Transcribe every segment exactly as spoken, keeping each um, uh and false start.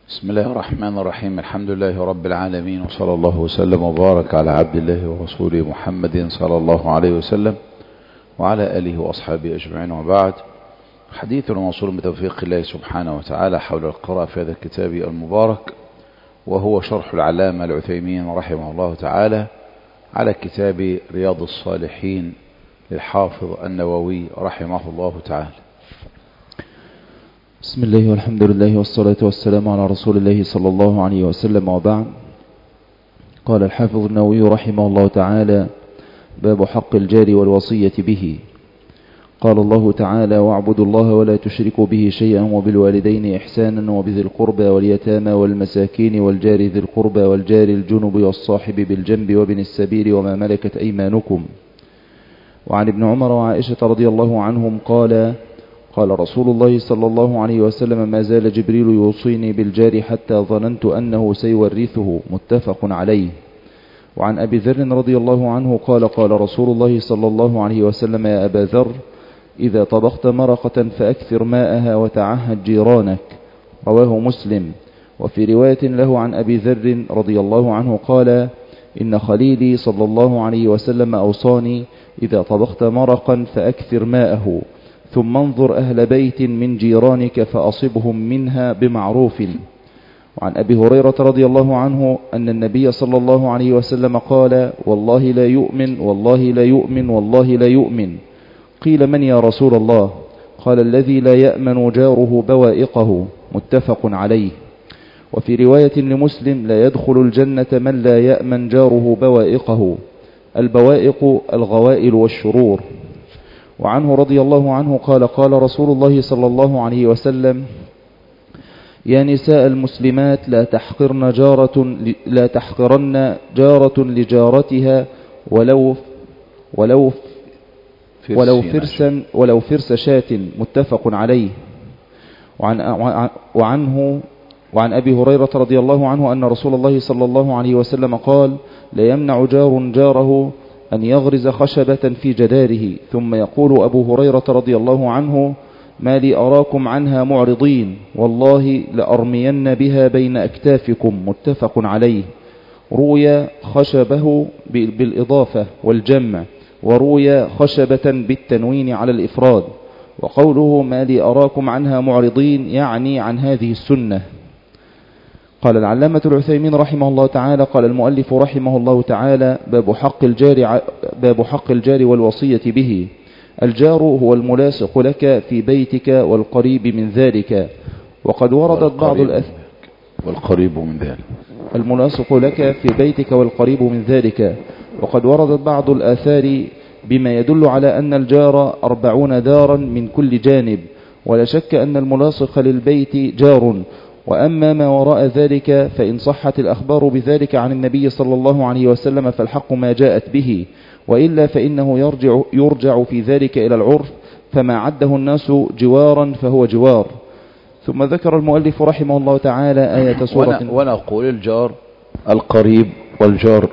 بسم الله الرحمن الرحيم. الحمد لله رب العالمين، وصلى الله وسلم وبارك على عبد الله ورسوله محمد صلى الله عليه وسلم وعلى آله وأصحابه أجمعين، وبعد. حديثنا موصول بتوفيق الله سبحانه وتعالى حول القراءة في هذا الكتاب المبارك، وهو شرح العلامة العثيمين رحمه الله تعالى على كتاب رياض الصالحين للحافظ النووي رحمه الله تعالى. بسم الله والحمد لله والصلاة والسلام على رسول الله صلى الله عليه وسلم، وبعد. قال الحافظ النووي رحمه الله تعالى: باب حق الجار والوصية به. قال الله تعالى: واعبدوا الله ولا تشركوا به شيئا وبالوالدين إحسانا وبذي القربى واليتامى والمساكين والجار ذي القربى والجار الجنب والصاحب بالجنب وابن السبيل وما ملكت أيمانكم. وعن ابن عمر وعائشة رضي الله عنهم قال: قال رسول الله صلى الله عليه وسلم: ما زال جبريل يوصيني بالجار حتى ظننت أنه سيورثه. متفق عليه. وعن أبي ذر رضي الله عنه قال: قال رسول الله صلى الله عليه وسلم: يا أبا ذر، إذا طبخت مرقة فأكثر ماءها وتعهد جيرانك. رواه مسلم. وفي رواية له عن أبي ذر رضي الله عنه قال: إن خليلي صلى الله عليه وسلم أوصاني: إذا طبخت مرقا فأكثر ماءه، ثم انظر أهل بيت من جيرانك فأصبهم منها بمعروف. وعن أبي هريرة رضي الله عنه أن النبي صلى الله عليه وسلم قال: والله لا يؤمن والله لا يؤمن والله لا يؤمن. قيل: من يا رسول الله؟ قال: الذي لا يأمن جاره بوائقه. متفق عليه. وفي رواية لمسلم: لا يدخل الجنة من لا يأمن جاره بوائقه. البوائق الغوائل والشرور. وعنه رضي الله عنه قال: قال رسول الله صلى الله عليه وسلم: يا نساء المسلمات، لا تحقرن جارة لا تحقرن جارة لجارتها ولو ولو ولو فرسا ولو فرس شاة. متفق عليه. وعن وعنه وعن أبي هريرة رضي الله عنه أن رسول الله صلى الله عليه وسلم قال: لا يمنع جار جاره أن يغرز خشبة في جداره. ثم يقول أبو هريرة رضي الله عنه: ما لي أراكم عنها معرضين، والله لأرمين بها بين أكتافكم. متفق عليه. روي خشبه بالإضافة والجمع، وروي خشبة بالتنوين على الإفراد. وقوله ما لي أراكم عنها معرضين يعني عن هذه السنة. قال العلامة العثيمين رحمه الله تعالى: قال المؤلف رحمه الله تعالى: باب حق الجار باب حق الجار والوصية به. الجار هو الملاصق لك في بيتك والقريب من ذلك. وقد وردت بعض الأث... والقريب من ذلك الملاصق لك في بيتك والقريب من ذلك. وقد وردت بعض الآثار بما يدل على أن الجار أربعون دارا من كل جانب، ولا شك أن الملاصق للبيت جار. وأما ما وراء ذلك فإن صحت الأخبار بذلك عن النبي صلى الله عليه وسلم فالحق ما جاءت به، وإلا فإنه يرجع, يرجع في ذلك إلى العرف، فما عده الناس جوارا فهو جوار. ثم ذكر المؤلف رحمه الله تعالى آية سورة. وأنا أقول الجار القريب والجار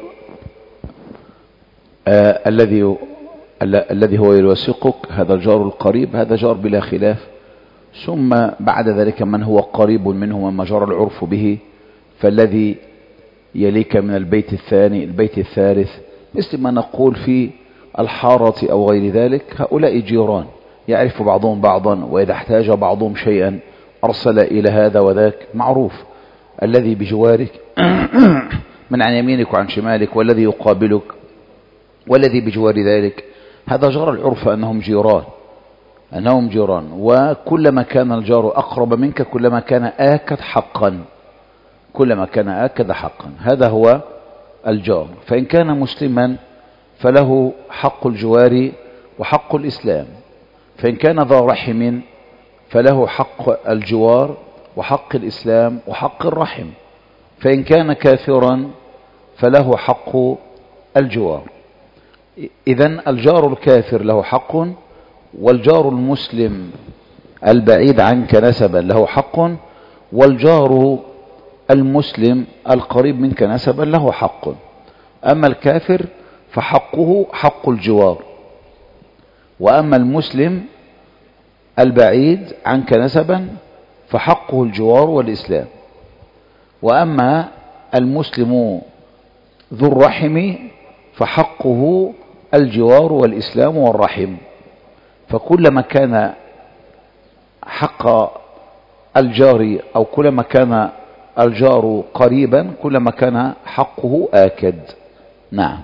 آه الذي الذي هو يلوثقك، هذا جار القريب، هذا جار بلا خلاف. ثم بعد ذلك من هو قريب منه مما جرى العرف به، فالذي يليك من البيت الثاني البيت الثالث، مثل ما نقول في الحارة أو غير ذلك، هؤلاء جيران يعرف بعضهم بعضا، وإذا احتاج بعضهم شيئا أرسل إلى هذا وذاك. معروف الذي بجوارك من عن يمينك وعن شمالك، والذي يقابلك والذي بجوار ذلك، هذا جرى العرف أنهم جيران أنهم جيران. وكلما كان الجار أقرب منك كلما كان آكد حقا كلما كان آكد حقا هذا هو الجار. فإن كان مسلما فله حق الجوار وحق الإسلام، فإن كان ذا رحم فله حق الجوار وحق الإسلام وحق الرحم، فإن كان كافرا فله حق الجوار. إذن الجار الكافر له حق، والجار المسلم البعيد عنك نسبا له حق، والجار المسلم القريب منك نسبا له حق. أما الكافر فحقه حق الجوار، وأما المسلم البعيد عنك نسبا فحقه الجوار والإسلام. وأما المسلم ذو الرحم فحقه الجوار والإسلام والرحم، فكلما كان حق الجار أو كلما كان الجار قريبا كلما كان حقه آكد. نعم.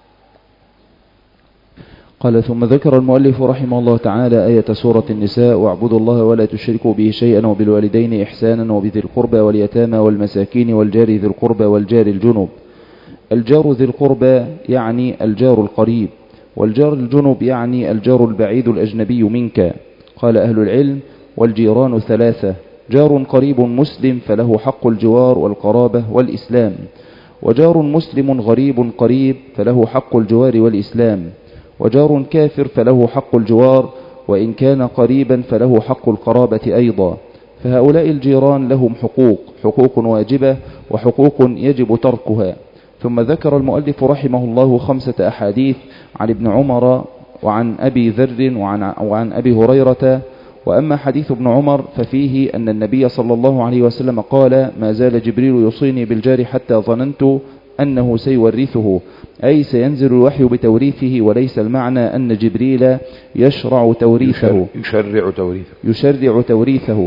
قال ثم ذكر المؤلف رحمه الله تعالى آية سورة النساء: واعبدوا الله ولا تشركوا به شيئا وبالوالدين إحسانا وبذي القربى واليتامى والمساكين والجار ذي القربى والجار الجنب. الجار ذي القربى يعني الجار القريب، والجار الجنب يعني الجار البعيد الأجنبي منك. قال أهل العلم: والجيران ثلاثة: جار قريب مسلم فله حق الجوار والقرابة والإسلام، وجار مسلم غريب قريب فله حق الجوار والإسلام، وجار كافر فله حق الجوار وإن كان قريبا فله حق القرابة أيضا. فهؤلاء الجيران لهم حقوق حقوق واجبة وحقوق يجب تركها. ثم ذكر المؤلف رحمه الله خمسة أحاديث عن ابن عمر وعن أبي ذر وعن, وعن أبي هريرة. وأما حديث ابن عمر ففيه أن النبي صلى الله عليه وسلم قال: ما زال جبريل يوصيني بالجار حتى ظننت أنه سيورثه، أي سينزل الوحي بتوريثه، وليس المعنى أن جبريل يشرع توريثه يشرع توريثه يشرع توريثه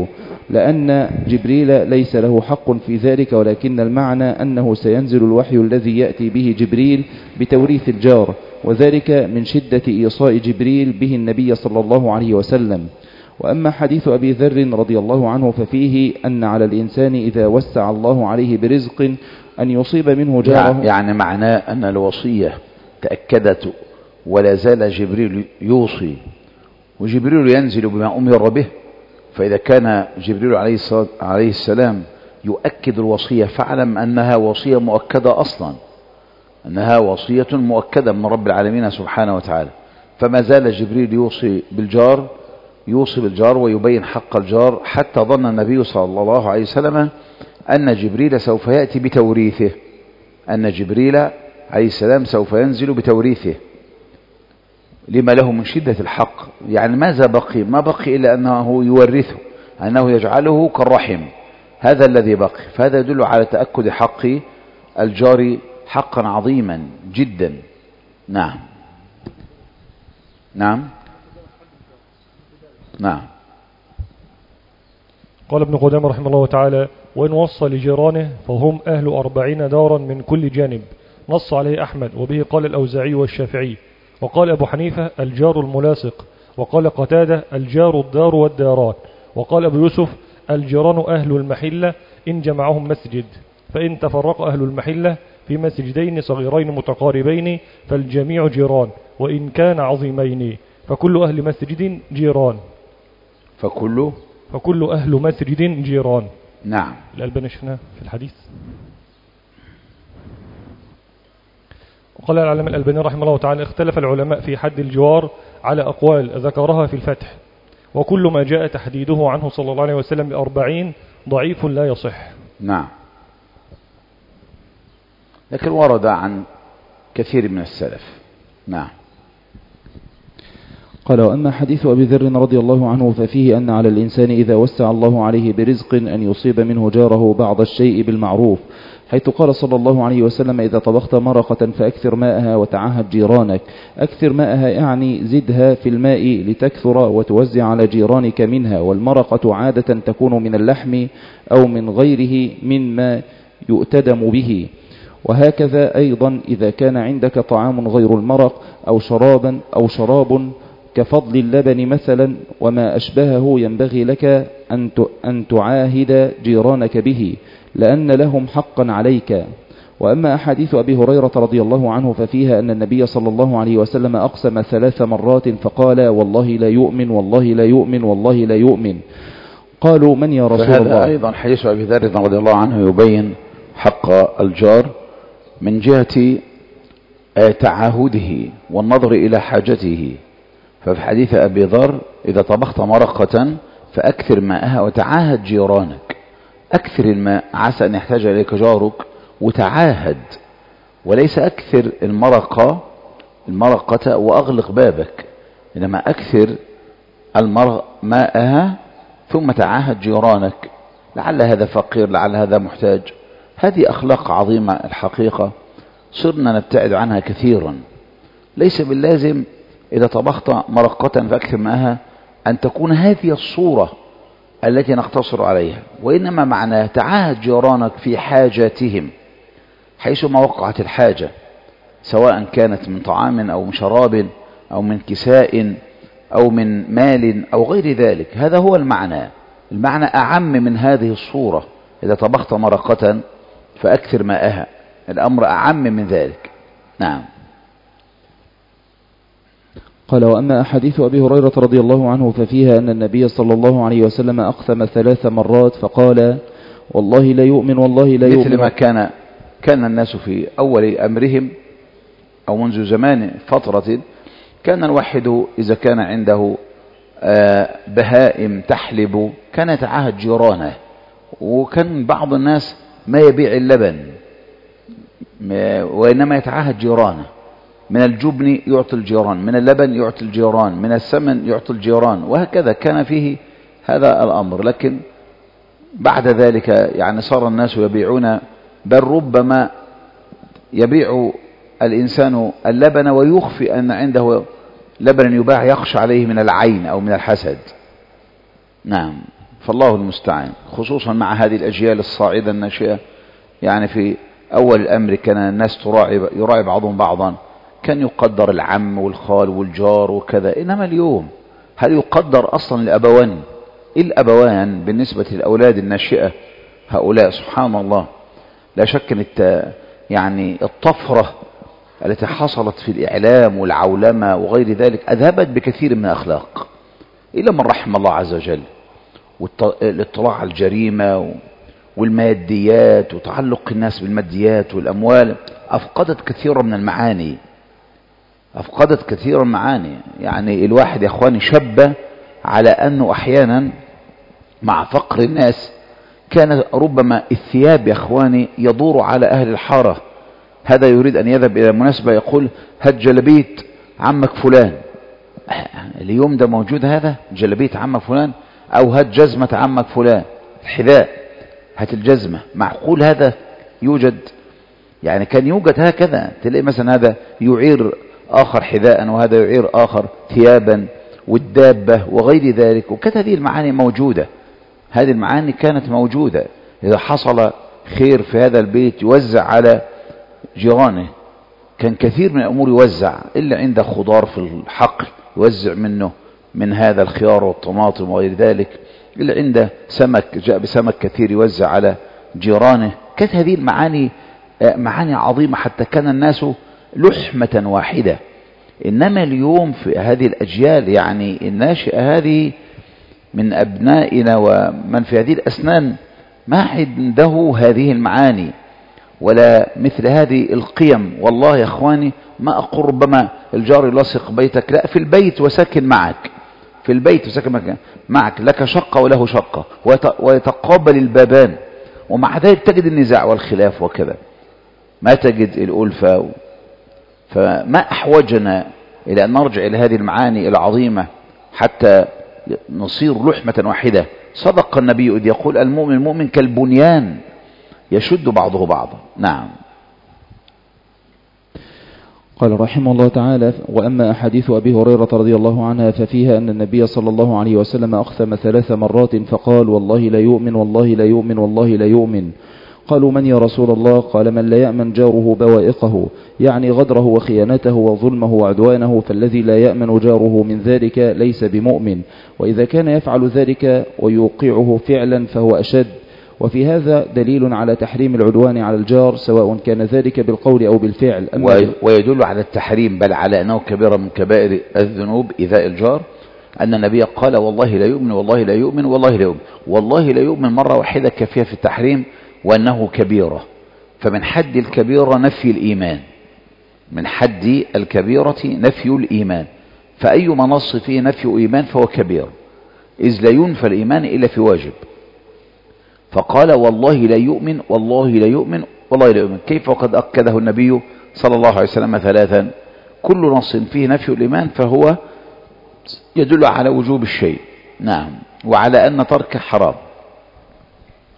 لأن جبريل ليس له حق في ذلك، ولكن المعنى أنه سينزل الوحي الذي يأتي به جبريل بتوريث الجار، وذلك من شدة إيصاء جبريل به النبي صلى الله عليه وسلم. وأما حديث أبي ذر رضي الله عنه ففيه أن على الإنسان إذا وسع الله عليه برزق أن يصيب منه جاره. يعني معناه أن الوصية تأكدت ولا زال جبريل يوصي، وجبريل ينزل بما أمر به، فإذا كان جبريل عليه السلام يؤكد الوصية فاعلم أنها وصية مؤكدة أصلا، أنها وصية مؤكدة من رب العالمين سبحانه وتعالى. فما زال جبريل يوصي بالجار يوصي بالجار ويبين حق الجار، حتى ظن النبي صلى الله عليه وسلم أن جبريل سوف يأتي بتوريثه، أن جبريل عليه السلام سوف ينزل بتوريثه لما له من شدة الحق. يعني ماذا بقي؟ ما بقي إلا أنه يورثه، أنه يجعله كالرحم، هذا الذي بقي. فهذا يدل على تأكد حق الجار حقا عظيما جدا. نعم نعم نعم. قال ابن قدامة رحمه الله تعالى: وإن وصى لجيرانه فهم أهل أربعين دارا من كل جانب. نص عليه أحمد، وبه قال الأوزاعي والشافعي. وقال أبو حنيفة: الجار الملاصق. وقال قتادة: الجار الدار والداران. وقال أبو يوسف: الجيران أهل المحلة إن جمعهم مسجد، فإن تفرق أهل المحلة في مسجدين صغيرين متقاربين فالجميع جيران، وإن كان عظيمين فكل أهل مسجد جيران. فكل فكل أهل مسجد جيران. نعم. الألباني شفناه في الحديث. وقال العلامة الألباني رحمه الله تعالى: اختلف العلماء في حد الجوار على أقوال ذكرها في الفتح، وكل ما جاء تحديده عنه صلى الله عليه وسلم بأربعين ضعيف لا يصح. نعم. لكن ورد عن كثير من السلف. نعم. قال: وأما حديث أبي ذر رضي الله عنه ففيه أن على الإنسان إذا وسع الله عليه برزق أن يصيب منه جاره بعض الشيء بالمعروف، حيث قال صلى الله عليه وسلم: إذا طبخت مرقة فأكثر ماءها وتعاهد جيرانك. أكثر ماءها يعني زدها في الماء لتكثر وتوزع على جيرانك منها، والمرقة عادة تكون من اللحم أو من غيره مما يؤتدم به. وهكذا أيضا إذا كان عندك طعام غير المرق أو شرابا أو شراب كفضل اللبن مثلا وما أشبهه ينبغي لك أن تعاهد جيرانك به، لأن لهم حقا عليك. وأما أحاديث أبي هريرة رضي الله عنه ففيها أن النبي صلى الله عليه وسلم أقسم ثلاث مرات فقال: والله لا يؤمن والله لا يؤمن والله لا يؤمن. قالوا: من يا رسول الله؟ فهذا أيضا حديث أبي ذر رضي الله عنه يبين حق الجار من جهة تعاهده والنظر إلى حاجته. ففي حديث أبي ذر: إذا طبخت مرقة فأكثر ماءها وتعاهد جيرانك. أكثر الماء، عسى أن يحتاج إليك جارك، وتعاهد، وليس أكثر المرقة المرقة وأغلق بابك، إنما أكثر المرق ماءها ثم تعاهد جيرانك، لعل هذا فقير لعل هذا محتاج، هذه أخلاق عظيمة الحقيقة صرنا نبتعد عنها كثيرا. ليس باللازم إذا طبخت مرقة فأكثر ماءها أن تكون هذه الصورة التي نقتصر عليها، وإنما معناه تعاهد جيرانك في حاجاتهم حيثما وقعت الحاجة، سواء كانت من طعام أو من شراب أو من كساء أو من مال أو غير ذلك. هذا هو المعنى. المعنى أعم من هذه الصورة. إذا طبخت مرقة فأكثر ماءها، الأمر أعم من ذلك. نعم. قال: وأما أحاديث أبي هريرة رضي الله عنه ففيها أن النبي صلى الله عليه وسلم أقسم ثلاث مرات فقال: والله لا يؤمن والله لا يؤمن، مثل ما كان كان الناس في أول أمرهم أو منذ زمان فترة، كان الواحد إذا كان عنده بهائم تحلب كان يتعاهد جيرانه، وكان بعض الناس ما يبيع اللبن وإنما يتعاهد جيرانه. من الجبن يعطي الجيران، من اللبن يعطي الجيران، من السمن يعطي الجيران، وهكذا كان فيه هذا الأمر. لكن بعد ذلك يعني صار الناس يبيعون، بل ربما يبيع الإنسان اللبن ويخفي أن عنده لبن يباع يخشى عليه من العين أو من الحسد. نعم، فالله المستعان، خصوصا مع هذه الأجيال الصاعدة الناشئة. يعني في أول الأمر كان الناس تراعي يراعي بعضهم بعضا، كان يقدر العم والخال والجار وكذا. إنما اليوم هل يقدر أصلا الأبوان؟ الأبوان بالنسبة للأولاد الناشئة هؤلاء سبحان الله، لا شك أن يعني الطفرة التي حصلت في الإعلام والعولمة وغير ذلك أذهبت بكثير من الأخلاق، إلا من رحم الله عز وجل. والاطلاع على الجريمة والماديات وتعلق الناس بالماديات والأموال أفقدت كثيرا من المعاني، أفقدت كثيرا من المعاني. يعني الواحد يا أخواني شب على أنه أحيانا مع فقر الناس كان ربما الثياب يا أخواني يدور على أهل الحارة. هذا يريد أن يذهب إلى مناسبة يقول: هات جلبية عمك فلان. اليوم ده موجود هذا؟ جلبية عمك فلان؟ أو هات جزمة عمك فلان، الحذاء، هات الجزمة. معقول هذا يوجد؟ يعني كان يوجد هكذا، تلاقي مثلا هذا يعير آخر حذاء وهذا يعير آخر ثيابا والدابة وغير ذلك. وكانت هذه المعاني موجودة، هذه المعاني كانت موجودة. إذا حصل خير في هذا البيت يوزع على جيرانه، كان كثير من الأمور يوزع، إلا عنده خضار في الحقل يوزع منه من هذا الخيار والطماطم وغير ذلك، إلا عنده سمك جاء بسمك كثير يوزع على جيرانه. كانت هذه المعاني معاني عظيمة، حتى كان الناس لحمة واحدة. إنما اليوم في هذه الأجيال يعني الناشئة هذه من أبنائنا ومن في هذه الأسنان ما عنده هذه المعاني ولا مثل هذه القيم. والله يا أخواني ما أقول ربما الجار يلصق بيتك، لا، في البيت وساكن معك، في البيت وساكن معك، لك شقة وله شقة، ويتقابل البابان، ومع ذلك تجد النزاع والخلاف وكذا، ما تجد الألفة. فما أحوجنا إلى أن نرجع إلى هذه المعاني العظيمة حتى نصير لحمة واحدة. صدق النبي إذ يقول: المؤمن المؤمن كالبنيان يشد بعضه بعضا. نعم. قال رحمه الله تعالى: وأما أحاديث أبي هريرة رضي الله عنها ففيها أن النبي صلى الله عليه وسلم أقسم ثلاث مرات فقال: والله لا يؤمن والله لا يؤمن والله لا يؤمن. قالوا: من يا رسول الله؟ قال: من لا يأمن جاره بوائقه، يعني غدره وخيانته وظلمه وعدوانه، فالذي لا يأمن جاره من ذلك ليس بمؤمن، وإذا كان يفعل ذلك ويوقعه فعلا فهو أشد. وفي هذا دليل على تحريم العدوان على الجار، سواء كان ذلك بالقول أو بالفعل. أما ويدل على التحريم، بل على أنه كبيرة من كبائر الذنوب إيذاء الجار، أن النبي قال: والله لا يؤمن والله لا يؤمن والله لا يؤمن. والله لا يؤمن مرة واحدة كافية في التحريم، وأنه كبيرة. فمن حد الكبيرة نفي الإيمان، من حد الكبيرة نفي الإيمان، فأي منص فيه نفي إيمان فهو كبير، إذ لا ينفى الإيمان إلا في واجب. فقال: والله لا يؤمن والله لا يؤمن والله لا يؤمن. كيف وقد أكده النبي صلى الله عليه وسلم ثلاثا؟ كل نص فيه نفي الإيمان فهو يدل على وجوب الشيء، نعم، وعلى أن ترك حرام.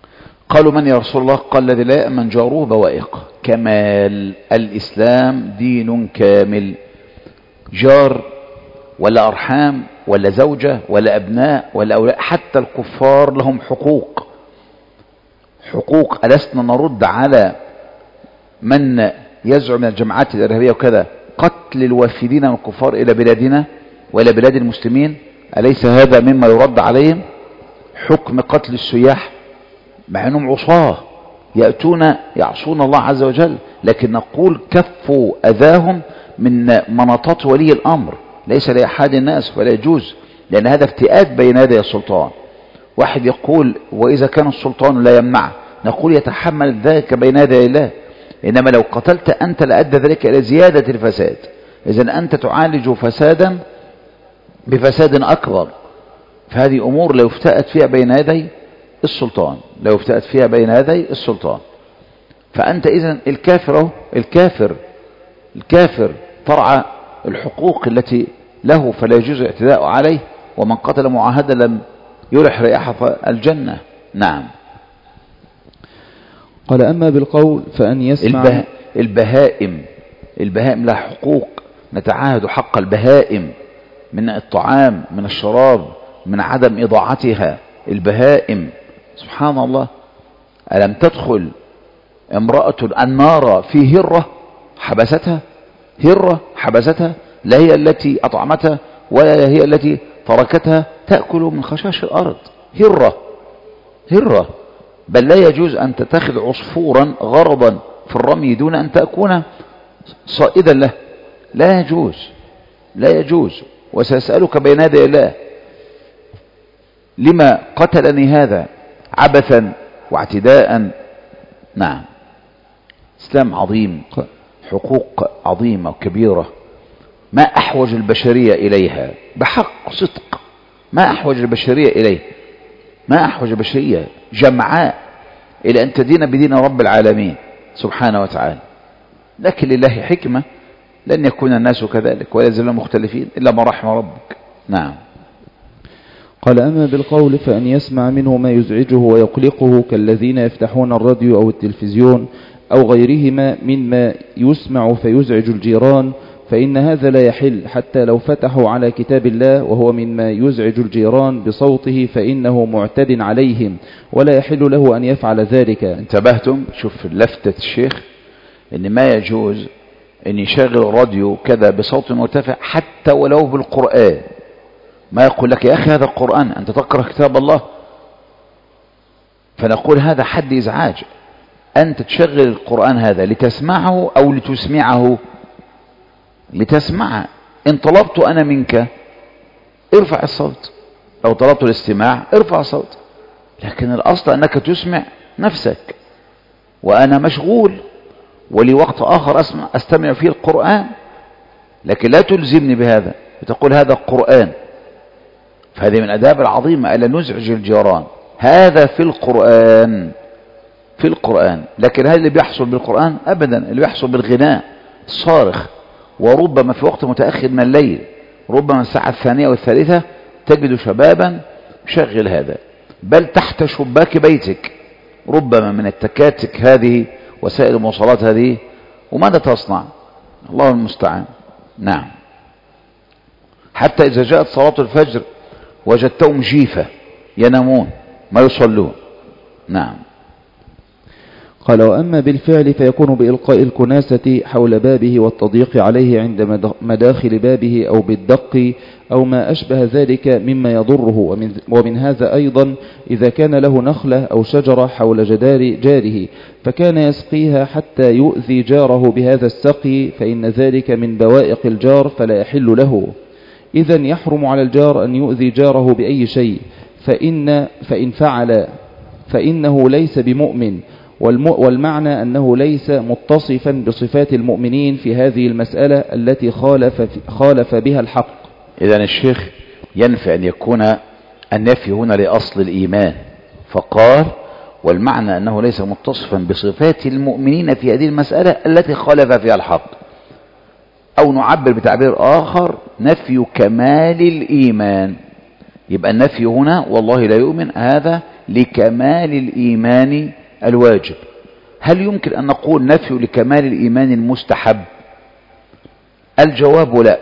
قالوا من يا رسول الله؟ قال الذي لا يأمن جاره بوائق. كمال الإسلام دين كامل. جار ولا أرحام ولا زوجة ولا أبناء ولا أولاد، حتى الكفار لهم حقوق. حقوق. ألسنا نرد على من يزعم من الجماعات الإرهابية وكذا قتل الوافدين من الكفار إلى بلادنا وإلى بلاد المسلمين؟ أليس هذا مما يرد عليهم؟ حكم قتل السياح مع أنهم عصاه يأتون يعصون الله عز وجل، لكن نقول كفوا أذاهم من مناطات ولي الأمر، ليس لأحد الناس ولا يجوز، لأن هذا افتئات بين يدي السلطان. واحد يقول وإذا كان السلطان لا يمنع، نقول يتحمل ذلك بين يدي الله، إنما لو قتلت أنت لأدى ذلك إلى زيادة الفساد. إذن أنت تعالج فسادا بفساد أكبر، فهذه أمور لو افتأت فيها بين يدي السلطان، لو افتأت فيها بين يدي السلطان. فأنت إذن الكافر الكافر الكافر ترعى الحقوق التي له، فلا يجوز الاعتداء عليه، ومن قتل معاهدا لم يرح رائحة الجنة. نعم. قال أما بالقول فأن يسمع البه... البهائم البهائم لها حقوق، نتعاهد حق البهائم من الطعام، من الشراب، من عدم إضاعتها. البهائم سبحان الله، ألم تدخل امرأة النار في هرة حبستها؟ هرة حبستها، لا هي التي أطعمتها ولا هي التي تركتها تأكل من خشاش الأرض. هرة هرة. بل لا يجوز أن تتخذ عصفورا غرضا في الرمي دون أن تكون صائدا له، لا يجوز لا يجوز. وسأسألك بين يدي الله لما قتلني هذا عبثا واعتداء. نعم. إسلام عظيم، حقوق عظيمة وكبيرة، ما أحوج البشرية إليها بحق صدق، ما أحوج البشرية إليه، ما أحوج البشرية جمعاء إلى أن تدين بدين رب العالمين سبحانه وتعالى. لكن لله حكمة، لن يكون الناس كذلك ولا يزالون مختلفين إلا ما رحم ربك. نعم. قال أما بالقول فأن يسمع منه ما يزعجه ويقلقه كالذين يفتحون الراديو أو التلفزيون أو غيرهما مما يسمع فيزعج الجيران، فإن هذا لا يحل حتى لو فتحوا على كتاب الله وهو مما يزعج الجيران بصوته، فإنه معتد عليهم ولا يحل له أن يفعل ذلك. انتبهتم؟ شوف لفتة الشيخ إن ما يجوز أن يشغل الراديو كذا بصوت مرتفع حتى ولو بالقرآن. ما يقول لك يا أخي هذا القرآن، أنت تقرأ كتاب الله، فنقول هذا حد إزعاج. أنت تشغل القرآن هذا لتسمعه أو لتسمعه؟ لتسمعه. إن طلبت أنا منك ارفع الصوت، لو طلبت الاستماع ارفع الصوت، لكن الأصل أنك تسمع نفسك، وأنا مشغول ولي وقت آخر أسمع أستمع فيه القرآن، لكن لا تلزمني بهذا وتقول هذا القرآن. فهذه من الآداب العظيمة ألا نزعج الجيران. هذا في القرآن في القرآن لكن هذا اللي بيحصل بالقرآن أبدا، اللي بيحصل بالغناء الصارخ، وربما في وقت متأخر من الليل، ربما الساعة الثانية والثالثة تجد شبابا شغل هذا، بل تحت شباك بيتك ربما من التكاتك هذه وسائل المواصلات هذه. وماذا تصنع؟ الله المستعان. نعم. حتى إذا جاءت صلاة الفجر وجدتهم جيفة ينامون ما يصلون. نعم. قال وأما بالفعل فيكون بإلقاء الكناسة حول بابه والتضييق عليه عند مداخل بابه أو بالدق أو ما أشبه ذلك مما يضره. ومن, ومن هذا أيضا إذا كان له نخلة أو شجرة حول جدار جاره فكان يسقيها حتى يؤذي جاره بهذا السقي، فإن ذلك من بوائق الجار فلا يحل له. إذن يحرم على الجار أن يؤذي جاره بأي شيء، فإن, فإن فعل فإنه ليس بمؤمن، والمعنى أنه ليس متصفا بصفات المؤمنين في هذه المسألة التي خالف, خالف بها الحق. إذن الشيخ ينفع أن يكون النفي هنا لأصل الإيمان، فقال والمعنى أنه ليس متصفا بصفات المؤمنين في هذه المسألة التي خالف فيها الحق، أو نعبر بتعبير آخر نفي كمال الإيمان. يبقى النفي هنا والله لا يؤمن هذا لكمال الإيمان الواجب. هل يمكن أن نقول نفي لكمال الإيمان المستحب؟ الجواب لا،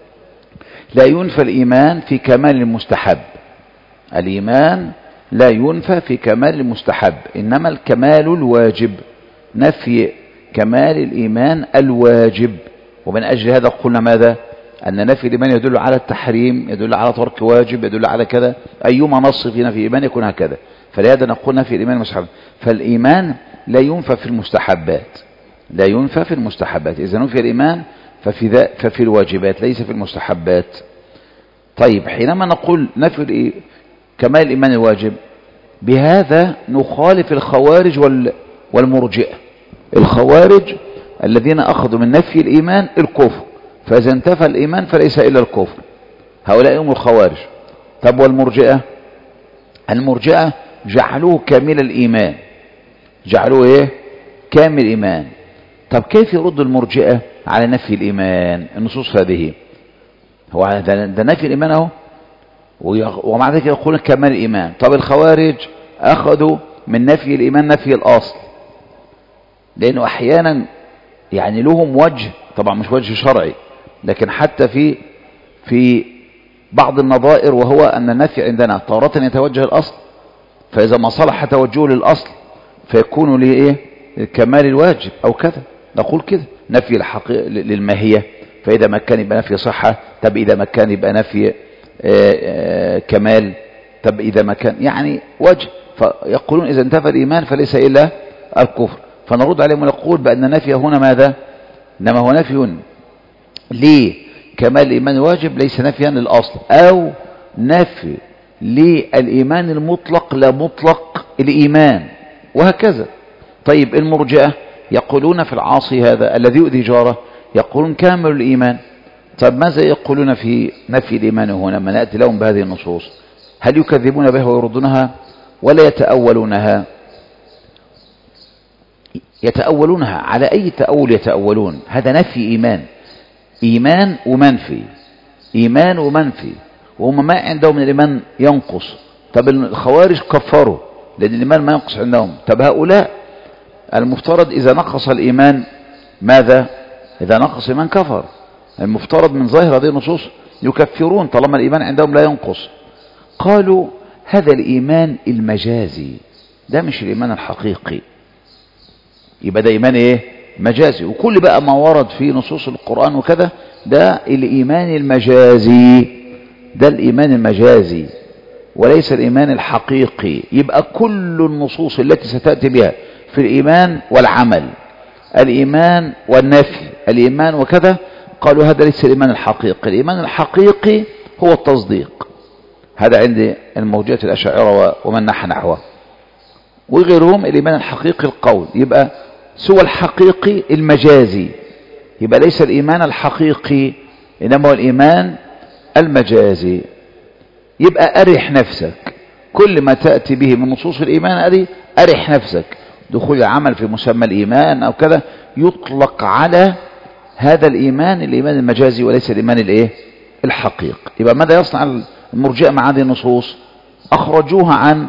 لا ينفى الإيمان في كمال المستحب. الإيمان لا ينفى في كمال المستحب، إنما الكمال الواجب، نفي كمال الإيمان الواجب. ومن أجل هذا قلنا ماذا؟ أن نفي الإيمان يدل على التحريم، يدل على ترك واجب، يدل على كذا، أيما نص في نفي الإيمان يكون هكذا. فلهذا نقول نفي الإيمان المستحب. فالإيمان لا ينفى في المستحبات، لا ينفى في المستحبات. إذا نفي الإيمان ففي, ذا ففي الواجبات ليس في المستحبات. طيب حينما نقول نفي كمال الإيمان الواجب، بهذا نخالف الخوارج والمرجئة. الخوارج الذين أخذوا من نفي الإيمان الكفر، فإذا انتفى الإيمان فليس إلا الكفر، هؤلاء هم الخوارج. طب والمرجئة؟ المرجئة جعلوه كامل الإيمان، جعلوه إيه؟ كامل الإيمان. طب كيف يرد المرجئة على نفي الإيمان؟ النصوص هذه هو ده نفي الإيمان اهو، ومع ذلك يقول كمال الإيمان. طب الخوارج أخذوا من نفي الإيمان نفي الأصل، لأنه أحيانا يعني لهم وجه، طبعا مش وجه شرعي، لكن حتى في في بعض النظائر، وهو أن النفي عندنا تارة يتوجه الأصل، فإذا ما صلح توجهه للأصل فيكون لإيه؟ كمال الواجب أو كذا. نقول كده نفي الحقيقة للماهية، فإذا ما كان يبقى نفي صحة، طب إذا ما كان يبقى نفي آآ آآ كمال، طب إذا ما كان يعني وجه. فيقولون إذا انتفى الإيمان فليس إلا الكفر. فنرد عليهم ونقول بأن نفي هنا ماذا؟ إنما هو نفي لكمال الإيمان الواجب، ليس نفيا للأصل، أو نفي للإيمان المطلق لا مطلق الإيمان، وهكذا. طيب المرجئة يقولون في العاصي هذا الذي يؤذي جاره، يقولون كامل الإيمان. طب ماذا يقولون في نفي الإيمان هنا لما نأتي لهم بهذه النصوص؟ هل يكذبون بها ويردونها ولا يتأولونها؟ يتأولونها. على أي تأول يتأولون؟ هذا نفي إيمان، إيمان ومنفي، إيمان ومنفي، وهم ما عندهم من الإيمان ينقص. طب الخوارج كفروا لأن الإيمان ما ينقص عندهم. طب هؤلاء المفترض إذا نقص الإيمان ماذا؟ إذا نقص الإيمان كفر. المفترض من ظاهر هذه النصوص يكفرون طالما الإيمان عندهم لا ينقص. قالوا هذا الإيمان المجازي، ده مش الإيمان الحقيقي، يبقى ده إيمان إيه؟ مجازي. وكل بقى ما ورد في نصوص القرآن وكذا ده الإيمان المجازي، ده الإيمان المجازي وليس الإيمان الحقيقي. يبقى كل النصوص التي ستأتي بها في الإيمان والعمل، الإيمان والنفي، الإيمان وكذا، قالوا هذا ليس الإيمان الحقيقي. الإيمان الحقيقي هو التصديق. هذا عند الموجية الأشاعرة ومن نحى نحوه وغيرهم. الإيمان الحقيقي القول، يبقى سوى الحقيقي المجازي، يبقى ليس الإيمان الحقيقي إنما هو الإيمان المجازي. يبقى أرح نفسك، كل ما تأتي به من نصوص الإيمان هذه أرح نفسك. دخول العمل في مسمى الإيمان أو كذا يطلق على هذا الإيمان، الإيمان المجازي وليس الإيمان الإيه؟ الحقيقي. يبقى ماذا يصنع المرجئة مع هذه النصوص؟ أخرجوها عن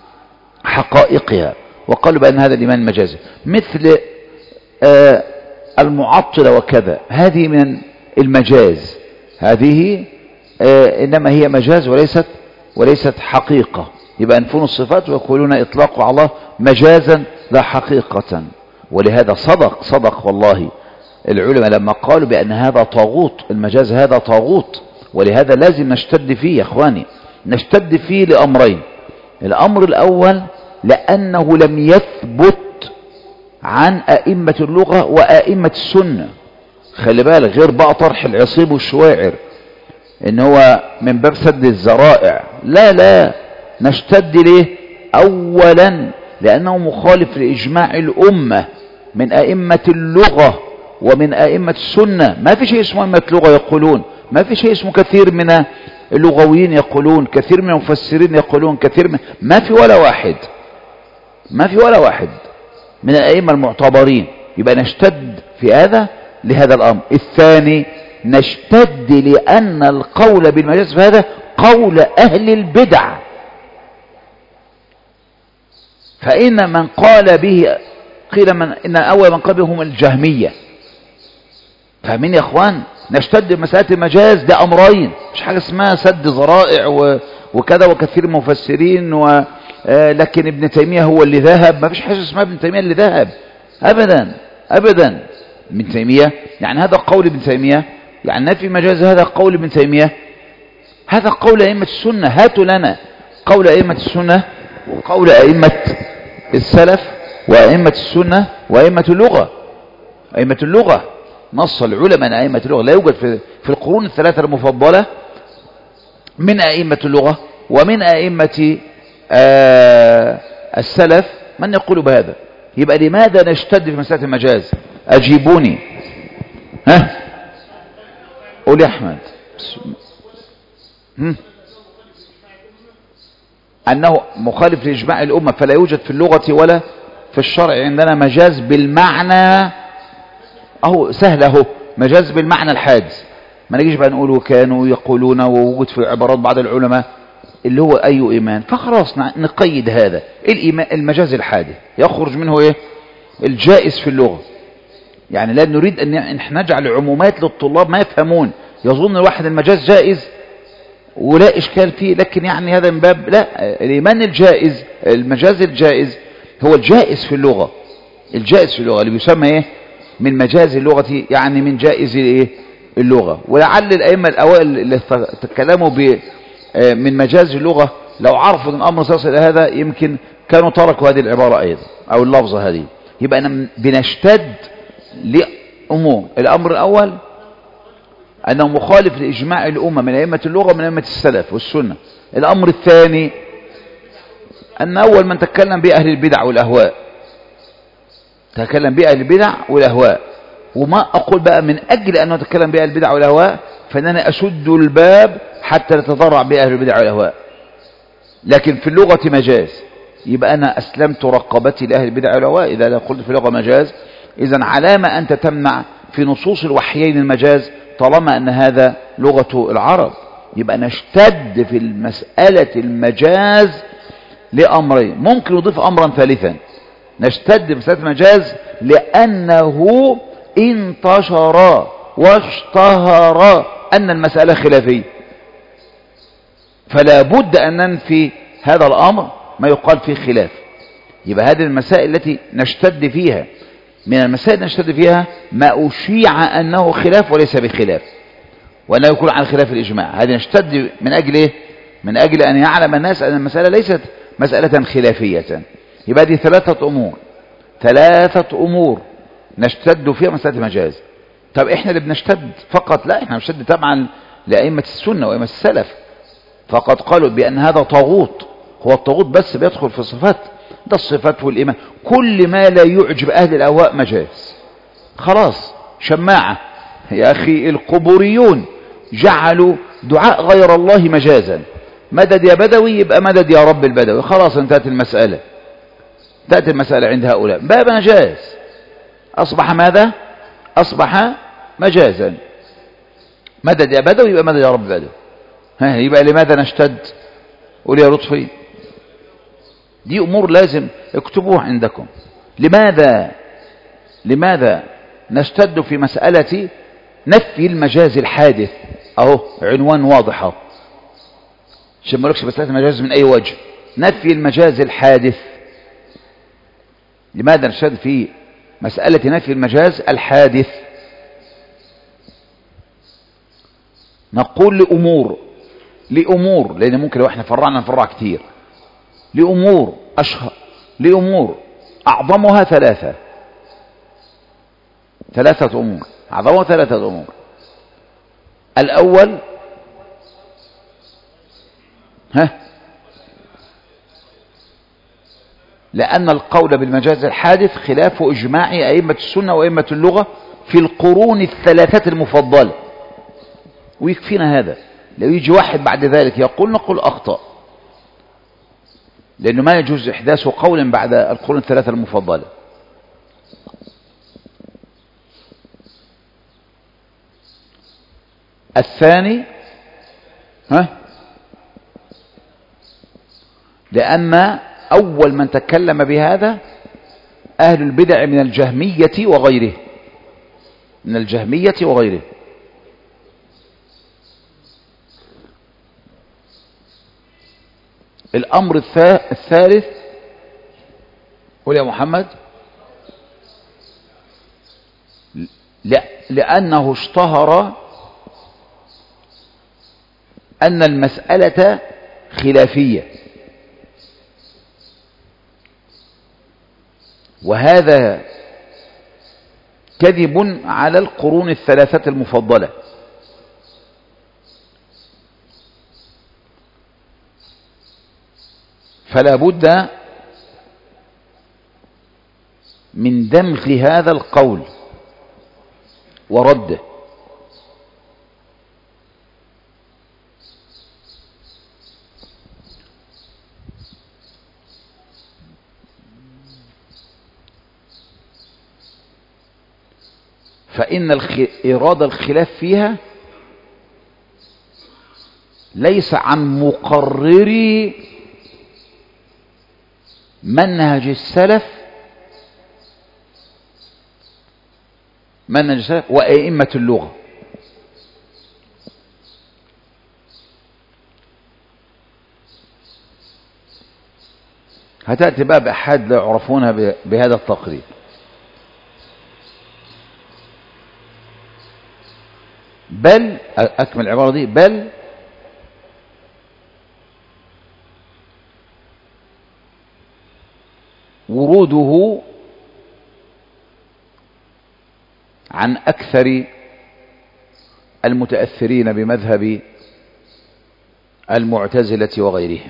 حقائقها وقالوا بأن هذا الإيمان المجازي، مثل آه المعطلة وكذا، هذه من المجاز، هذه آه إنما هي مجاز وليست وليست حقيقة. يبقى ينفون الصفات ويقولون إطلاق على الله مجازا لا حقيقة. ولهذا صدق صدق والله العلماء لما قالوا بأن هذا طاغوت، المجاز هذا طاغوت. ولهذا لازم نشتد فيه يا أخواني، نشتد فيه لأمرين. الأمر الأول لأنه لم يثبت عن أئمة اللغة وأئمة السنة. خلي بالك، غير بقى طرح العصيب والشواعر إن هو من باب سد الذرائع، لا لا، نشتد ليه؟ أولا لأنه مخالف لإجماع الأمة من أئمة اللغة ومن أئمة السنة. ما في شيء اسمه أئمة اللغة يقولون، ما في شيء اسمه كثير من اللغويين يقولون، كثير من المفسرين يقولون، كثير من ما في ولا واحد، ما في ولا واحد من الأئمة المعتبرين. يبقى نشتد في هذا لهذا الأمر. الثاني نشتد لأن القول بالمجاز في هذا قول أهل البدع، فإن من قال به قيل من إن أول من قال به هم الجهمية. فاهمين يا إخوان؟ نشتد مسألة المجاز ده أمرين، مش حاجة اسمها سد ذرائع و... وكذا، وكثير من المفسرين و... آه لكن ابن تيمية هو اللي ذهب. ما فيش حاجة اسمها ابن تيمية اللي ذهب أبدا أبدا. ابن تيمية يعني هذا قول ابن تيمية، يعني نفي المجاز هذا قول ابن تيمية، هذا قول أئمة السنة. هاتوا لنا قول أئمة السنة وقول أئمة السلف وأئمة السنة وأئمة اللغة. أئمة اللغة نص العلماء أئمة اللغة لا يوجد في, في القرون الثلاثة المفضلة من أئمة اللغة ومن أئمة آه السلف من يقول بهذا. يبقى لماذا نشتد في مسألة المجاز؟ أجيبوني. ها قول يا أحمد. هم؟ أنه مخالف لإجماع الأمة، فلا يوجد في اللغة ولا في الشرع عندنا مجاز بالمعنى. أهو سهل أهو، مجاز بالمعنى الحادث. ما نجيش بقى نقول وكانوا يقولون ووجود في عبارات بعض العلماء اللي هو أي إيمان، فخلاص نقيد هذا الإيمان المجاز الحادث يخرج منه إيه؟ الجائز في اللغة. يعني لا نريد أن نحن نجعل عمومات للطلاب ما يفهمون، يظن الواحد المجاز جائز ولا إشكال فيه، لكن يعني هذا من باب لا، الإيمان الجائز المجاز الجائز هو الجائز في اللغة. الجائز في اللغة اللي بيسمى إيه؟ من مجاز اللغة، يعني من جائز إيه؟ اللغة. ولعل الأئمة الأوائل اللي تكلموا ب من مجاز اللغة لو عرفوا أن الأمر سيصل إلى هذا يمكن كانوا تركوا هذه العبارة أيضا أو اللفظة هذه. يبقى أنا بنشتد لأمور. الأمر الأول أنه مخالف لإجماع الأمة من أئمة اللغة ومن أئمة السلف والسنة. الأمر الثاني أن أول من تكلم بأهل البدع والأهواء، تكلم بأهل البدع والأهواء. وما أقول بقى من أجل أنه تكلم بأهل البدع والأهواء فإننا أسد الباب حتى نتضرع بأهل البدع والأهواء، لكن في اللغة مجاز. يبقى أنا أسلمت رقبتي لأهل البدع والأهواء إذا لا قلت في اللغة مجاز. إذن علامة أنت تمنع في نصوص الوحيين المجاز طالما أن هذا لغة العرب. يبقى نشتد في المسألة المجاز لأمرين. ممكن نضيف أمرا ثالثا، نشتد في مسألة المجاز لأنه انتشر واشتهر أن المسألة خلافية، فلا بد أن ننفي هذا الأمر ما يقال فيه خلاف. يبقى هذه المسائل التي نشتد فيها، من المسائل التي نشتد فيها ما أشيع أنه خلاف وليس بخلاف، وأنه يكون عن خلاف الإجماع. هذه نشتد من أجل إيه؟ من أجل أن يعلم الناس أن المسألة ليست مسألة خلافية. يبقى هذه ثلاثة أمور، ثلاثة أمور نشتد فيها مسألة المجاز. طب إحنا اللي بنشتد فقط؟ لا، إحنا نشتد طبعا لأئمة السنة وأئمة السلف، فقد قالوا بأن هذا طاغوت. هو الطاغوت بس بيدخل في الصفات، ده الصفات والإيمان. كل ما لا يعجب أهل الأهواء مجاز، خلاص شماعة. يا أخي القبوريون جعلوا دعاء غير الله مجازا، مدد يا بدوي يبقى مدد يا رب البدوي، خلاص انتهت المسألة. تأتي المسألة عند هؤلاء باب مجاز، أصبح ماذا؟ أصبح مجازا. مدد يا بدوي يبقى مدد يا رب البدوي. ها يبقى لماذا نشتد؟ قول يا لطفي. دي أمور لازم اكتبوها عندكم. لماذا لماذا نشتد في مسألة نفي المجاز الحادث؟ أهو عنوان واضح اهو، عشان ما لكش مسألة المجاز من أي وجه. نفي المجاز الحادث. لماذا نشتد في مسألة نفي المجاز الحادث؟ نقول لأمور لأمور لأن ممكن لو احنا فرعنا نفرع كتير. لأمور أشهر لأمور أعظمها ثلاثة ثلاثة أمور أعظمها ثلاثة أمور. الأول ها لأن القول بالمجاز الحادث خلاف إجماع أئمة السنة وأئمة اللغة في القرون الثلاثة المفضلة، ويكفينا هذا. لو يجي واحد بعد ذلك يقول نقول أخطأ، لأنه ما يجوز إحداث قول بعد القرون الثلاثة المفضلة. الثاني ها لأن أول من تكلم بهذا أهل البدع من الجهمية وغيره، من الجهمية وغيره. الأمر الثالث، قول يا محمد. لا، لأنه اشتهر أن المسألة خلافية، وهذا كذب على القرون الثلاثة المفضلة. فلا بد من دمغ هذا القول ورده. فإن إرادة الخلاف فيها ليس عن مقرري منهج السلف منهج السلف وأئمة اللغة، هتأتي بقى بأحد لا يعرفونها بهذا التقرير. بل أكمل العبارة دي، بل وروده عن أكثر المتأثرين بمذهب المعتزلة وغيرهم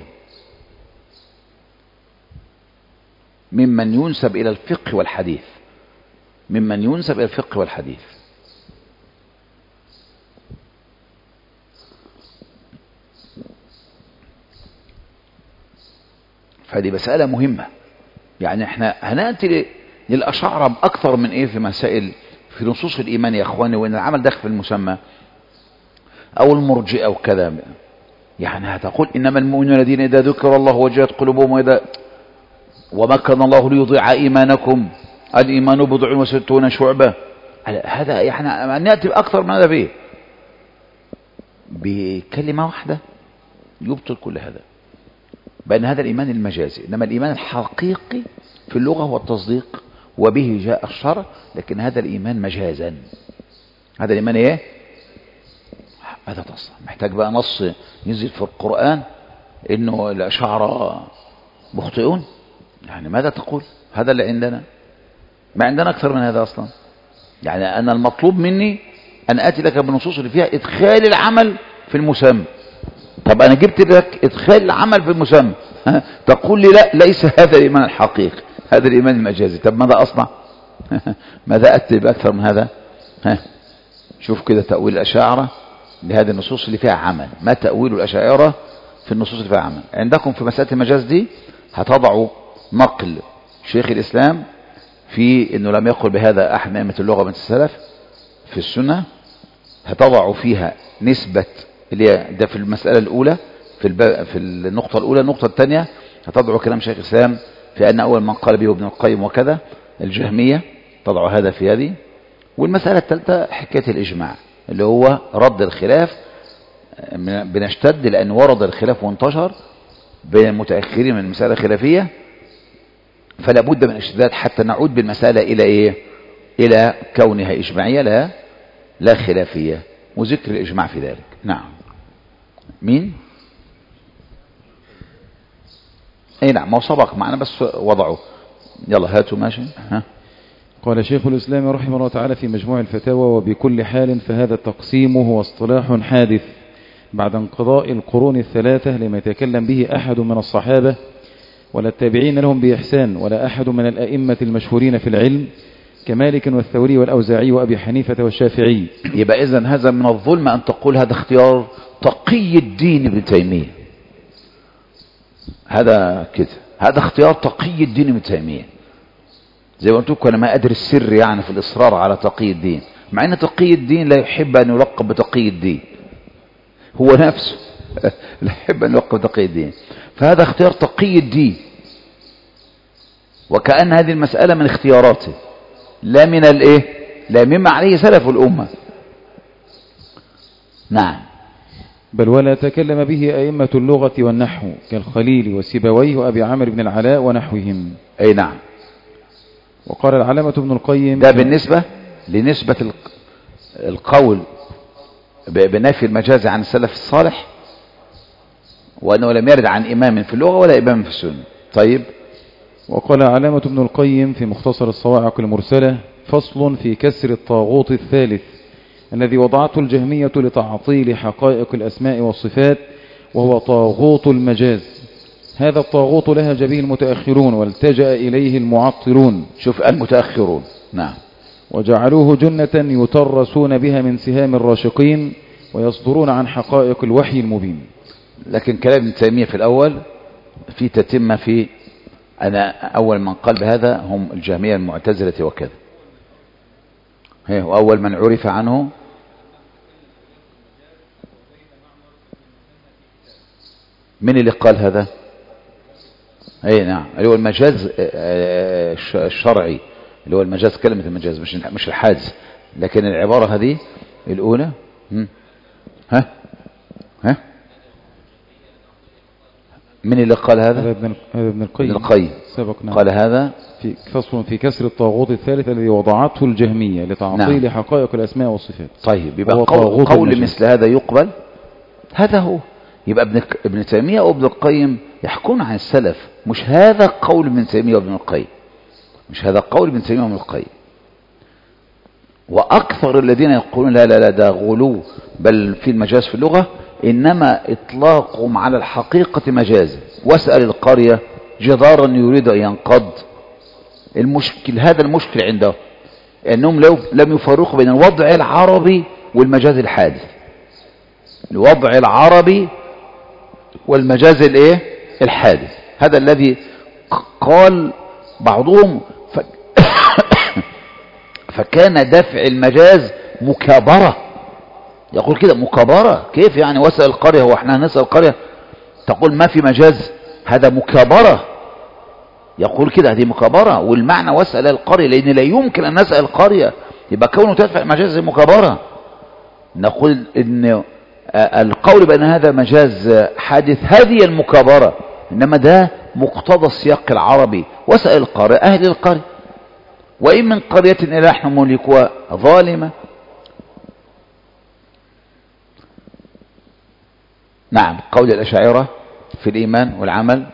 ممن ينسب إلى الفقه والحديث، ممن ينسب إلى الفقه والحديث. فهذه مسألة مهمة. يعني احنا هنأتي للأشاعرة بأكثر من ايه في مسائل في نصوص الإيمان يا اخواني، وإن العمل داخل في المسمى، أو المرجئة أو كذا. يعني هتقول إنما المؤمنون الذين إذا ذكر الله وجلت قلوبهم وإذا وما كان الله ليضيع إيمانكم الإيمان بضع وستون شعبة. هذا يعني نأتي بأكثر من هذا فيه بكلمة واحدة يبطل كل هذا، بأن هذا الإيمان المجازي. إنما الإيمان الحقيقي في اللغة هو التصديق، وبه جاء الشرع. لكن هذا الإيمان مجازا، هذا الإيمان إيه؟ هذا تصديق. محتاج بقى نص ينزل في القرآن إنه الأشاعرة مخطئون. يعني ماذا تقول؟ هذا اللي عندنا، ما عندنا أكثر من هذا أصلا. يعني أنا المطلوب مني أن آتي لك بالنصوص اللي فيها إدخال العمل في المسمى. طب أنا جبت لك إدخال العمل في المسمى، تقول لي لا، ليس هذا الإيمان الحقيقي، هذا الإيمان المجازي. طب ماذا أصنع؟ ماذا أتي بأكثر من هذا؟ ها شوف كده تأويل الأشاعرة لهذه النصوص اللي فيها عمل. ما تأويل الأشاعرة في النصوص اللي فيها عمل؟ عندكم في مسألة المجاز دي هتضعوا نقل شيخ الإسلام في أنه لم يقل بهذا أحد من أئمة اللغة من السلف في السنة. هتضعوا فيها نسبة اللي هي ده في المسألة الأولى، في الب... في النقطة الأولى. النقطة الثانية هتضعوا كلام شيخ الإسلام في أن أول من قال به ابن القيم وكذا الجهمية، تضعوا هذا في هذه. والمسألة الثالثة حكاية الإجماع اللي هو رد الخلاف. بنشتد لأن ورد الخلاف وانتشر بين المتأخرين من المسألة الخلافية، فلا بد من اشتداد حتى نعود بالمسألة إلى إيه؟ إلى كونها إجماعية لا لا خلافية، وذكر الإجماع في ذلك. نعم. مين؟ اي نعم، ما سبق معنا بس وضعه. يلا هاتوا ماشي. ها. قال شيخ الإسلام رحمه الله تعالى في مجموع الفتاوى: وبكل حال فهذا التقسيم هو اصطلاح حادث بعد انقضاء القرون الثلاثة، لم يتكلم به أحد من الصحابة ولا التابعين لهم بإحسان، ولا أحد من الأئمة المشهورين في العلم كمالك والثوري والأوزاعي وأبي حنيفة والشافعي. يبقى إذن هذا من الظلم أن تقول هذا اختيار تقي الدين ابن تيمية. هذا كده، هذا اختيار تقي الدين ابن تيمية. زي ما قلت لكم أنا ما أدري السر يعني في الإصرار على تقي الدين، مع أن تقي الدين لا يحب أن يلقب بتقي الدين، هو نفسه لا يحب أن يلقب بتقي الدين. فهذا اختيار تقي الدين وكأن هذه المسألة من اختياراته لا من الايه، لا مما عليه سلف الأمة. نعم. بل ولا تكلم به أئمة اللغة والنحو كالخليل وسيبويه وأبي عامر بن العلاء ونحوهم. أي نعم. وقال العلامة ابن القيم ده بالنسبة لنسبة القول بنفي المجاز عن السلف الصالح، وأنه لم يرد عن إمام في اللغة ولا إمام في السنة. طيب. وقال علامة ابن القيم في مختصر الصواعق المرسلة: فصل في كسر الطاغوت الثالث الذي وضعته الجهمية لتعطيل حقائق الأسماء والصفات، وهو طاغوت المجاز. هذا الطاغوت لهج به المتأخرون والتجأ إليه المعطلون. شوف المتأخرون. نعم. وجعلوه جنة يترسون بها من سهام الراشقين ويصدرون عن حقائق الوحي المبين. لكن كلام ابن تيمية في الأول في تتمة في أنا أول من قال بهذا هم الجهمية المعتزلة وكذا. وأول من عرف عنه من اللي قال هذا؟ اي نعم، اللي هو المجاز الشرعي، اللي هو المجاز، كلمة المجاز مش مش الحاجز، لكن العبارة هذه الأولى. ها ها من اللي قال هذا؟ هذا ابن ابن القيم. ابن القيم سبقنا قال هذا في فصل في كسر الطاغوت الثالث الذي وضعته الجهمية لتعطيل نعم. حقائق الأسماء والصفات. طيب، يبقى قول, قول مثل هذا يقبل. هذا هو. يبقى ابن ابن تيمية وابن القيم يحكون عن السلف، مش هذا قول ابن تيمية وابن القيم، مش هذا قول ابن تيمية وابن القيم. وأكثر الذين يقولون لا لا لا ده غلو بل في المجاز في اللغة، إنما إطلاقهم على الحقيقة مجاز. واسأل القرية جدارا يريد أن ينقض. المشكل هذا المشكل عنده أنهم لو لم يفرقوا بين الوضع العربي والمجاز الحادث، الوضع العربي والمجاز الايه الحادث. هذا الذي قال بعضهم ف... فكان دفع المجاز مكابرة. يقول كده مكابرة، كيف يعني واسأل القرية؟ هو احنا هنسأل القرية تقول ما في مجاز؟ هذا مكابرة. يقول كده هذه مكابرة، والمعنى واسأل القرية، لأن لا يمكن أن نسأل القرية، يبقى كونه تدفع المجاز مكابرة. نقول إن القول بأن هذا مجاز حادث هذه المكابرة، إنما ده مقتضى السياق العربي. واسأل القرية، أهل القرية، وإن من قرية إلا نحن مهلكوها ظالمة. نعم. قول الأشاعرة في الإيمان والعمل،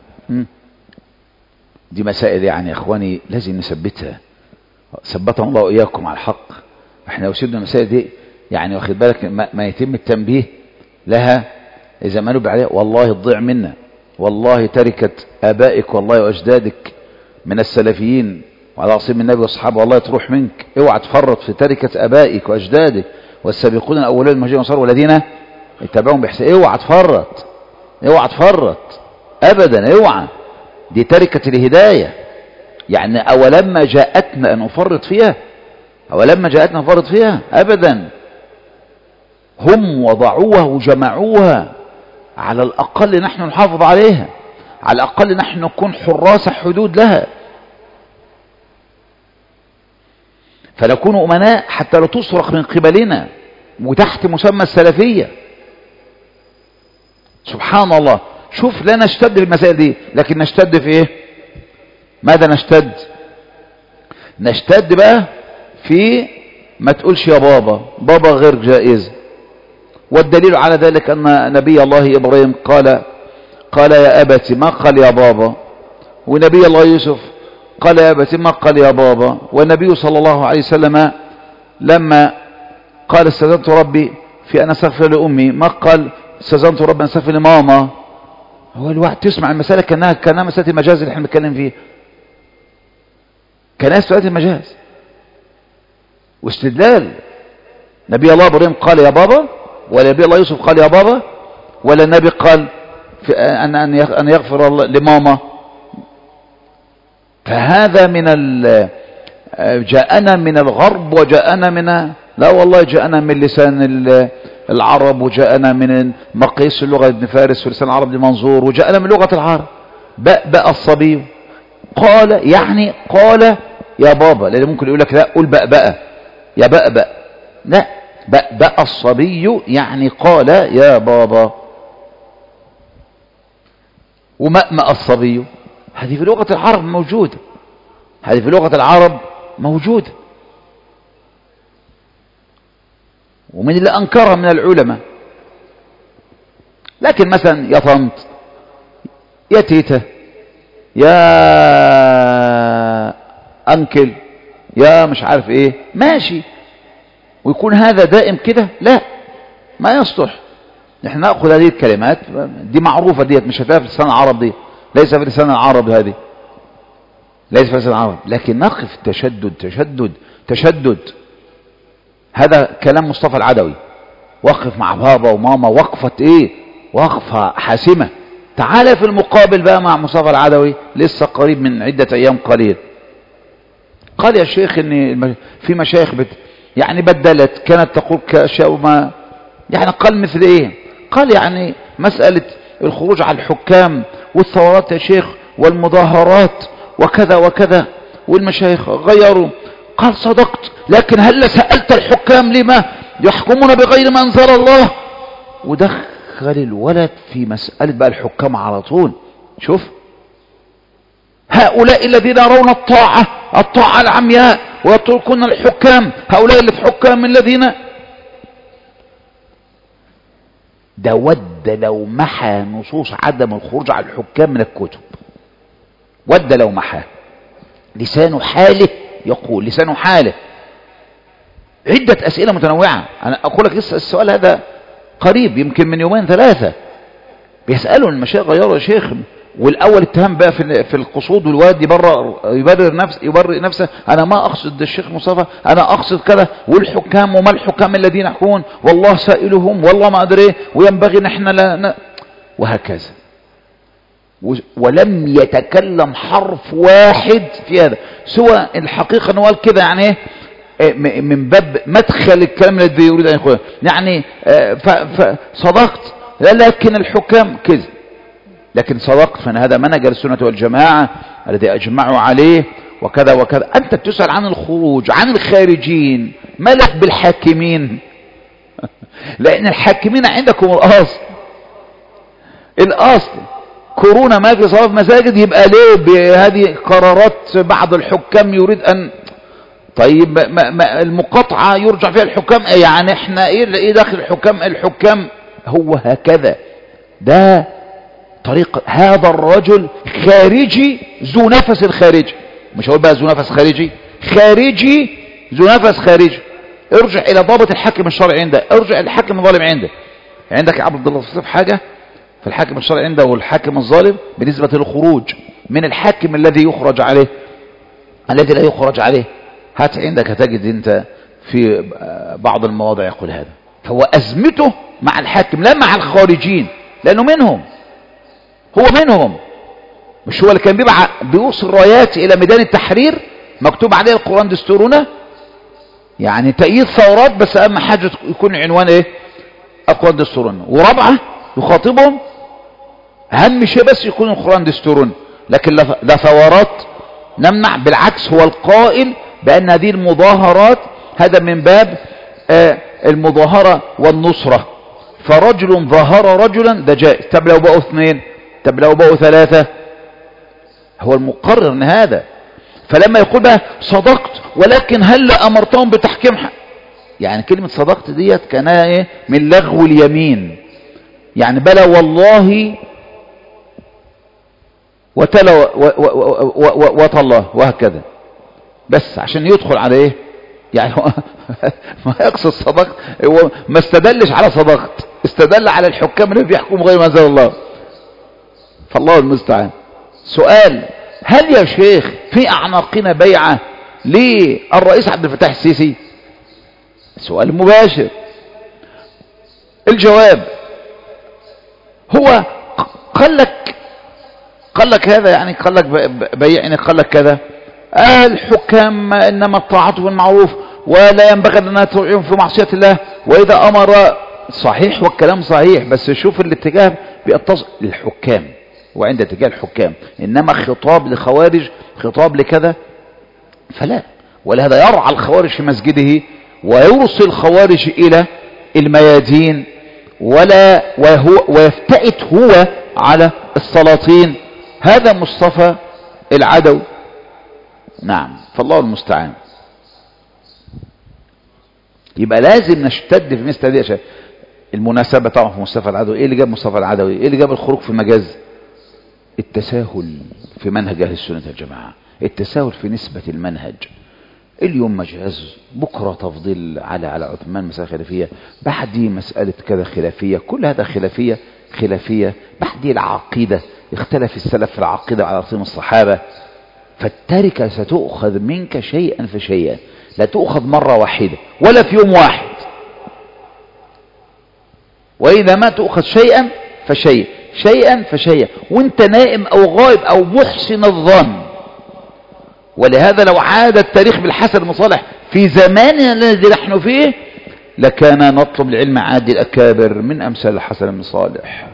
دي مسائل يعني يا إخواني لازم نثبتها، ثبتهم الله وإياكم على الحق. احنا لو سيبنا المسائل دي يعني واخد بالك ما, ما يتم التنبيه لها إذا ما نبع عليها والله تضيع منا، والله تركة آبائك والله وأجدادك من السلفيين وعلى عصيم النبي والصحابة والله تروح منك. اوعى تفرط في تركة آبائك وأجدادك والسابقون الأولين المهاجرين والأنصار والذين اتبعهم بإحسان. اوعى تفرط، اوعى تفرط أبدا، اوعى. دي تركة الهداية. يعني أولما جاءتنا أن نفرط فيها، أولما جاءتنا نفرط فيها أبدا. هم وضعوها وجمعوها، على الأقل نحن نحافظ عليها، على الأقل نحن نكون حراس حدود لها، فنكون أمناء حتى لا تصرخ من قبلنا وتحت مسمى السلفية. سبحان الله. شوف، لا نشتد في المسائل دي، لكن نشتد في ايه؟ ماذا نشتد؟ نشتد بقى في ما تقولش يا بابا، بابا غير جائز. والدليل على ذلك أن نبي الله إبراهيم قال قال يا أبت، ما قال يا بابا. ونبي الله يوسف قال يا أبت، ما قال يا بابا. والنبي صلى الله عليه وسلم لما قال استأذنت ربي في أن أستغفر لأمي، ما قال استأذنت ربي أن أستغفر لماما. هو الواحد تسمع المسألة كأنها كأنها مسألة المجاز اللي احنا بنتكلم فيه، كأنها مسألة المجاز واستدلال. نبي الله إبراهيم قال يا بابا، ولا نبي الله يوسف قال يا بابا، ولا النبي قال في أن أن يغفر الله لماما. فهذا من جاءنا من الغرب وجاءنا من، لا والله جاءنا من لسان العرب، وجاءنا من مقاييس اللغة ابن فارس ولسان العرب لمنظور، وجاءنا من لغة العرب. بأ بأ الصبي قال يعني قال يا بابا، لأن ممكن يقول لك لا قول بأبأ يا بأبأ، لا، بأبأ الصبي يعني قال يا بابا. ومأمأ الصبي هذه في لغة العرب موجودة، هذه في لغة العرب موجودة، ومن اللي أنكرها من العلماء. لكن مثلا يا طنط، يا تيتا، يا أنكل، يا مش عارف ايه، ماشي، ويكون هذا دائم كده، لا، ما يصلح. نحن نأخذ هذه الكلمات دي معروفة، ديت مش هتلاقيها في لسان العرب، دي ليس في لسان العرب، هذه ليس في لسان العرب. لكن نقف تشدد تشدد تشدد، هذا كلام مصطفى العدوي. وقف مع بابا وماما وقفة ايه، وقفة حاسمة. تعال في المقابل بقى مع مصطفى العدوي لسه قريب من عدة ايام قليل، قال يا شيخ ان في مشايخ بت يعني بدلت، كانت تقول كاشياء وما يعني قال مثل ايه، قال يعني مسألة الخروج على الحكام والثورات يا شيخ والمظاهرات وكذا وكذا، والمشايخ غيروا. قال صدقت، لكن هل سألت الحكام لما يحكمون بغير ما أنزل الله؟ ودخل الولد في مسألة بقى الحكام على طول. شوف هؤلاء الذين يرون الطاعة الطاعة العمياء ويتركون الحكام، هؤلاء اللي في حكام الذين ده ود لو محى نصوص عدم الخروج على الحكام من الكتب، ود لو محى. لسان حاله يقول، لسان حاله. عدة أسئلة متنوعة. أنا أقول لك لسه السؤال هذا قريب، يمكن من يومين ثلاثة بيسألوا المشايخ غيروا يا شيخ، والأول اتهام بقى في في القصود، والواد يبرر يبرر نفسه يبرر نفسه، أنا ما أقصد الشيخ مصطفى، أنا أقصد كذا، والحكام وما الحكام الذين يحكمون، والله سائلهم، والله ما أدري، وينبغي نحن لا ن... وهكذا. ولم يتكلم حرف واحد في هذا، سوى الحقيقة أنه قال كده يعني من باب مدخل الكلام الذي يريد أن يقول، يعني فصدقت لكن الحكام كذا، لكن صدقت فإن هذا منهج السنة والجماعة الذي أجمعوا عليه وكذا وكذا. أنت بتسأل عن الخروج عن الخارجين، مالك بالحاكمين؟ لأن الحاكمين عندكم الأصل، الأصل كورونا ما في صلاة مساجد، يبقى ليه بهذه قرارات بعض الحكام يريد أن طيب ما ما المقاطعة يرجع فيها الحكام، يعني احنا ايه ايه داخل الحكام؟ الحكام هو هكذا، ده طريق هذا الرجل خارجي ذو نفس الخارجي، مش هقول بقى ذو نفس خارجي، خارجي ذو نفس خارجي. ارجع الى ضابط الحاكم الشرعي عنده، ارجع الحاكم الظالم عنده. عندك يا عبد الله تصف حاجة في الحاكم الشرعي عنده والحاكم الظالم بالنسبة للخروج من الحاكم الذي يخرج عليه الذي لا يخرج عليه. هات عندك هتجد انت في بعض المواضع يقول هذا. فهو أزمته مع الحاكم لا مع الخارجين، لأنه منهم، هو منهم. مش هو اللي كان بيبقى بيوصل رايات إلى ميدان التحرير مكتوب عليه القرآن دستورنا، يعني تأييد ثورات، بس أهم حاجة يكون عنوان ايه؟ القرآن دستورنا. ورابعة يخاطبهم أهم شيء بس يكون القرآن دستورنا، لكن لا ثورات نمنع، بالعكس هو القائل بأن هذه المظاهرات هذا من باب آه المظاهرة والنصرة، فرجل ظاهر رجلا ده جائز. طب لو بقوا اثنين، طب لو بقوا ثلاثة، هو المقرر ان هذا. فلما يقول بقى صدقت ولكن هل أمرتهم بتحكيم حق، يعني كلمة صدقت ديت كانها ايه؟ من لغو اليمين، يعني بلى والله وتلا وطالله وهكذا، بس عشان يدخل على ايه يعني ما يقصد صدقت، هو ما استدلش على صدقت، استدل على الحكام اللي بيحكموا غير ما انزل الله. فالله المستعان. سؤال: هل يا شيخ في اعناقنا بيعة للرئيس عبد الفتاح السيسي؟ سؤال مباشر. الجواب هو قال لك قال لك هذا، يعني قال لك بيعني، قال لك كذا. الحكام انما الطاعة بالمعروف ولا ينبغي ان تطيعهم في معصية الله، واذا امر صحيح والكلام صحيح، بس شوف الاتجاه بيتصل للحكام وعند اتجاه الحكام، إنما خطاب لخوارج خطاب لكذا فلا. ولهذا يرعى الخوارج في مسجده ويرسل الخوارج إلى الميادين ولا وهو ويفتئت هو على السلاطين. هذا مصطفى العدو. نعم، فالله المستعان. يبقى لازم نشتد في مثل هذه الاشياء. المناسبة طبعا في مصطفى العدوي، ايه اللي جاب مصطفى العدوي؟ ايه اللي جاب الخروج في المجاز؟ التساهل في منهج اهل السنة والجماعة، التساهل في نسبة المنهج. اليوم مجاز، بكرة تفضيل على على عثمان، مسألة خلافية، بعدي مسألة كذا خلافية، كل هذا خلافية خلافية. بعدي العقيدة، اختلف السلف في العقيدة على رسول الصحابة. فالتركة ستؤخذ منك شيئا فشيئا، لا تؤخذ مرة واحدة ولا في يوم واحد. وإذا ما تؤخذ شيئا فشيئا شيئا فشيئا وانت نائم أو غائب أو محسن الظن. ولهذا لو عاد التاريخ بالحسن بن صالح في زماننا الذي نحن فيه لكان نطلب العلم عاد الأكابر من أمثال الحسن بن صالح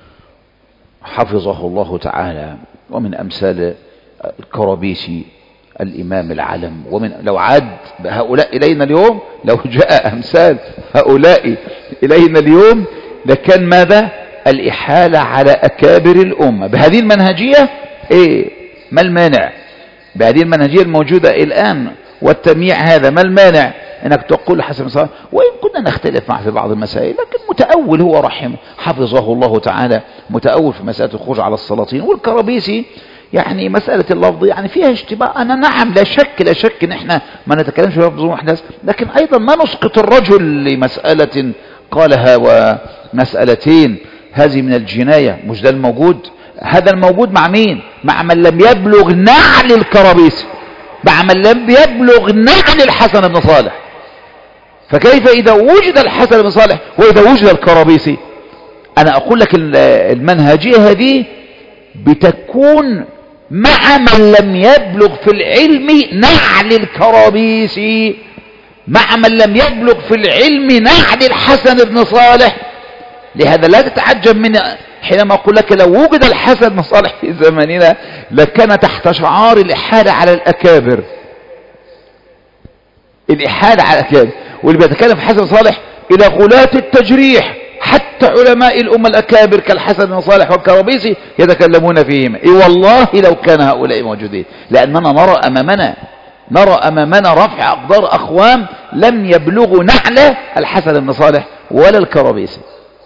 حفظه الله تعالى، ومن أمثال الكرابيسي الإمام العلم. ومن لو عاد هؤلاء إلينا اليوم، لو جاء أمثال هؤلاء إلينا اليوم لكان ماذا؟ الإحالة على أكابر الأمة بهذه المنهجية. إيه ما المانع بهذه المنهجية الموجودة الآن والتمييع هذا؟ ما المانع انك تقول حسن صالح؟ وإن كنا نختلف معه في بعض المسائل، لكن متأول هو رحمه حفظه الله تعالى، متأول في مسألة الخروج على السلاطين. والكرابيسي يعني مسألة اللفظ يعني فيها اشتباه. أنا نعم لا شك لا شك إن إحنا ما نتكلمش في لفظ محدث، لكن أيضا ما نسقط الرجل لمسألة قالها ومسألتين. هذه من الجناية. مش ده الموجود؟ هذا الموجود مع مين؟ مع من لم يبلغ نعل الكرابيسي، مع من لم يبلغ نعل الحسن بن صالح. فكيف إذا وجد الحسن بن صالح وإذا وجد الكرابيسي؟ أنا أقول لك المنهجية هذه بتكون مع من لم يبلغ في العلم نعل الكرابيسي، مع من لم يبلغ في العلم نعل الحسن بن صالح. لهذا لا تتعجب من حينما أقول لك لو وجد الحسن بن صالح في زماننا لكان تحت شعار الإحالة على الأكابر، الإحالة على الأكابر. واللي بيتكلم في حسن صالح إلى غلاة التجريح، حتى علماء الأمة الأكابر كالحسن بن صالح والكرابيسي يتكلمون فيهما. إيه والله لو كان هؤلاء موجودين، لأننا نرى أمامنا نرى أمامنا رفع أقدار أخوام لم يبلغوا نعل الحسن بن صالح ولا الكرابيسي.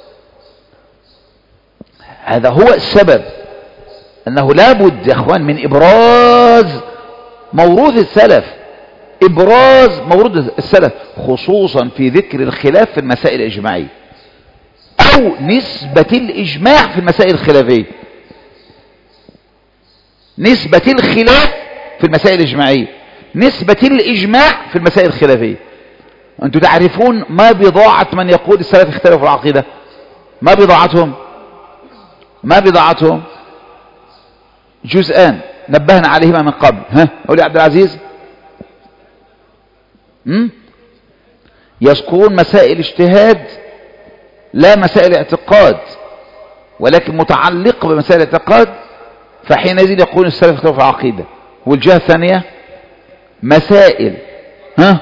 هذا هو السبب، أنه لابد يا أخوان من إبراز موروث السلف، إبراز موروث السلف، خصوصا في ذكر الخلاف في المسائل الإجماعية أو نسبة الإجماع في المسائل الخلافية. نسبة الخلاف في المسائل الإجماعية، نسبة الإجماع في المسائل الخلافية. أنتم تعرفون ما بضاعة من يقول السلف اختلفوا العقيدة؟ ما بضاعتهم؟ ما بضاعتهم؟ جزءان نبهنا عليهما من قبل. ها قولي عبد العزيز. هم؟ يذكرون مسائل اجتهاد لا مسائل اعتقاد، ولكن متعلقة بمسائل الاعتقاد، فحينئذ يقول السلف اختلفوا العقيدة. والجهة الثانية مسائل ها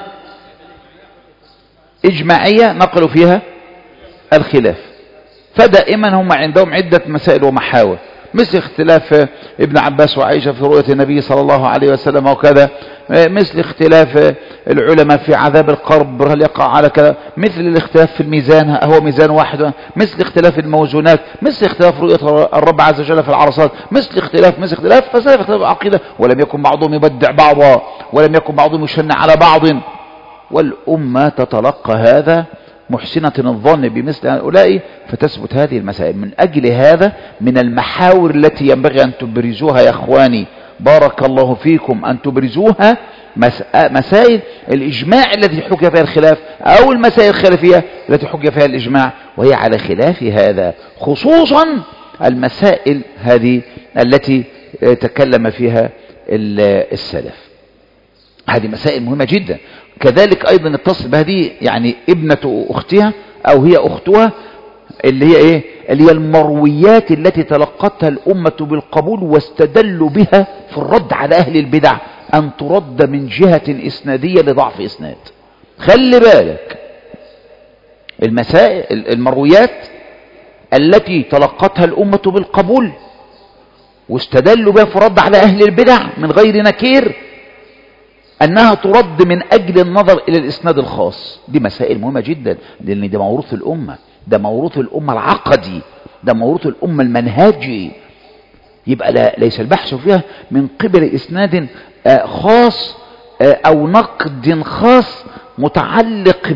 إجماعية نقلوا فيها الخلاف. فدائما هم عندهم عدة مسائل ومحاور، مثل اختلاف ابن عباس وعائشة في رؤية النبي صلى الله عليه وسلم وكذا، مثل اختلاف العلماء في عذاب القبر هل يقع على كذا، مثل الاختلاف في الميزان هو ميزان واحد، مثل اختلاف الموزونات، مثل اختلاف رؤية الرب عز وجل في العرصات، مثل اختلاف مثل اختلاف فسلف اختلاف العقيدة. ولم يكن بعضهم يبدع بعضا، ولم يكن بعضهم يشن على بعض، والأمة تتلقى هذا محسنة الظن بمثل هؤلاء فتثبت هذه المسائل. من أجل هذا من المحاور التي ينبغي أن تبرزوها يا أخواني، بارك الله فيكم، أن تبرزوها مسائل الإجماع التي حكي فيها الخلاف، أو المسائل الخلافية التي حكي فيها الإجماع وهي على خلاف هذا، خصوصا المسائل هذه التي تكلم فيها السلف. هذه مسائل مهمة جدا. كذلك أيضا اتصل بهذه يعني ابنة أختها أو هي أختها اللي هي إيه اللي هي المرويات التي تلقتها الأمة بالقبول واستدلوا بها في الرد على أهل البدع أن ترد من جهة إسنادية لضعف إسناد. خلي بالك، المسائل المرويات التي تلقتها الأمة بالقبول واستدلوا بها في الرد على أهل البدع من غير نكير أنها ترد من أجل النظر إلى الإسناد الخاص. دي مسائل مهمة جدا، لأن ده موروث الأمة، ده موروث الأمة العقدي، ده موروث الأمة المنهجي. يبقى لا ليس البحث فيها من قبل إسناد خاص أو نقد خاص متعلق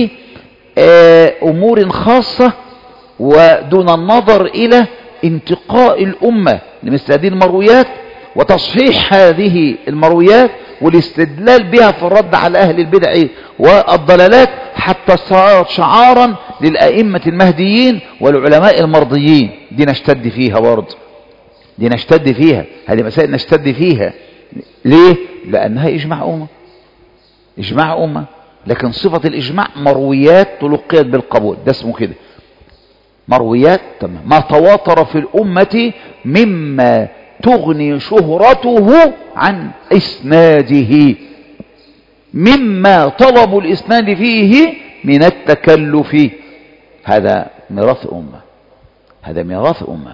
بأمور خاصة ودون النظر إلى انتقاء الأمة لمثل هذه المرويات وتصحيح هذه المرويات والاستدلال بها في الرد على أهل البدع والضلالات حتى صارت شعارا للأئمة المهديين والعلماء المرضيين. دي نشتد فيها برضه، دي نشتد فيها، هذه مسائل نشتد فيها. ليه؟ لأنها إجماع أمة، إجماع أمة، لكن صفة الإجماع مرويات تلقيت بالقبول، ده اسمه كده مرويات. تمام. ما تواتر في الأمة مما تغني شهرته عن إسناده، مما طلب الإسناد فيه من التكلف. هذا ميراث أمة، هذا ميراث أمة.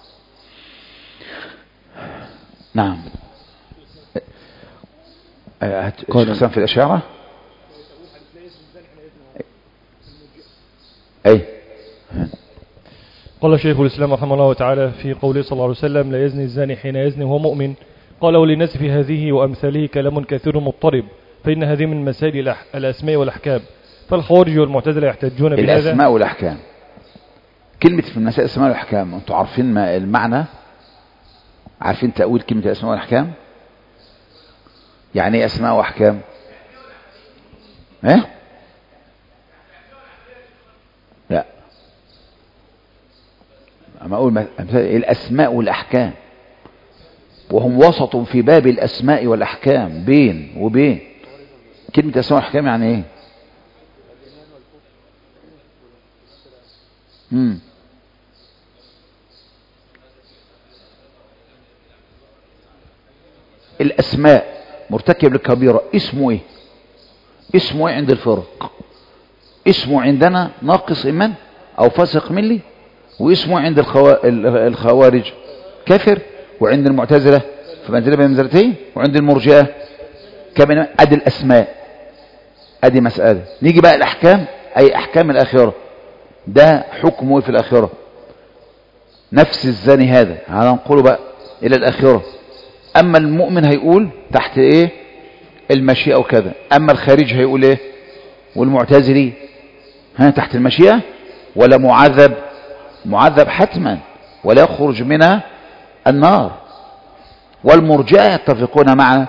نعم. شخصا في الأشاعرة أي قال شيخ الإسلام رحمه الله تعالى في قوله صلى الله عليه وسلم: لا يزني الزاني حين يزني وهو مؤمن. قال: وللناس في هذه وأمثاله كلام كثير مضطرب، فإن هذه من مسائل الأسماء والأحكام، فالخوارج والمعتزلة يحتجون بهذا. الأسماء والأحكام، كلمة في مسائل الأسماء والأحكام أنتم عارفين ما المعنى؟ عارفين تأويل كلمة الأسماء والأحكام؟ يعني ايه أسماء وأحكام؟ ايه؟ لا، أما أقول الأسماء والأحكام، وهم وسط في باب الأسماء والأحكام بين وبين. كلمة أسماء والأحكام يعني ايه؟ مم. الأسماء مرتكب للكبيرة اسمه ايه؟ اسمه ايه عند الفرق؟ اسمه عندنا ناقص إيمان أو فاسق ملي، واسمه عند الخوا... الخوارج كافر، وعند المعتزلة في منزلة بين منزلتين، وعند المرجئة كمان. أدي الأسماء، أدي مسألة. نيجي بقى الأحكام، أي أحكام الآخرة، ده حكمه في الآخرة. نفس الزاني هذا هننقله بقى إلى الآخرة. أما المؤمن هيقول تحت إيه؟ المشيئة وكذا. أما الخارج هيقول إيه؟ والمعتزلي ها تحت المشيئة ولا معذب؟ معذب حتما ولا يخرج منها النار. والمرجئة يتفقون معنا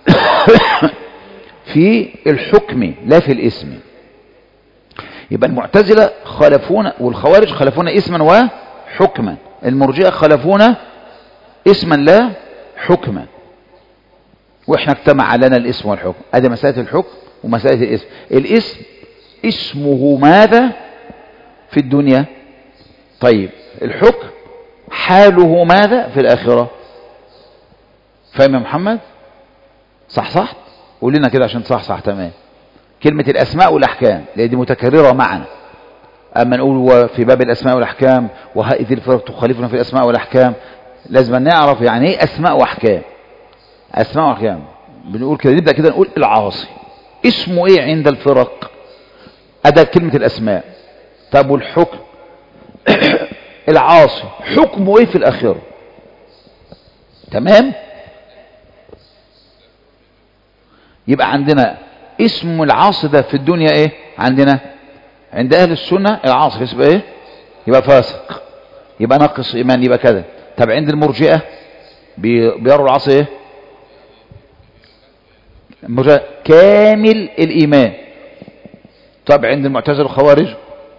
في الحكم لا في الاسم. يبقى المعتزلة خالفون والخوارج خالفون اسما وحكما، المرجئة خالفون اسما لا حكما، واحنا اجتمع لنا الاسم والحكم. ادي مسألة الحكم ومسألة الاسم. الاسم اسمه ماذا في الدنيا؟ طيب الحكم حاله ماذا في الآخرة؟ فاهم يا محمد؟ صح صح؟ قول لنا كده عشان صح صح. تمام. كلمة الأسماء والأحكام لأن دي متكررة معنا. أما نقول في باب الأسماء والأحكام وهذه الفرق تخالفنا في الأسماء والأحكام، لازم نعرف يعني ايه أسماء وأحكام. أسماء وأحكام بنقول كده، نبدأ كده نقول العاصي اسمه ايه عند الفرق؟ أدى كلمة الأسماء. طب والحكم؟ العاصي حكمه ايه في الآخرة؟ تمام. يبقى عندنا اسم العاصي ده في الدنيا ايه عندنا؟ عند اهل السنة العاصي اسمه ايه؟ يبقى فاسق، يبقى ناقص ايمان، يبقى كذا. طب عند المرجئة بيروا العاصي ايه؟ كامل الايمان. طب عند المعتزلة والخوارج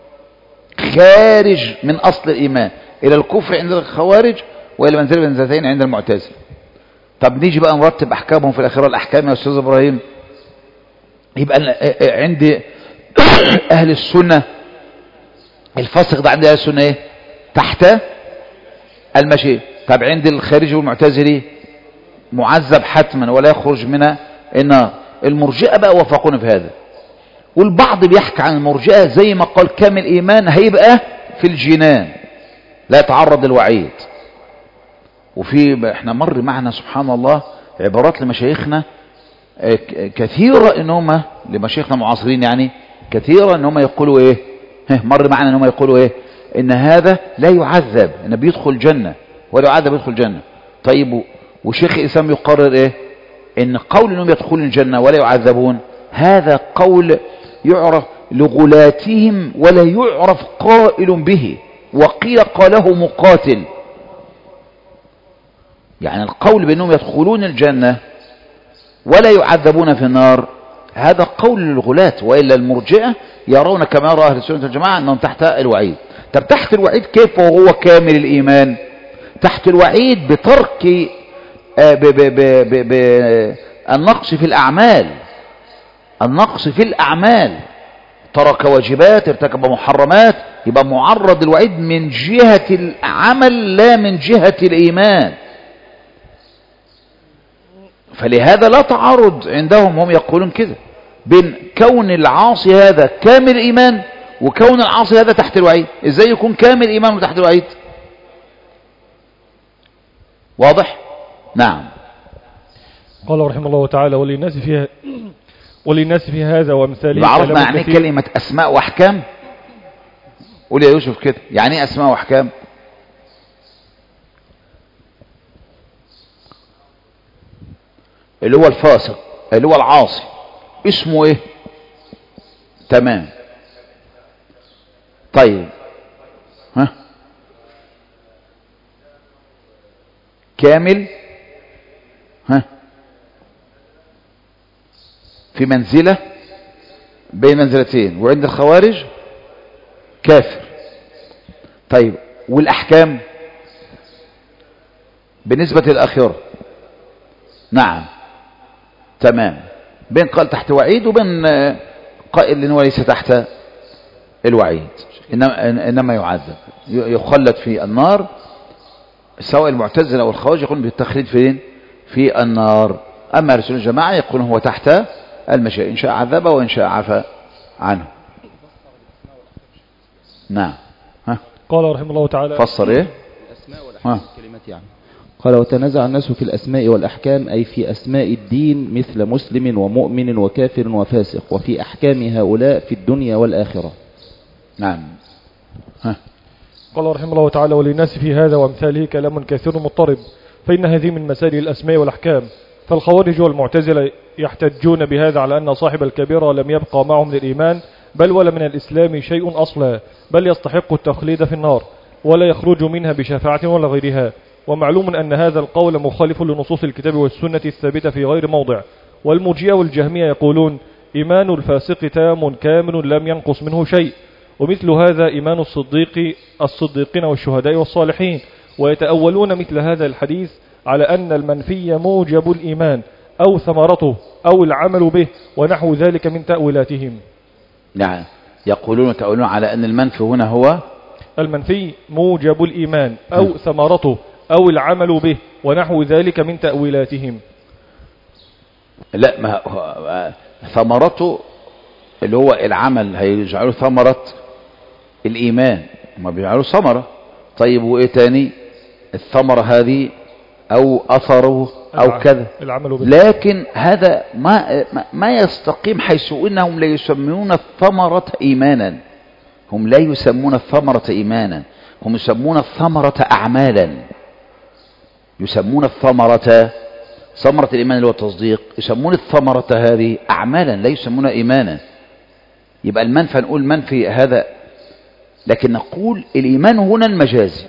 خارج من اصل الايمان الى الكفر عند الخوارج والى منزله منزلتين عند المعتزله. طب نيجي بقى نرتب احكامهم في الاخره. الاحكام يا استاذ ابراهيم يبقى عند اهل السنه الفاسق ده عند اهل السنه ايه؟ تحت المشيئة. طب عند الخارجي والمعتزلي معذب حتما ولا يخرج من النار. المرجئة بقى وافقون في هذا، والبعض بيحكي عن المرجئة زي ما قال كامل إيمان هيبقى في الجنان لا يتعرض للوعيد. وفي احنا مر معنا سبحان الله عبارات لمشايخنا كثيرة انهم لمشايخنا معاصرين يعني كثيرة انهم يقولوا ايه، مر معنا انهم يقولوا ايه، ان هذا لا يعذب، ان بيدخل الجنة ولا يعذب يدخل الجنة. طيب وشيخ الإسلام يقرر ايه، ان قول انهم يدخلون الجنة ولا يعذبون هذا قول يعرف لغلاتهم ولا يعرف قائل به، وقيل قاله مقاتل. يعني القول بأنهم يدخلون الجنة ولا يعذبون في النار هذا قول للغلات، وإلا المرجئة يرون كما يرى أهل السنة والجماعة أنهم تحت الوعيد. طب تحت الوعيد كيف وهو كامل الإيمان؟ تحت الوعيد بترك النقص في الأعمال، النقص في الأعمال، ترك واجبات ارتكب محرمات، يبقى معرض الوعيد من جهة العمل لا من جهة الإيمان. فلهذا لا تعارض عندهم، هم يقولون كده بين كون العاصي هذا كامل إيمان وكون العاصي هذا تحت الوعيد. ازاي يكون كامل إيمان وتحت الوعيد؟ واضح؟ نعم. قال رحمه الله تعالى وللناس فيها وللناس في هذا وامثاله. عرفنا يعني كلمة أسماء وأحكام. قول يا يوسف كده، يعني ايه أسماء وأحكام؟ اللي هو الفاسق اللي هو العاصي اسمه ايه؟ تمام. طيب ها كامل ها في منزلة بين منزلتين، وعند الخوارج كافر. طيب والأحكام بالنسبة للآخرة؟ نعم تمام، بين قال تحت وعيد وبين قائل انه ليس تحت الوعيد، انما يعذب يخلد في النار، سواء المعتزلة او الخوارج يقولون بالتخليد فين؟ في النار. اما رسول الجماعة يقولون هو تحت المشيئة، ان شاء عذبه وان شاء عفى عنه. نعم. ها قال رحمه الله تعالى فسر ايه الاسماء والاحكام الكلمات يعني. قال وتنازع الناس في الأسماء والأحكام أي في أسماء الدين مثل مسلم ومؤمن وكافر وفاسق، وفي أحكام هؤلاء في الدنيا والآخرة. نعم. ها. قال رحمه الله تعالى وللناس في هذا وامثاله كلام كثير مضطرب، فإن هذه من مسائل الأسماء والأحكام. فالخوارج والمعتزلة يحتجون بهذا على أن صاحب الكبيرة لم يبقى معهم للإيمان بل ولا من الإسلام شيء أصلا، بل يستحق التخليد في النار ولا يخرج منها بشفاعة ولا غيرها. ومعلوم أن هذا القول مخالف لنصوص الكتاب والسنة الثابتة في غير موضع. والمرجئة والجهمية يقولون إيمان الفاسق تام كامل لم ينقص منه شيء، ومثل هذا إيمان الصديق الصديقين والشهداء والصالحين. ويتأولون مثل هذا الحديث على أن المنفي موجب الإيمان أو ثمرته أو العمل به ونحو ذلك من تأويلاتهم. نعم، يقولون تأولون على أن المنفي هنا هو المنفي موجب الإيمان أو م. ثمرته أو العمل به ونحو ذلك من تأويلاتهم. لا، ما ثمرته اللي هو العمل هيجعلوا ثمرة الإيمان، ما بيجعلوا ثمرة. طيب وإيه تاني؟ الثمرة هذه أو أثره أو كذا، لكن هذا ما ما يستقيم، حيث إنهم لا يسمون الثمرة إيمانا. هم لا يسمون الثمرة إيمانا، هم يسمون الثمرة أعمالا. يسمون الثمرة ثمرة الإيمان اللي هو التصديق، يسمون الثمرة هذه أعمالا لا يسمون إيمانا. يبقى المنفى نقول منفي هذا، لكن نقول الإيمان هنا المجاز،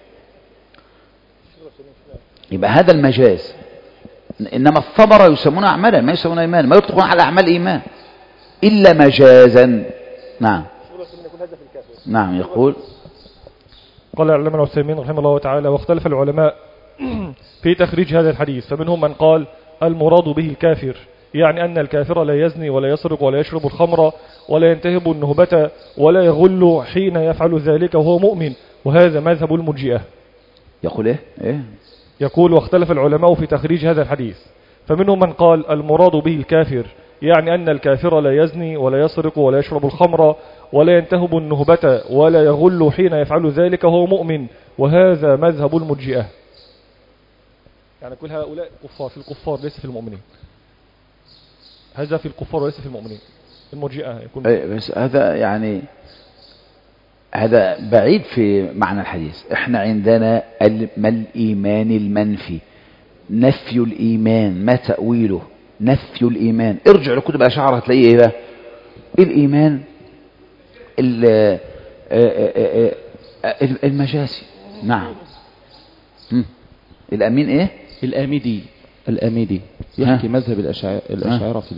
يبقى هذا المجاز. إنما الثمرة يسمون أعمالا ما يسمون إيمانا، ما يطلقون على أعمال إيمان إلا مجازا. نعم نعم. يقول قال العلامة العثيمين رحمه الله تعالى واختلف العلماء في تخريج هذا الحديث، فمنهم من قال المراد به الكافر، يعني أن الكافر لا يزني ولا يسرق ولا يشرب الخمر ولا ينتهب النهبة ولا يغل حين يفعل ذلك وهو مؤمن، وهذا مذهب المرجئة. يقول إيه؟ إيه؟ يقول واختلف العلماء في تخريج هذا الحديث، فمنهم من قال المراد به الكافر، يعني أن الكافر لا يزني ولا يسرق ولا يشرب الخمر ولا ينتهب النهبة ولا يغل حين يفعل ذلك وهو مؤمن، وهذا مذهب المرجئة. يعني كل هؤلاء كفار، في الكفار ليس في المؤمنين. هذا في الكفار وليس في المؤمنين. المرجئة يكون أي بس هذا يعني هذا بعيد في معنى الحديث. احنا عندنا ما الإيمان المنفي، نفي الإيمان، ما تأويله؟ نفي الإيمان. ارجع لكتب الأشاعرة هتلاقيه ايه بقى؟ الإيمان المجازي. نعم. الأمين ايه؟ الآمدي. الآمدي يحكي مذهب الأشاعرة في ال...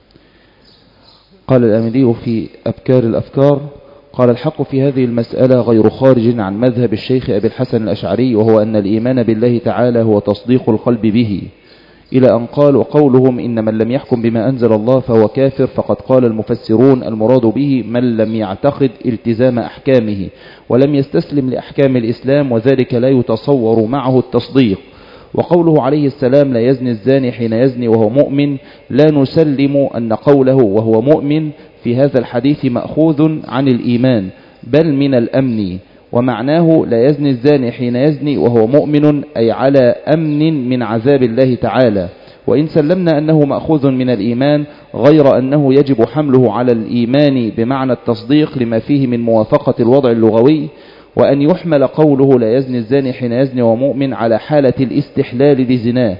قال الآمدي في أبكار الأفكار، قال الحق في هذه المسألة غير خارج عن مذهب الشيخ أبي الحسن الأشعري، وهو أن الإيمان بالله تعالى هو تصديق القلب به، إلى أن قال وقولهم إن من لم يحكم بما أنزل الله فهو كافر، فقد قال المفسرون المراد به من لم يعتقد التزام أحكامه ولم يستسلم لأحكام الإسلام، وذلك لا يتصور معه التصديق. وقوله عليه السلام لا يزني الزاني حين يزني وهو مؤمن، لا نسلم أن قوله وهو مؤمن في هذا الحديث مأخوذ عن الإيمان بل من الأمن، ومعناه لا يزني الزاني حين يزني وهو مؤمن أي على أمن من عذاب الله تعالى. وإن سلمنا أنه مأخوذ من الإيمان غير أنه يجب حمله على الإيمان بمعنى التصديق لما فيه من موافقة الوضع اللغوي، وأن يحمل قوله لا يزني الزاني حين يزني وهو مؤمن على حالة الاستحلال لزناه.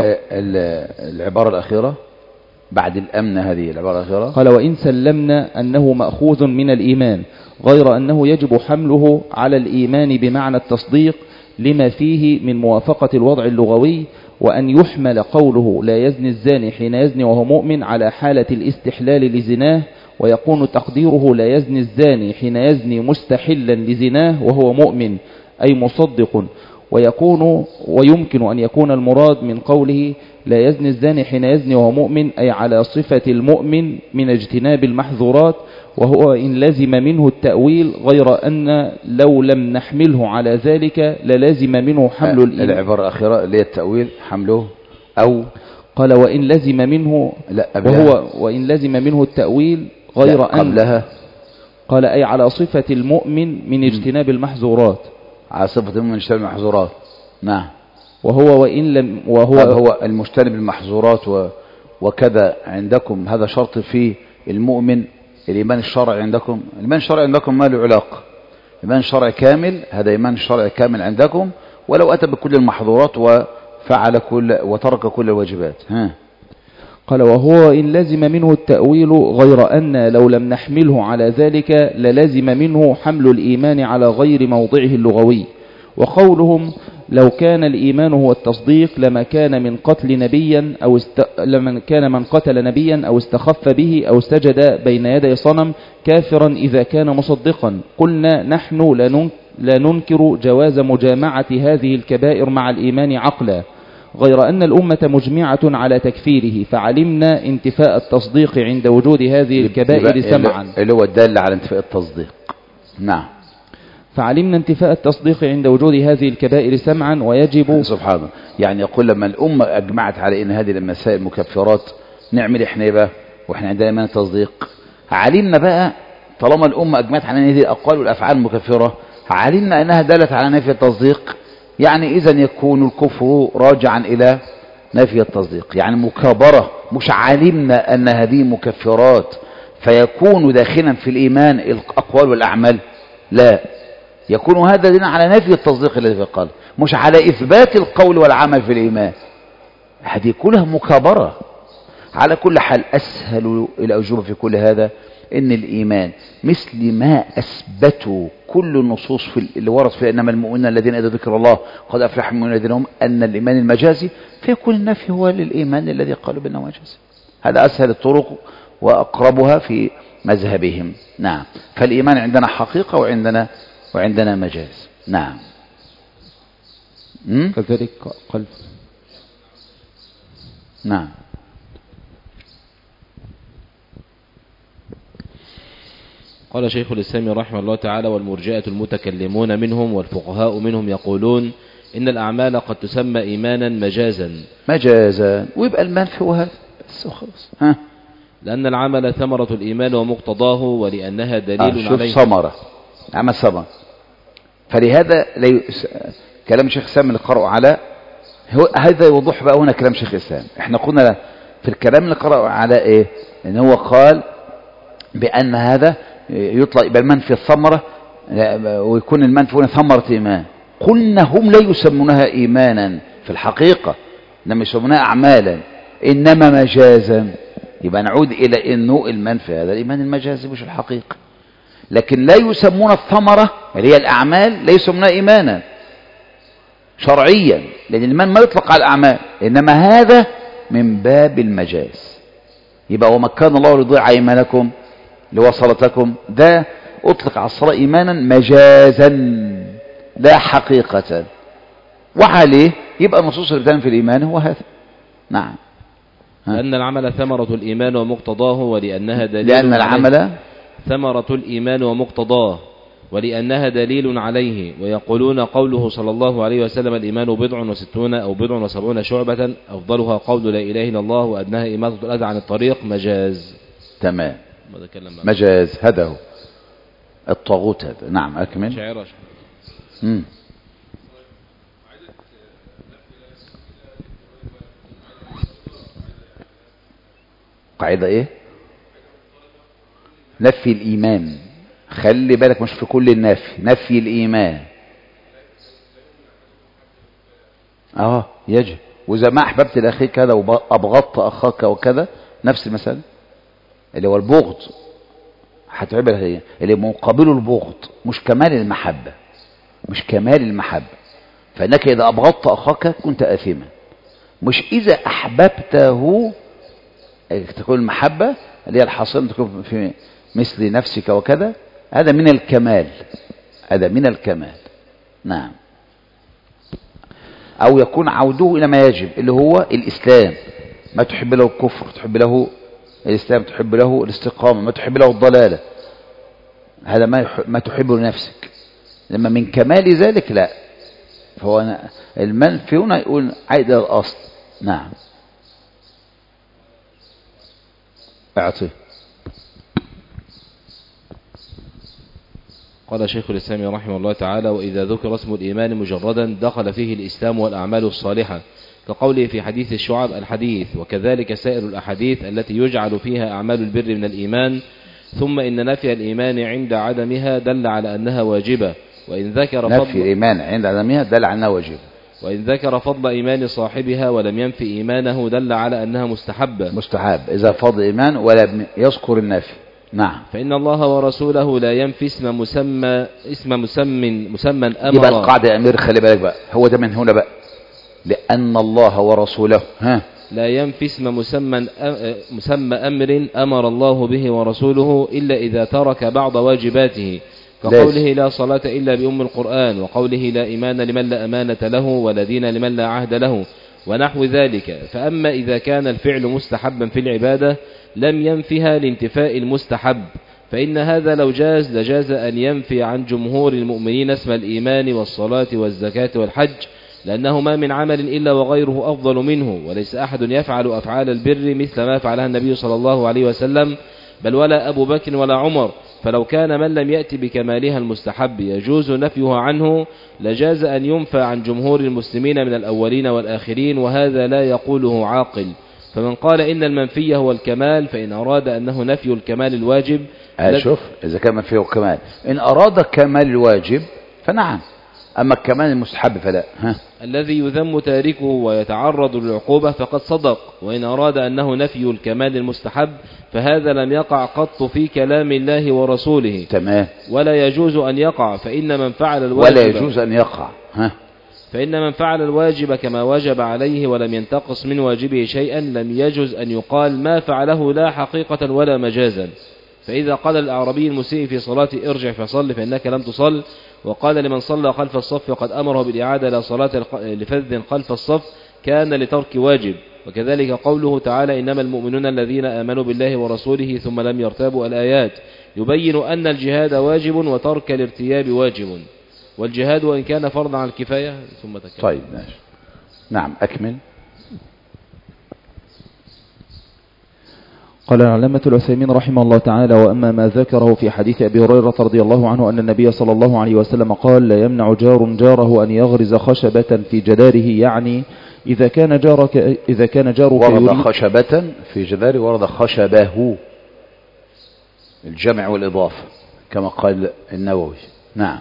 العبارة الأخيرة بعد الأمن، هذه العبارة الأخيرة قال وإن سلمنا أنه مأخوذ من الإيمان غير أنه يجب حمله على الإيمان بمعنى التصديق لما فيه من موافقة الوضع اللغوي، وأن يحمل قوله لا يزني الزاني حين يزني وهو مؤمن على حالة الاستحلال لزناه، ويكون تقديره لا يزني الزاني حين يزني مستحلا لزناه وهو مؤمن أي مصدق، ويكون ويمكن أن يكون المراد من قوله لا يزني الزاني حين يزني وهو مؤمن أي على صفة المؤمن من اجتناب المحظورات، وهو إن لزم منه التأويل غير أن لو لم نحمله على ذلك للازم منه حمل الإيمان. العبارة الأخيرة اللي هي التأويل حمله أو قال وإن لزم منه لا وهو وإن لزم منه التأويل غير أن قبلها قال أي على صفة المؤمن من اجتناب المحظورات، على صفة المؤمن من اجتناب المحظورات. نعم. وهو وإن لم وهو هو المجتنب المحظورات و وكذا عندكم هذا شرط في المؤمن. الإيمان الشرعي عندكم، الإيمان الشرعي عندكم ما له علاقة. الإيمان الشرعي كامل، هذا إيمان الشرعي كامل عندكم ولو أتى بكل المحظورات وفعل كل وترك كل الواجبات. ها قال وهو إن لزم منه التأويل غير أن لو لم نحمله على ذلك للازم منه حمل الإيمان على غير موضعه اللغوي. وقولهم لو كان الإيمان هو التصديق لما كان من قتل نبيا أو است... لما كان من قتل نبيا أو استخف به أو سجد بين يدي صنم كافرا إذا كان مصدقا. قلنا نحن لا ننكر جواز مجامعة هذه الكبائر مع الإيمان عقلا، غير أن الأمة مجمعة على تكفيره، فعلمنا انتفاء التصديق عند وجود هذه الكبائر سمعا، اللي هو الدال على انتفاء التصديق. نعم. فعلمنا انتفاء التصديق عند وجود هذه الكبائر سمعا، ويجب سبحان الله. يعني يقول لما الأمة أجمعت على أن هذه المسائل مكفرات نعمل إحنا بقى وإحنا عندنا إيمان التصديق. علمنا بقى طالما الأمة أجمعت على أن هذه الأقوال والأفعال مكفرة، علمنا أنها دلت على نفي التصديق، يعني إذن يكون الكفر راجعا إلى نفي التصديق، يعني مكابرة. مش علمنا أن هذه مكفرات فيكون داخلا في الإيمان الأقوال والأعمال، لا، يكون هذا دين على نفي التصديق الذي في القلب، مش على إثبات القول والعمل في الإيمان. هذه كلها مكابرة. على كل حال أسهل الأجوبة في كل هذا إن الإيمان مثل ما أثبتوا كل النصوص في اللي ورد فيها إنما المؤمنون الذين إذا ذكر الله قد أفلح المؤمنون الذين هم أن الإيمان المجازي، فيكون النفي هو للإيمان الذي قالوا بأنه مجازي. هذا أسهل الطرق وأقربها في مذهبهم. نعم. فالإيمان عندنا حقيقة وعندنا وعندنا مجاز. نعم. كذلك قلب. قال شيخ الإسلام رحمه الله تعالى: والمرجئة المتكلمون منهم والفقهاء منهم يقولون إن الأعمال قد تسمى إيمانا مجازا مجازا، ويبقى المنفي وهذا بس وخلاص. ها، لأن العمل ثمرة الإيمان ومقتضاه، ولأنها دليل آه عليه. شوف ثمرة، عمل ثمرة، فلهذا لي... كلام الشيخ الإسلام اللي قرأوا على هو هذا يوضح بقى هنا كلام شيخ الإسلام. احنا قلنا في الكلام اللي قرأوا على ايه، ان هو قال بأن هذا يطلق يبقى المنفي الثمرة ويكون المنفي هنا ثمرة إيمان. قلنا هم لا يسمونها إيمانا في الحقيقة، لم يسمونها أعمالا إنما مجازا. يبقى نعود إلى أنه المنفي هذا الإيمان المجازي مش الحقيقة، لكن لا يسمون الثمرة اللي هي الأعمال لا يسمونها إيمانا شرعيا، لأن الإيمان ما يطلق على الأعمال، إنما هذا من باب المجاز. يبقى وما كان الله ليضيع إيمانكم لوصلتكم، ده أطلق على الصلاة إيمانا مجازا لا حقيقة، وعليه يبقى النصوص اللي بتعمل في الإيمان هو هذا. نعم. لأن العمل ثمرة الإيمان ومقتضاه، ولأنها دليل لأن العمل ثمرة الإيمان ومقتضاه ولأنها دليل عليه. ويقولون قوله صلى الله عليه وسلم: الإيمان بضع وستون أو بضع وسبعون شعبة أفضلها قول لا إله إلا الله وأدناها إماطة الأذى عن الطريق. مجاز. تمام، مجاز هذا هو الطاغوت هذا. نعم أكمل. شعيرة. امم قاعدة ايه؟ نفي الإيمان، خلي بالك مش في كل النفي، نفي الإيمان. اه يجب، وإذا ما أحببت لأخيك كذا وأبغضت أخاك وكذا، نفس المثال اللي هو البغض، هتعبر هي اللي مقابله البغض، مش كمال المحبة، مش كمال المحبة. فإنك إذا أبغضت أخاك كنت آثما، مش إذا أحببته تكون المحبة اللي هي الحاصلة تكون في مثل نفسك وكذا. هذا من الكمال، هذا من الكمال. نعم. أو يكون عوده إلى ما يجب اللي هو الإسلام، ما تحب له الكفر، تحب له الإسلام، تحب له الاستقامة، ما تحب له الضلالة. هذا ما ما تحب لنفسك، لما من كمال ذلك لا. فهو المنفي هنا يقول عائد إلى الأصل. نعم. أعطيه. قال شيخ الإسلام رحمه الله تعالى: وإذا ذكر اسم الإيمان مجردا دخل فيه الإسلام والأعمال الصالحة، كقوله في حديث الشعب الحديث، وكذلك سائر الأحاديث التي يجعل فيها أعمال البر من الإيمان. ثم إن نفي الإيمان عند عدمها دل على أنها واجبة، وإن ذكر نفي فضل الإيمان عند عدمها دل على أنها واجبة، وإن ذكر فضل إيمان صاحبها ولم ينفي إيمانه دل على أنها مستحبة. مستحب إذا فضل إيمان ولم يذكر النفي. نعم. فإن الله ورسوله لا ينفي اسم مسمى اسم مسمى مسمى أمر. يبقى القاعدة يا أمير خلي بالك بقى، هو ده من هنا بقى، لأن الله ورسوله ها لا ينفي اسم مسمى مسمى أمر أمر الله به ورسوله إلا إذا ترك بعض واجباته، كقوله لا صلاة إلا بأم القرآن، وقوله لا إيمان لمن لا أمانة له ولا دين لمن لا عهد له، ونحو ذلك. فأما إذا كان الفعل مستحبا في العبادة لم ينفها لانتفاء المستحب، فإن هذا لو جاز لجاز أن ينفي عن جمهور المؤمنين اسم الإيمان والصلاة والزكاة والحج، لأنه ما من عمل إلا وغيره أفضل منه، وليس أحد يفعل أفعال البر مثل ما فعلها النبي صلى الله عليه وسلم، بل ولا أبو بكر ولا عمر. فلو كان من لم يأتي بكمالها المستحب يجوز نفيها عنه لجاز أن ينفى عن جمهور المسلمين من الأولين والآخرين، وهذا لا يقوله عاقل. فمن قال إن المنفي هو الكمال فإن أراد أنه نفي الكمال الواجب. شوف إذا كان منفي الكمال، إن أراد كمال الواجب فنعم، أما الكمال المستحب فلا. ها. الذي يذم تاركه ويتعرض للعقوبة فقد صدق، وإن أراد أنه نفي الكمال المستحب فهذا لم يقع قط في كلام الله ورسوله. تمام. ولا يجوز أن يقع، فإن من فعل الواجب ولا يجوز أن يقع. ها. فإن من فعل الواجب كما وجب عليه ولم ينتقص من واجبه شيئا لم يجوز أن يقال ما فعله لا حقيقة ولا مجازا. فإذا قال الأعرابي المسيء في صلاة ارجع فصل فإنك لم تصل، وقال لمن صلى خلف الصف وقد أمره بالإعادة لا صلاة لفذ خلف الصف، كان لترك واجب. وكذلك قوله تعالى إنما المؤمنون الذين آمنوا بالله ورسوله ثم لم يرتابوا الآيات، يبين أن الجهاد واجب وترك الارتياب واجب، والجهاد وإن كان فرضا على الكفاية. ثم تكلم. طيب ماشي. نعم أكمل. قال العلامة العثيمين رحمه الله تعالى: وأما ما ذكره في حديث أبي هريرة رضي الله عنه أن النبي صلى الله عليه وسلم قال: لا يمنع جار جاره أن يغرز خشبة في جداره، يعني إذا كان جارك إذا كان جارك ورد خشبة في جداره، ورد خشبه، الجمع والإضافة كما قال النووي. نعم.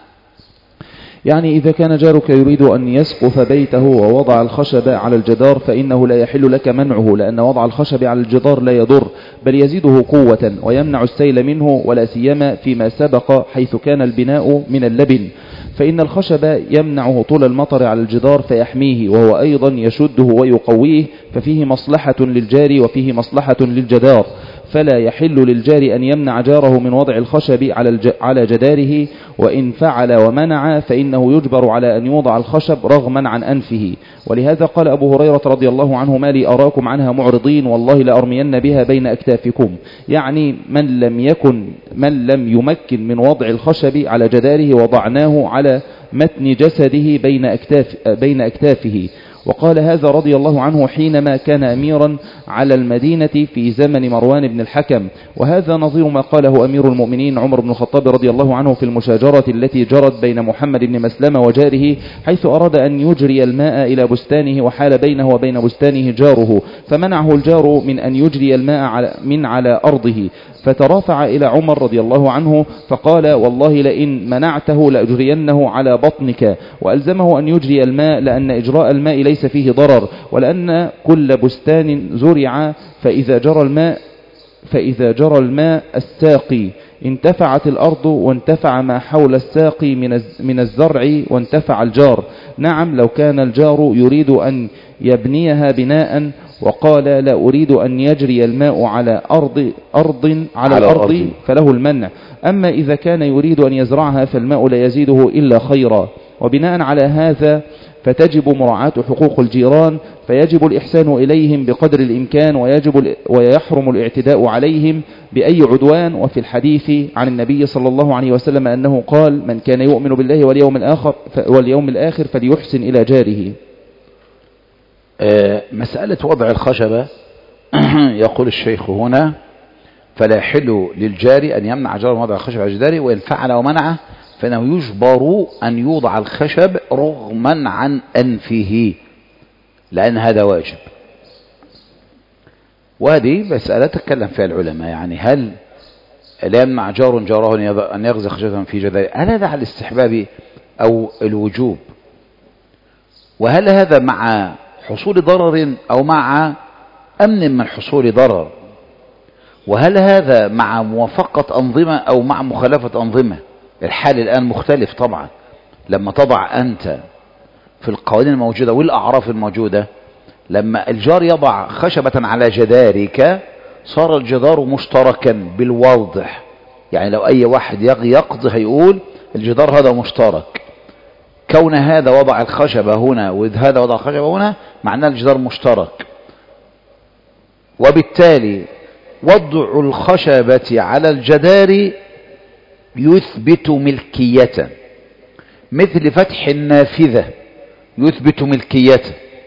يعني إذا كان جارك يريد أن يسقف بيته ووضع الخشب على الجدار فإنه لا يحل لك منعه، لأن وضع الخشب على الجدار لا يضر بل يزيده قوة ويمنع السيل منه، ولا سيما فيما سبق حيث كان البناء من اللبن، فإن الخشب يمنعه طول المطر على الجدار فيحميه، وهو أيضا يشده ويقويه، ففيه مصلحة للجار وفيه مصلحة للجدار، فلا يحل للجار أن يمنع جاره من وضع الخشب على جداره، وإن فعل ومنع فإنه يجبر على أن يوضع الخشب رغما عن أنفه. ولهذا قال أبو هريرة رضي الله عنه: ما لي أراكم عنها معرضين، والله لأرمين بها بين أكتافكم. يعني من لم يكن من لم يمكن من وضع الخشب على جداره وضعناه على متن جسده بين أكتاف بين أكتافه. وقال هذا رضي الله عنه حينما كان أميرا على المدينة في زمن مروان بن الحكم، وهذا نظير ما قاله أمير المؤمنين عمر بن الخطاب رضي الله عنه في المشاجرة التي جرت بين محمد بن مسلمة وجاره، حيث أراد أن يجري الماء إلى بستانه وحال بينه وبين بستانه جاره، فمنعه الجار من أن يجري الماء من على أرضه، فترافع إلى عمر رضي الله عنه فقال: والله لئن منعته لأجرينه على بطنك، وألزمه أن يجري الماء، لأن إجراء الماء ليس فيه ضرر، ولأن كل بستان زرع فإذا جرى الماء فإذا جرى الماء الساقي انتفعت الأرض وانتفع ما حول الساقي من الزرع وانتفع الجار. نعم، لو كان الجار يريد أن يبنيها بناء وقال: لا أريد أن يجري الماء على أرض, أرض على, على الأرض الأرض فله المنع. أما إذا كان يريد أن يزرعها فالماء لا يزيده إلا خيرا. وبناء على هذا فتجب مراعاة حقوق الجيران، فيجب الإحسان إليهم بقدر الإمكان، ويجب ويحرم الاعتداء عليهم بأي عدوان. وفي الحديث عن النبي صلى الله عليه وسلم أنه قال: من كان يؤمن بالله واليوم الآخر واليوم الآخر فليحسن إلى جاره. مسألة وضع الخشبة يقول الشيخ هنا: فلا يحل للجار أن يمنع جاره وضع الخشب على جداره، وإن فعل ومنعه فإنه يجبر أن يوضع الخشب رغما عن أنفه، لأن هذا واجب. وهذه مسألة تكلم فيها العلماء، يعني هل لا يمنع جار جاره أن يغزى خشبة في جداره، هل هذا على الاستحباب أو الوجوب؟ وهل هذا مع حصول ضرر أو مع أمن من حصول ضرر؟ وهل هذا مع موافقة أنظمة أو مع مخالفة أنظمة؟ الحال الآن مختلف طبعا. لما تضع أنت في القوانين الموجودة والأعراف الموجودة، لما الجار يضع خشبة على جدارك صار الجدار مشتركا بالواضح، يعني لو أي واحد يقضي هيقول الجدار هذا مشترك. كون هذا وضع الخشبة هنا وهذا وضع الخشبة هنا معناه الجدار مشترك، وبالتالي وضع الخشبة على الجدار يثبت ملكية، مثل فتح النافذة يثبت ملكية.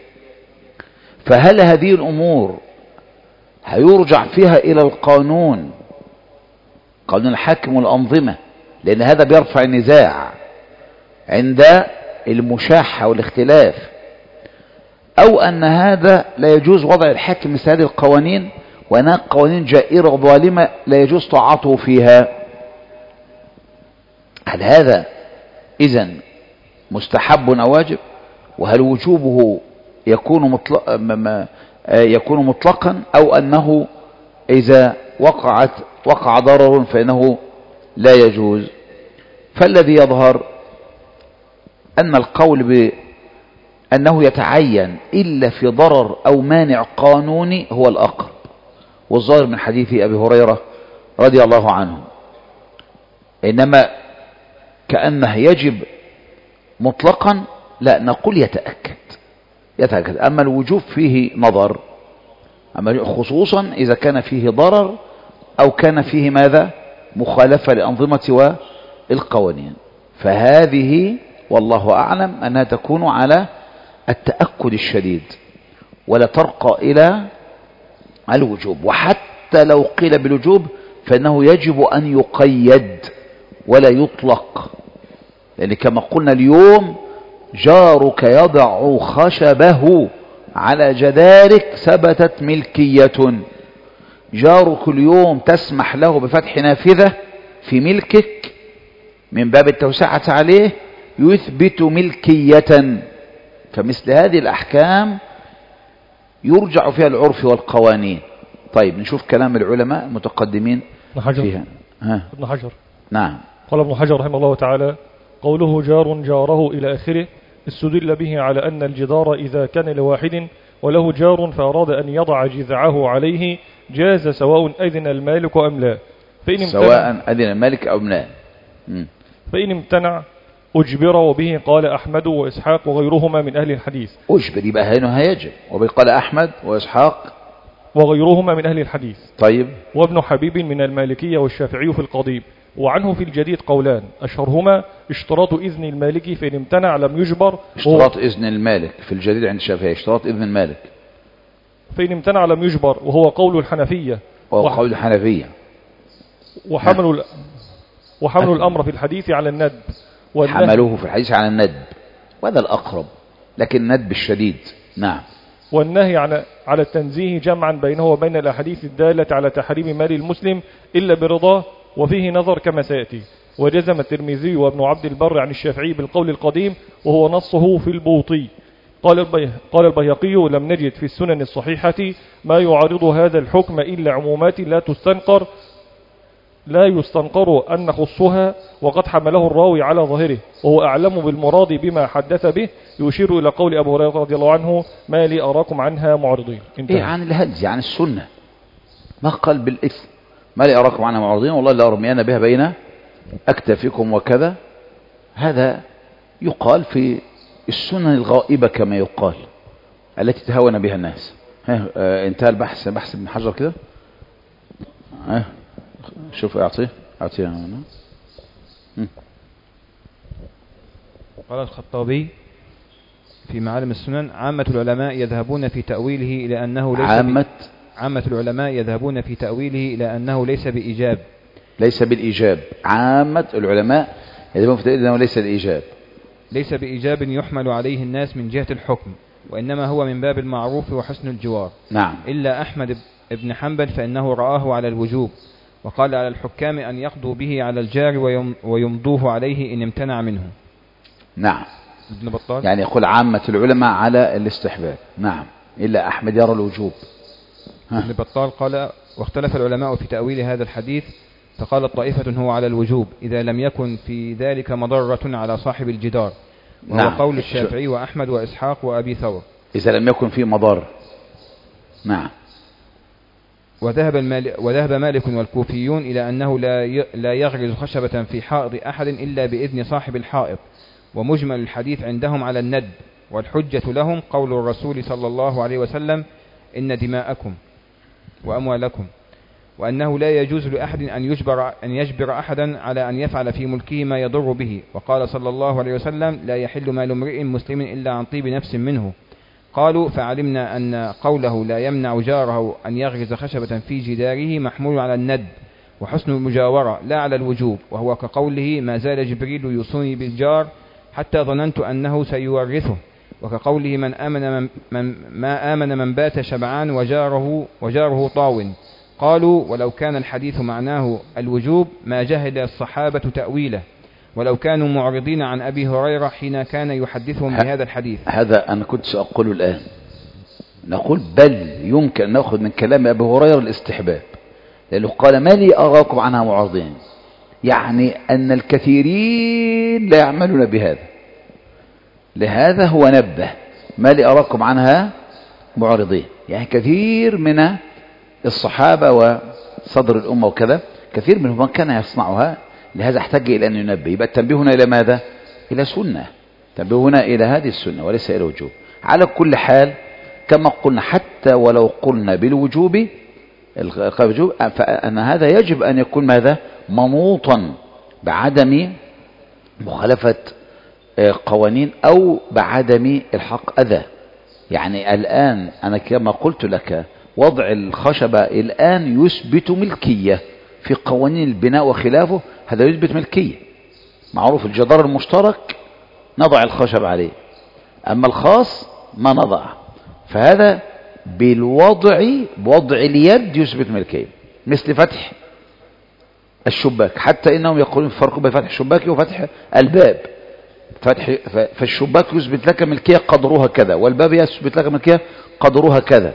فهل هذه الأمور هيرجع فيها إلى القانون، قانون الحاكم والأنظمة، لأن هذا بيرفع النزاع عند المشاحة والاختلاف، أو أن هذا لا يجوز وضع الحاكم مثل هذه القوانين، وهناك قوانين جائرة ظالمة لا يجوز طاعته فيها؟ هل هذا إذن مستحب أو واجب؟ وهل وجوبه يكون مطلق يكون مطلقا، أو أنه إذا وقعت وقع ضرر فإنه لا يجوز؟ فالذي يظهر أن القول بأنه يتعين إلا في ضرر أو مانع قانوني هو الأقرب، والظاهر من حديث أبي هريرة رضي الله عنه. إنما كأنه يجب مطلقا لا، نقول يتأكد يتأكد. أما الوجوب فيه نظر، أما خصوصا إذا كان فيه ضرر أو كان فيه ماذا مخالفة لأنظمة والقوانين. فهذه والله أعلم أنها تكون على التأكد الشديد ولا ترقى إلى الوجوب. وحتى لو قيل بالوجوب فإنه يجب أن يقيد ولا يطلق، لأن كما قلنا اليوم جارك يضع خشبه على جدارك ثبتت ملكية. جارك اليوم تسمح له بفتح نافذة في ملكك من باب التوسعة عليه يثبت ملكية. فمثل هذه الأحكام يرجع فيها العرف والقوانين. طيب نشوف كلام العلماء المتقدمين فيها. ها. ابن حجر نعم. قال ابن حجر رحمه الله تعالى: قوله جار جاره إلى آخره استدل به على أن الجدار إذا كان لواحد وله جار فأراد أن يضع جذعه عليه جاز سواء أذن المالك أم لا. فإن سواء أذن المالك أو لا. فإن امتنع أجبر، وبه قال أحمد وإسحاق وغيرهما من أهل الحديث. أجبر يبقى هنا هيجب، وبه قال أحمد وإسحاق وغيرهما من أهل الحديث. طيب. وابن حبيب من المالكية والشافعي في القضيب. وعنه في الجديد قولان أشهرهما اشتراط إذن المالك، فإن امتنع لم يجبر. اشتراط إذن المالك في الجديد عند الشافعي اشتراط إذن المالك، فإن امتنع لم يجبر، وهو قول الحنفية. وهو قول الحنفية. وحمل وحمل الأمر في الحديث على الندب. حملوه في الحديث على الندب، وهذا الأقرب، لكن الندب الشديد. نعم. والنهي على على التنزيه جمعا بينه وبين الأحاديث الدالة على تحريم مال المسلم إلا برضاه، وفيه نظر كما سيأتي. وجزم الترمذي وابن عبد البر عن الشافعي بالقول القديم، وهو نصه في البوطي. قال البيه قال البيهقي: لم نجد في السنن الصحيحة ما يعارض هذا الحكم إلا عمومات لا تستنقر لا يستنقر أن نخصها، وقد حمله الراوي على ظاهره، وهو أعلم بالمراد بما حدث به، يشير إلى قول أبو هريرة رضي الله عنه: ما لي أراكم عنها معرضين. إيه عن الهدي عن السنة، ما قال بالإثم. ما لي أراكم عنها معرضين، والله لا أرمينا بها بين أكتافكم وكذا. هذا يقال في السنن الغائبة كما يقال التي تهاون بها الناس. ها آه انتهى البحث بحث ابن حجر كده. ها شوف اعطيه اعطيه هنا. قال الخطابي في معالم السنن: عامة العلماء يذهبون في تأويله إلى أنه ليس عامة عامة العلماء يذهبون في تأويله إلى أنه ليس بإيجاب ليس بالإيجاب. عامة العلماء يذهبون في تأويله أنه ليس الإيجاب ليس بإيجاب يحمل عليه الناس من جهة الحكم، وإنما هو من باب المعروف وحسن الجوار. نعم. إلا أحمد بن حنبل فإنه رآه على الوجوب، وقال على الحكام أن يقضوا به على الجار ويمضوه عليه إن امتنع منه. نعم. ابن بطال يعني يقول عامة العلماء على الاستحباب. نعم. إلا أحمد يرى الوجوب. ابن بطال قال: واختلف العلماء في تأويل هذا الحديث، فقالت طائفة هو على الوجوب إذا لم يكن في ذلك مضرة على صاحب الجدار، وهو نعم. قول الشافعي وأحمد وإسحاق وأبي ثور. إذا لم يكن فيه مضر. نعم. وذهب, المال وذهب مالك والكوفيون إلى أنه لا لا يغرز خشبة في حائط أحد إلا بإذن صاحب الحائط، ومجمل الحديث عندهم على الندب، والحجة لهم قول الرسول صلى الله عليه وسلم: إن دماءكم وأموالكم، وأنه لا يجوز لأحد أن يجبر, أن يجبر أحدا على أن يفعل في ملكه ما يضر به. وقال صلى الله عليه وسلم: لا يحل مال امرئ مسلم إلا عن طيب نفس منه. قالوا: فعلمنا أن قوله لا يمنع جاره أن يغرز خشبة في جداره محمول على الند وحسن المجاورة لا على الوجوب، وهو كقوله: ما زال جبريل يوصوني بالجار حتى ظننت أنه سيورثه، وكقوله: من آمن من من ما آمن من بات شبعان وجاره, وجاره طاو. قالوا: ولو كان الحديث معناه الوجوب ما جهل الصحابة تأويله، ولو كانوا معرضين عن أبي هريرة حين كان يحدثهم بهذا الحديث. هذا أنا كنت سأقوله الآن، نقول بل يمكن أن نأخذ من كلام أبي هريرة الاستحباب، لأنه قال: ما لي أراكم عنها معرضين، يعني أن الكثيرين لا يعملون بهذا، لهذا هو نبه: ما لي أراكم عنها معرضين، يعني كثير من الصحابة وصدر الأمة وكذا كثير منهم من كان يصنعها، لهذا احتاج إلى أن ينبه. يبقى التنبيه هنا إلى ماذا؟ إلى سنة، تنبيه هنا إلى هذه السنة وليس إلى وجوب. على كل حال كما قلنا حتى ولو قلنا بالوجوب الوجوب فأن هذا يجب أن يكون ماذا؟ منوطا بعدم مخالفة قوانين أو بعدم الحق أذى. يعني الآن أنا كما قلت لك وضع الخشبة الآن يثبت ملكية في قوانين البناء وخلافه، هذا يثبت ملكية معروف. الجدار المشترك نضع الخشب عليه، أما الخاص ما نضع، فهذا بالوضع بوضع اليد يثبت ملكية. مثل فتح الشباك، حتى إنهم يقولون فرق بين فتح الشباك وفتح الباب. فتح فالشباك يثبت لك ملكية قدرها كذا، والباب يثبت لك ملكية قدرها كذا،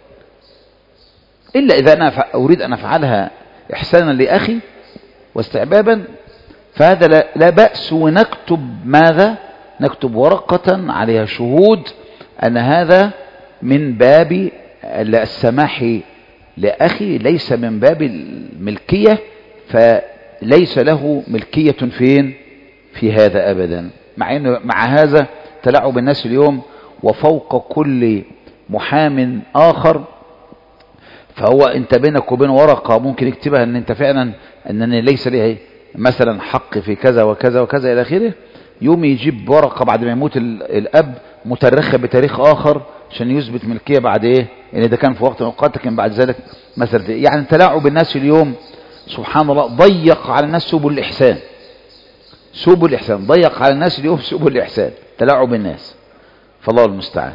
إلا إذا أنا أريد أن أفعلها إحسانا لأخي واستعبابا فهذا لا, لا بأس، ونكتب ماذا؟ نكتب ورقة عليها شهود أن هذا من باب السماح لأخي، ليس من باب الملكية، فليس له ملكية فين في هذا أبدا. مع إنه مع هذا تلاعب الناس اليوم، وفوق كل محام آخر، فهو انت بينك وبين ورقة ممكن يكتبها ان انت فعلا انني ليس لي مثلا حق في كذا وكذا وكذا الى اخره، يوم يجيب ورقة بعد ما يموت الاب مترخة بتاريخ اخر عشان يثبت ملكية بعد ايه، ان ده كان في وقت من الاوقات لكن بعد ذلك مثلا. يعني تلاعب الناس اليوم سبحان الله ضيق على الناس سبل الاحسان، سبل الاحسان ضيق على الناس اليوم سبل الاحسان، تلاعب الناس، فالله المستعان.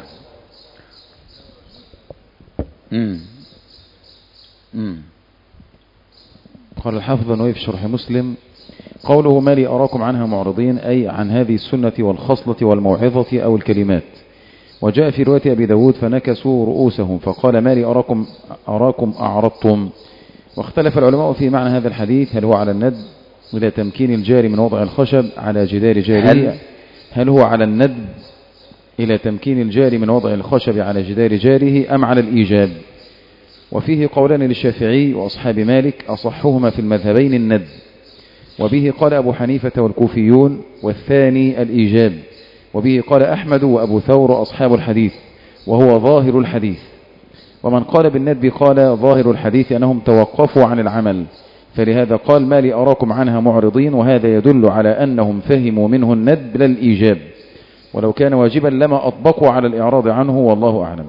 امم امم قال الحافظ النووي في شرح مسلم: قوله ما لي أراكم عنها معرضين، أي عن هذه السنة والخصلة والموعظة أو الكلمات. وجاء في رواية أبي داود: فنكسوا رؤوسهم فقال ما لي أراكم, أراكم أعرضتم. واختلف العلماء في معنى هذا الحديث، هل هو على الندب إلى تمكين الجار من وضع الخشب على جدار جاره، هل, هل هو على الندب إلى تمكين الجار من وضع الخشب على جدار جاره، أم على الإيجاب؟ وفيه قولان للشافعي وأصحاب مالك، أصحهما في المذهبين الندب، وبه قال أبو حنيفة والكوفيون، والثاني الإيجاب، وبه قال أحمد وأبو ثور أصحاب الحديث، وهو ظاهر الحديث. ومن قال بالندب قال ظاهر الحديث أنهم توقفوا عن العمل، فلهذا قال ما لي أراكم عنها معرضين، وهذا يدل على أنهم فهموا منه الندب لا الإيجاب، ولو كان واجبا لما أطبقوا على الإعراض عنه، والله أعلم.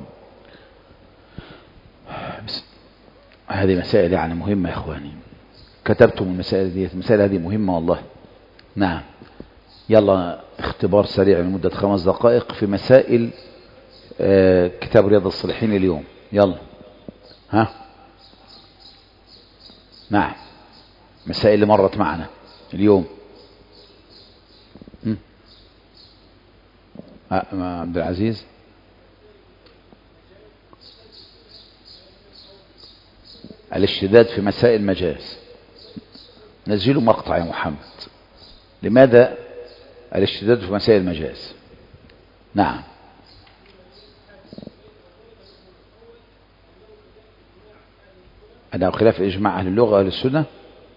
هذه مسائل يعني مهمة يا إخواني، كتبتم المسائل دي، المسائل هذه مهمة والله. نعم، يلا اختبار سريع لمدة خمس دقائق في مسائل آه كتاب رياض الصالحين اليوم. يلا ها نعم، مسائل اللي مرت معنا اليوم. آه عبد العزيز، الاشتداد في مسائل المجاز، نزلوا مقطع يا محمد، لماذا الاشتداد في مسائل المجاز؟ نعم، أنه خلاف إجماع أهل اللغة وأهل السنة.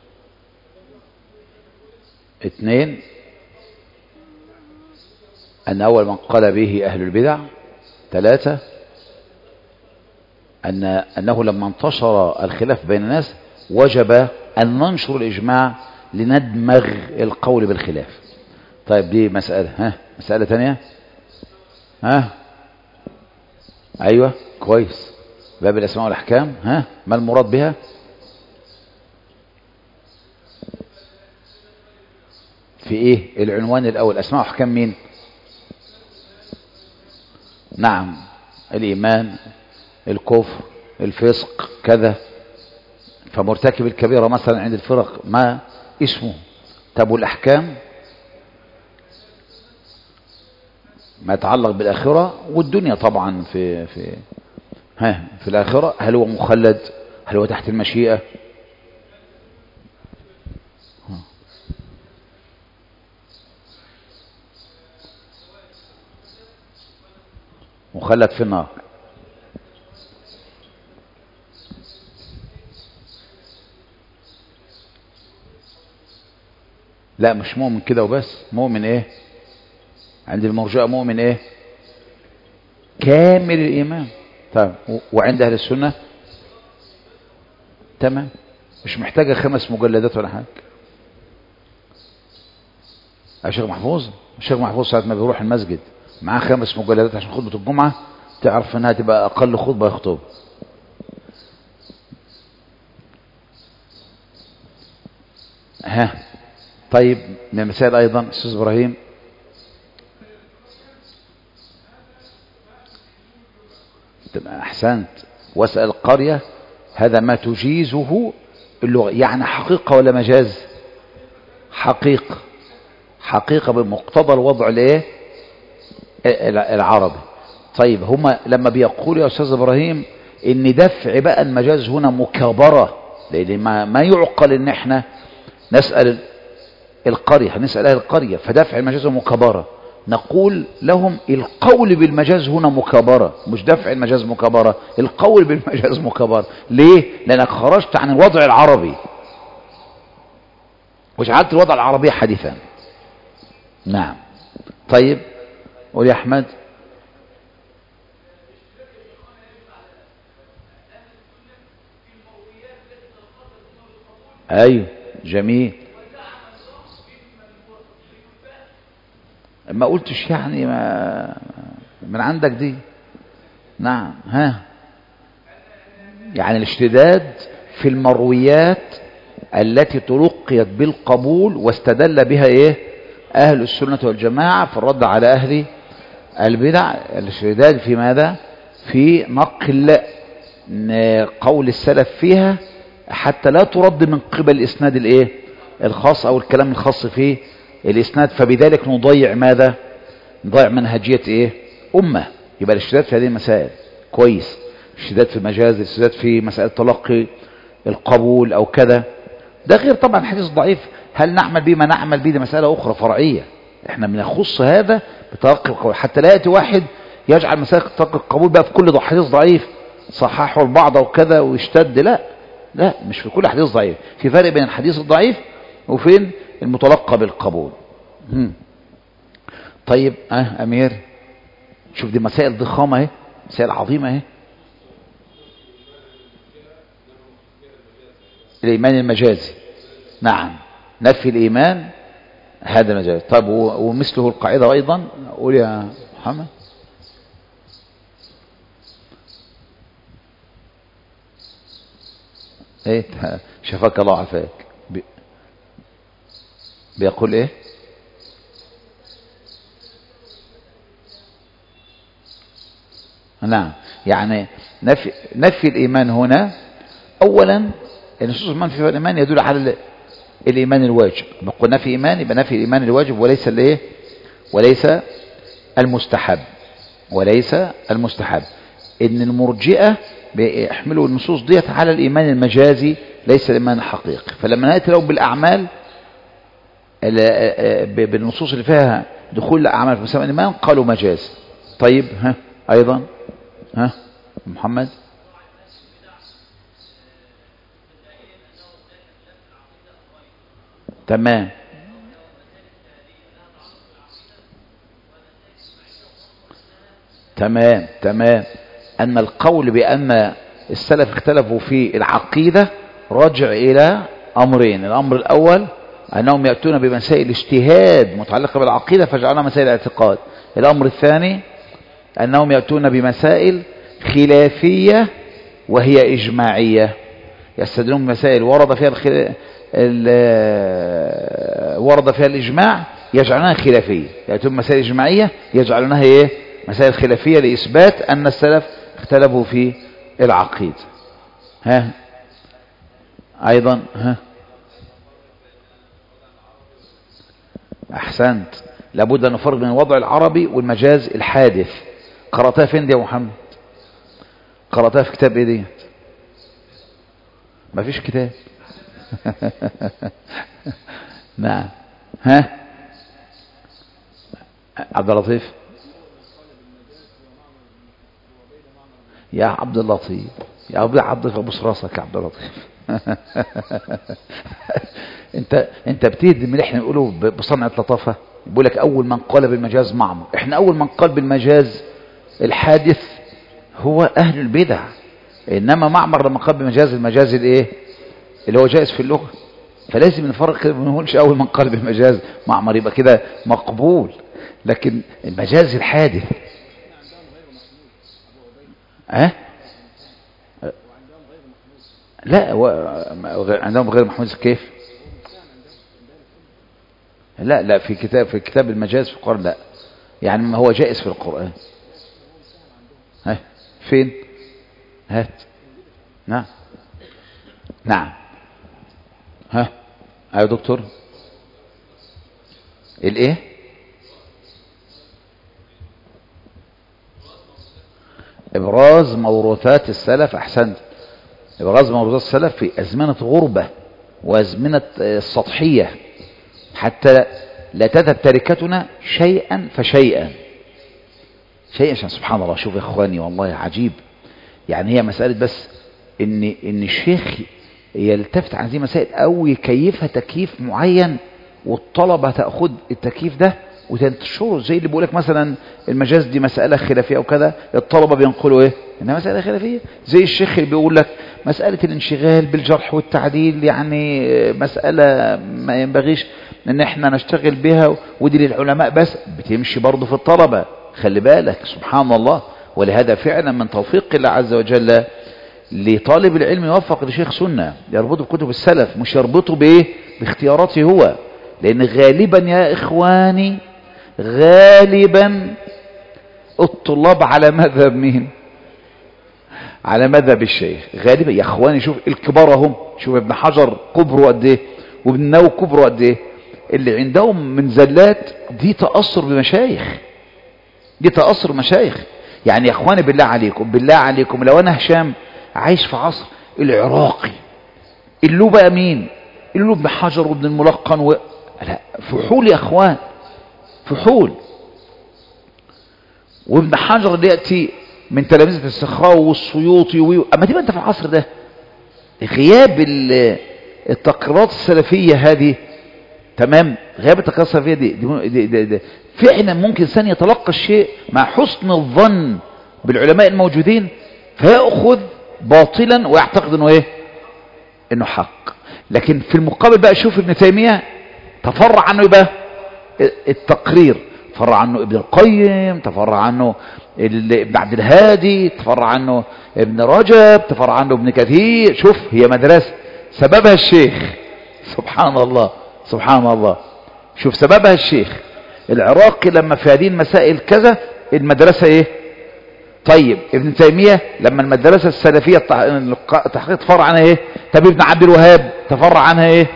اثنين، أن أول من قال به أهل البدع. ثلاثة، أن أنه لما انتشر الخلاف بين الناس وجب أن ننشر الإجماع لندمغ القول بالخلاف. طيب دي مسألة. ها مسألة ثانية. ها أيوة كويس، باب الأسماء والأحكام. ها ما المراد بها؟ في إيه العنوان الأول؟ أسماء وأحكام مين؟ نعم، الإيمان، الكفر، الفسق، كذا. فمرتكب الكبيرة مثلا عند الفرق ما اسمه؟ طب والأحكام ما يتعلق بالآخرة والدنيا طبعا. في في ها في الآخرة هل هو مخلد؟ هل هو تحت المشيئة؟ مخلد في النار. لا مش مؤمن كده وبس، مؤمن ايه عند المرجئة؟ مؤمن ايه؟ كامل الإيمان. طيب وعند أهل السنة؟ تمام. مش محتاجة خمس مجلدات ولا حاجة. الشيخ محفوظ الشيخ محفوظ ساعة ما بيروح المسجد معاه خمس مجلدات عشان خطبة الجمعة، تعرف انها تبقى اقل خطبة يخطب. ها طيب من المسائل ايضا استاذ ابراهيم. احسنت. واسأل القرية هذا ما تجيزه اللغة، يعني حقيقة ولا مجاز؟ حقيقة حقيقة بمقتضى الوضع الايه العربي. طيب هما لما بيقولوا يا استاذ ابراهيم ان دفع بقى المجاز هنا مكابرة، لان ما, ما يعقل ان احنا نسأل القرية نسأل اهل القرية فدفع المجاز مكابرة، نقول لهم القول بالمجاز هنا مكابرة، مش دفع المجاز مكابرة، القول بالمجاز مكابرة. ليه؟ لانك خرجت عن الوضع العربي وجعلت الوضع العربي حديثا. نعم. طيب قول يا احمد. ايوه جميل. ما قلتش يعني ما من عندك دي. نعم. ها يعني الاشتداد في المرويات التي تلقيت بالقبول واستدل بها ايه اهل السنة والجماعة في الرد على اهل البدع. الاشتداد في ماذا؟ في نقل قول السلف فيها حتى لا ترد من قبل الاسناد الايه الخاص او الكلام الخاص في الاسناد، فبذلك نضيع ماذا؟ نضيع منهجية ايه امة. يبقى الاشتداد في هذه المسائل كويس، الاشتداد في المجاز، الاشتداد في مسألة تلقي القبول او كذا، ده غير طبعا الحديث الضعيف هل نعمل به ما نعمل به، دي مسألة اخرى فرعية. احنا بنخص هذا بتلقي القبول حتى لا يأتي واحد يجعل مسألة تلقي القبول بقى في كل حديث ضعيف صححه البعض وكذا ويشتد. لا لا مش في كل حديث ضعيف، في فرق بين الحديث الضعيف وفين المتلقى بالقبول. هم. طيب اه امير شوف دي مسائل ضخامة اهي، مسائل عظيمة اهي. الايمان المجازي. نعم نفي الايمان هذا مجاز. طيب ومثله القاعدة ايضا. قول يا محمد. ايه شفاك الله عافاك. بي... بيقول ايه؟ نعم يعني نفي نفي الايمان هنا اولا النصوص من في الايمان يدل على الايمان الواجب. بقول نفي ايمان يبقى نفي الايمان الواجب وليس الايه وليس المستحب وليس المستحب. ان المرجئه بيحملوا النصوص ديت على الايمان المجازي ليس الايمان الحقيقي. فلما ناتي لهم بالاعمال بالنصوص اللي فيها دخول الاعمال في مسمى الايمان قالوا مجازي. طيب ها ايضا ها محمد. تمام تمام تمام أن القول بأن السلف اختلفوا في العقيدة راجع إلى أمرين. الأمر الأول أنهم يأتون بمسائل اجتهاد متعلقة بالعقيدة فجعلها مسائل اعتقاد. الأمر الثاني أنهم يأتون بمسائل خلافية وهي إجماعية، يستدلون بمسائل ورد فيها الخل... ال... ورد فيها الإجماع يجعلونها خلافية، يأتون بمسائل إجماعية يجعلونها إيه؟ مسائل خلافية لإثبات أن السلف اختلفوا في العقيدة. ها أيضا ها أحسنت. لابد أن نفرق بين الوضع العربي والمجاز الحادث. قرأتها فين دي يا محمد؟ قرأتها في كتاب ايه دي؟ ما فيش كتاب. نعم ها عبد اللطيف. يا عبد اللطيف يا عبد عبد ابوس راسك يا عبد اللطيف. انت انت بتهدم اللي احنا بنقوله بصنعة لطافة. بيقول لك اول من قال بالمجاز معمر. احنا اول من قال بالمجاز الحادث هو اهل البدع، انما معمر لما قال بمجاز المجاز الايه اللي هو جائز في اللغة، فلازم نفرق كده، ما نقولش أول من قال بالمجاز معمر يبقى كده مقبول، لكن المجاز الحادث ها أه؟ لا عندهم غير محمود كيف؟ لا لا في كتاب في كتاب المجاز في القرآن لا، يعني ما هو جائز في القرآن. ها فين؟ هات. نعم نعم. ها يا دكتور الايه؟ ابراز موروثات السلف. احسنت. ابراز موروثات السلف في ازمنة غربة وازمنة السطحية، حتى لا تذهب تركتنا شيئا فشيئا شيئا. سبحان الله. شوف يا اخواني والله عجيب، يعني هي مسألة بس ان ان الشيخ يلتفت عن هذه المسائل او يكيفها تكييف معين، والطلبة تأخذ التكييف ده وتنتشره، زي اللي بيقولك مثلا المجاز دي مسألة خلافية وكذا، الطلبة بينقلوا ايه انها مسألة خلافية، زي الشيخ اللي بيقول لك مسألة الانشغال بالجرح والتعديل يعني مسألة ما ينبغيش ان احنا نشتغل بها ودي للعلماء بس، بتمشي برضه في الطلبة. خلي بالك سبحان الله. ولهذا فعلا من توفيق الله عز وجل لطالب العلم يوفق لشيخ سنة يربطه بكتب السلف، مش يربطه بايه باختياراته هو، لان غالبا يا اخواني غالبا الطلاب على مذهب مين؟ على مذهب الشيخ غالبا يا اخواني. شوف الكبار هم، شوف ابن حجر كبره قد ايه وابن النووي كبره قد ايه، اللي عندهم من زلات دي تأثر بمشايخ، دي تأثر مشايخ. يعني يا اخواني بالله عليكم بالله عليكم لو انا هشام عايش في عصر العراقي اللي له بقى مين؟ اللي له ابن حجر وابن الملقن و... لا فحول يا اخوان، فحول. وابن حجر اللي يأتي من تلامذة السخاوي والسيوطي و... اما تبقى انت في العصر ده، غياب التقريرات السلفية هذه، تمام، غياب التقريرات السلفية دي, دي, دي, دي, دي فعلا ممكن إنسان يتلقى الشيء مع حسن الظن بالعلماء الموجودين فيأخذ باطلا ويعتقد انه ايه انه حق. لكن في المقابل بقى شوف ابن تيمية تفرع عنه يبقى التقرير، تفرع عنه ابن القيم، تفرع عنه ابن عبد الهادي، تفرع عنه ابن رجب، تفرع عنه ابن كثير. شوف هي مدرسة سببها الشيخ، سبحان الله سبحان الله. شوف سببها الشيخ العراقي لما في هذه المسائل كذا المدرسة ايه. طيب ابن تيمية لما المدرسة السلفية تحقيق تفرع عنها ايه. طب ابن عبد الوهاب تفرع عنها ايه.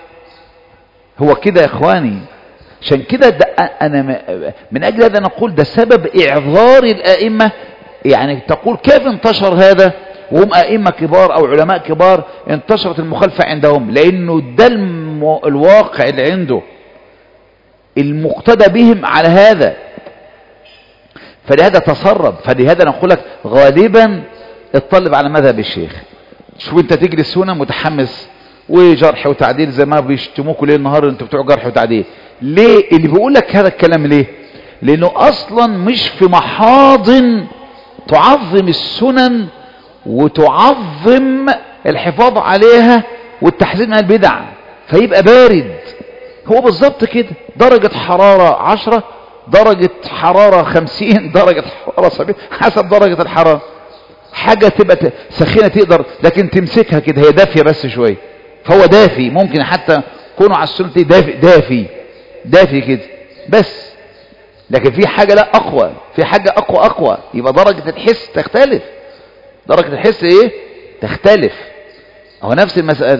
هو كده يا اخواني. عشان كده انا من اجل هذا نقول ده سبب اعذار الائمة. يعني تقول كيف انتشر هذا وهم ائمة كبار او علماء كبار انتشرت المخالفة عندهم، لانه ده الواقع اللي عنده المقتدى بهم على هذا، فلهذا تسرب. فلهذا نقول لك غالبا اطلب على مذهب الشيخ. شو انت تجلس هنا متحمس وجرح وتعديل زي ما بيشتموكوا ليل نهار انتوا بتوع جرح وتعديل. ليه اللي بيقول لك هذا الكلام؟ ليه؟ لانه اصلا مش في محاضن تعظم السنن وتعظم الحفاظ عليها والتحذير من البدع، فيبقى بارد. هو بالظبط كده، درجة حرارة عشرة، درجة حرارة خمسين، درجة حرارة سبعين، حسب درجة الحرارة. حاجة تبقى سخينة تقدر لكن تمسكها كده، هي دافية بس شوية، فهو دافي، ممكن حتى كونه على السنة دافي دافي دافي كده بس. لكن في حاجة لا أقوى، في حاجة أقوى أقوى، يبقى درجة الحس تختلف، درجة الحس إيه تختلف. هو نفس المسألة.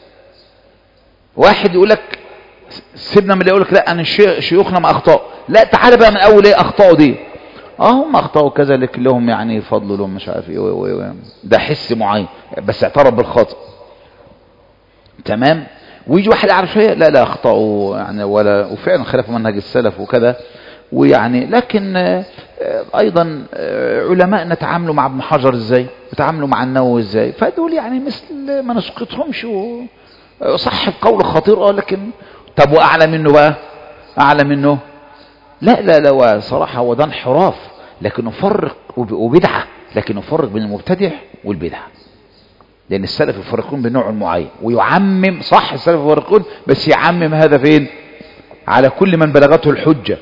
واحد يقول لك سيبنا من اللي يقول لك لا أنا شيوخنا ما أخطأوا، لا تعالى بقى من أول إيه أخطأوا دي. اه هم أخطأوا كذا لك لهم يعني فضل لهم مش عارف إيه، ده حس معين بس اعترف بالخطأ، تمام. ويجي واحد يعرف شيء لا لا أخطأوا يعني ولا وفعلا خلفوا منهج السلف وكذا ويعني. لكن أيضا علماء نتعاملوا مع ابن حجر إزاي، نتعاملوا مع النووي إزاي، فدول يعني مثل ما نسقطهمش. صح بقول خطير اه لكن طب وأعلى منه بقى، أعلى منه لا لا لا صراحة هو ده انحراف، لكن نفرق وبدعة، لكن نفرق بين المبتدع والبدعة. لأن السلف يفرقون بنوع معين ويعمم، صح السلف يفرقون، بس يعمم هذا فين؟ على كل من بلغته الحجة،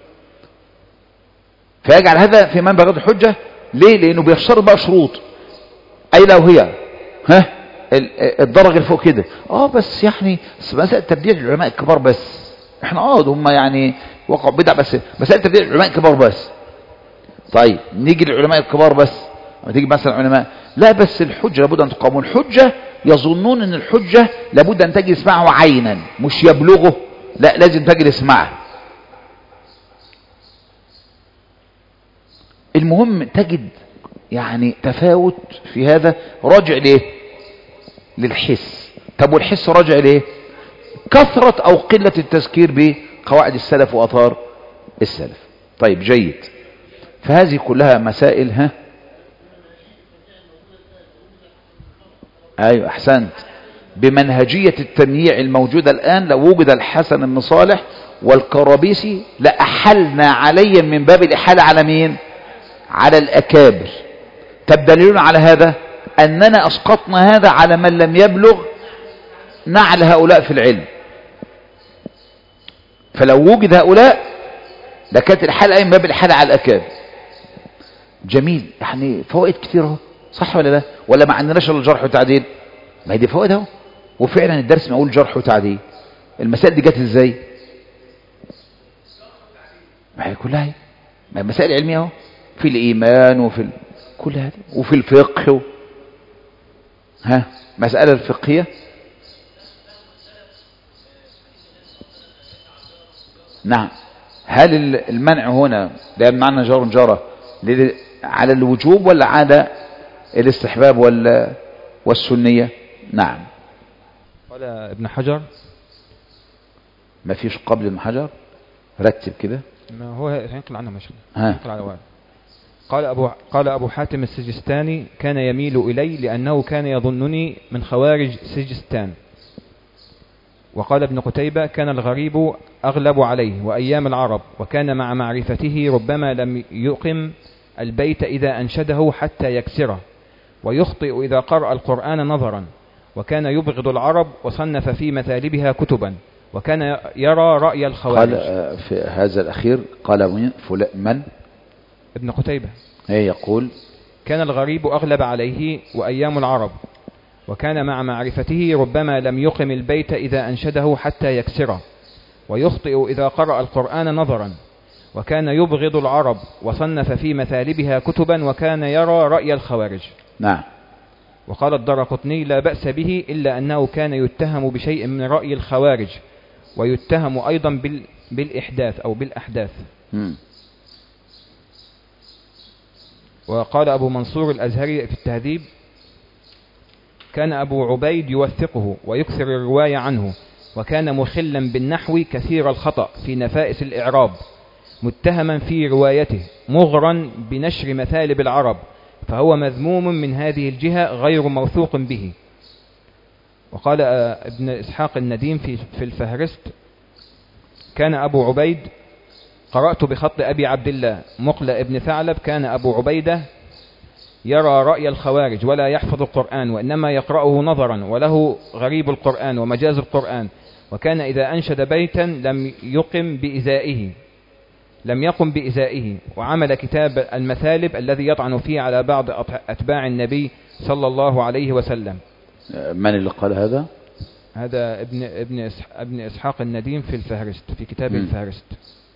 فيجعل هذا في من بلغته الحجة. ليه؟ لأنه بيشترط بقى شروط، أي لو هي ها الدرجة اللي فوق كده اه بس يعني مسألة تبديع العلماء الكبار بس، احنا اه هم يعني وقعوا بدع، بس مسألة تبديع العلماء الكبار بس. طيب نيجي للعلماء الكبار بس، لما تيجي مثلا علماء لا بس الحجة لابد أن تقام، الحجة يظنون أن الحجة لابد أن تجلس معه عينا مش يبلغه، لا لازم تجلس معه. المهم تجد يعني تفاوت في هذا، راجع ليه؟ للحس. طب والحس راجع ليه؟ كثرة أو قلة التذكير بقواعد السلف وأثار السلف. طيب جيد، فهذه كلها مسائل. ها ايوه احسنت، بمنهجية التمييع الموجودة الآن لو وجد الحسن بن صالح والكرابيسي لأحلنا عليا من باب الإحالة على مين؟ على الأكابر. طب دليلنا على هذا أننا أسقطنا هذا على من لم يبلغ نعل هؤلاء في العلم، فلو وجد هؤلاء لكانت الحلقة من باب الإحالة على الأكابر. جميل، يعني فوائد كثيرة، صح ولا لا؟ ولا ما عندناش الا جرح وتعديل؟ ما هي دي فوائد اهو. وفعلا الدرس ما اقول جرح وتعديل، المسائل دي جت ازاي؟ ما هي كلها هي ما هي مسائل علميه اهو، في الايمان وفي ال... كل هذه، وفي الفقه و... ها مساله الفقهيه. نعم، هل المنع هنا ده بمعنى جار جاره على الوجوب ولا على الاستحباب ولا والسنية؟ نعم. قال ابن حجر، ما فيش قبل ابن حجر، رتب كده. ما هو هينقل عنه مش ها. على قال أبو قال أبو حاتم السجستاني كان يميل إلي لأنه كان يظنني من خوارج سجستان. وقال ابن قتيبة كان الغريب أغلب عليه وأيام العرب، وكان مع معرفته ربما لم يقم البيت إذا أنشده حتى يكسره، ويخطئ إذا قرأ القرآن نظرا، وكان يبغض العرب وصنف في مثالبها كتبا، وكان يرى رأي الخوارج. قال في هذا الأخير قال من؟ ابن قتيبة. ايه يقول كان الغريب أغلب عليه وأيام العرب، وكان مع معرفته ربما لم يقم البيت إذا أنشده حتى يكسره، ويخطئ إذا قرأ القرآن نظرا، وكان يبغض العرب وصنف في مثالبها كتبا، وكان يرى رأي الخوارج. نعم. وقال الدرقطني لا بأس به إلا أنه كان يتهم بشيء من رأي الخوارج، ويتهم أيضا بال... بالإحداث أو بالأحداث. م. وقال أبو منصور الأزهري في التهذيب كان أبو عبيد يوثقه ويكثر الرواية عنه، وكان مخلا بالنحو كثير الخطأ في نفائس الإعراب، متهما في روايته، مغرا بنشر مثالب العرب، فهو مذموم من هذه الجهة غير موثوق به. وقال ابن إسحاق النديم في في الفهرست كان أبو عبيد قرأت بخط أبي عبد الله مقلة ابن ثعلب كان أبو عبيدة يرى رأي الخوارج ولا يحفظ القرآن، وإنما يقرأه نظرا، وله غريب القرآن ومجاز القرآن، وكان إذا أنشد بيتا لم يقم بإزائه لم يقم بإزائه وعمل كتاب المثالب الذي يطعن فيه على بعض أتباع النبي صلى الله عليه وسلم. من اللي قال هذا؟ هذا ابن ابن ابن إسحاق النديم في الفهرست، في كتاب م. الفهرست.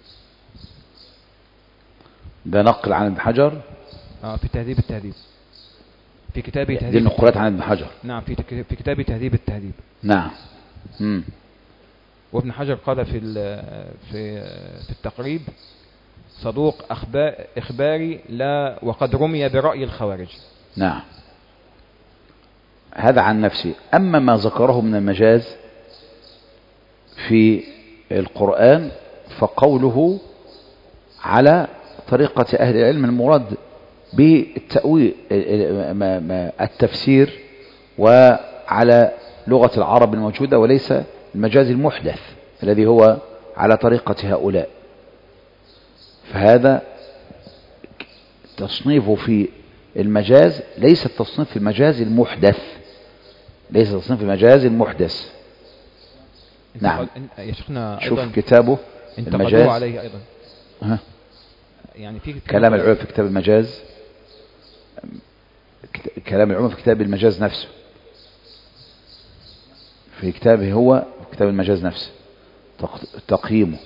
ده نقل عن ابن حجر؟ اه في تهذيب التهذيب، في كتابه تهذيب. دي النقولات عن ابن حجر. نعم، في في كتاب تهذيب التهذيب. نعم. امم وابن حجر قال في في في التقريب صدوق إخباري لا وقد رمي برأي الخوارج. نعم، هذا عن نفسه. أما ما ذكره من المجاز في القرآن فقوله على طريقة أهل العلم المراد بالتأويل التفسير وعلى لغة العرب الموجودة، وليس المجاز المحدث الذي هو على طريقة هؤلاء. فهذا تصنيفه في المجاز ليس التصنيف في المجاز المحدث ليس تصنيف المجاز المحدث. نعم. يا شيخنا شوف أيضا كتابه انتقدوه المجاز عليه أيضا. ها. يعني في كلام العلماء في كتاب المجاز، كلام العلماء في كتاب المجاز نفسه، في كتابه هو كتاب المجاز نفسه تقييمه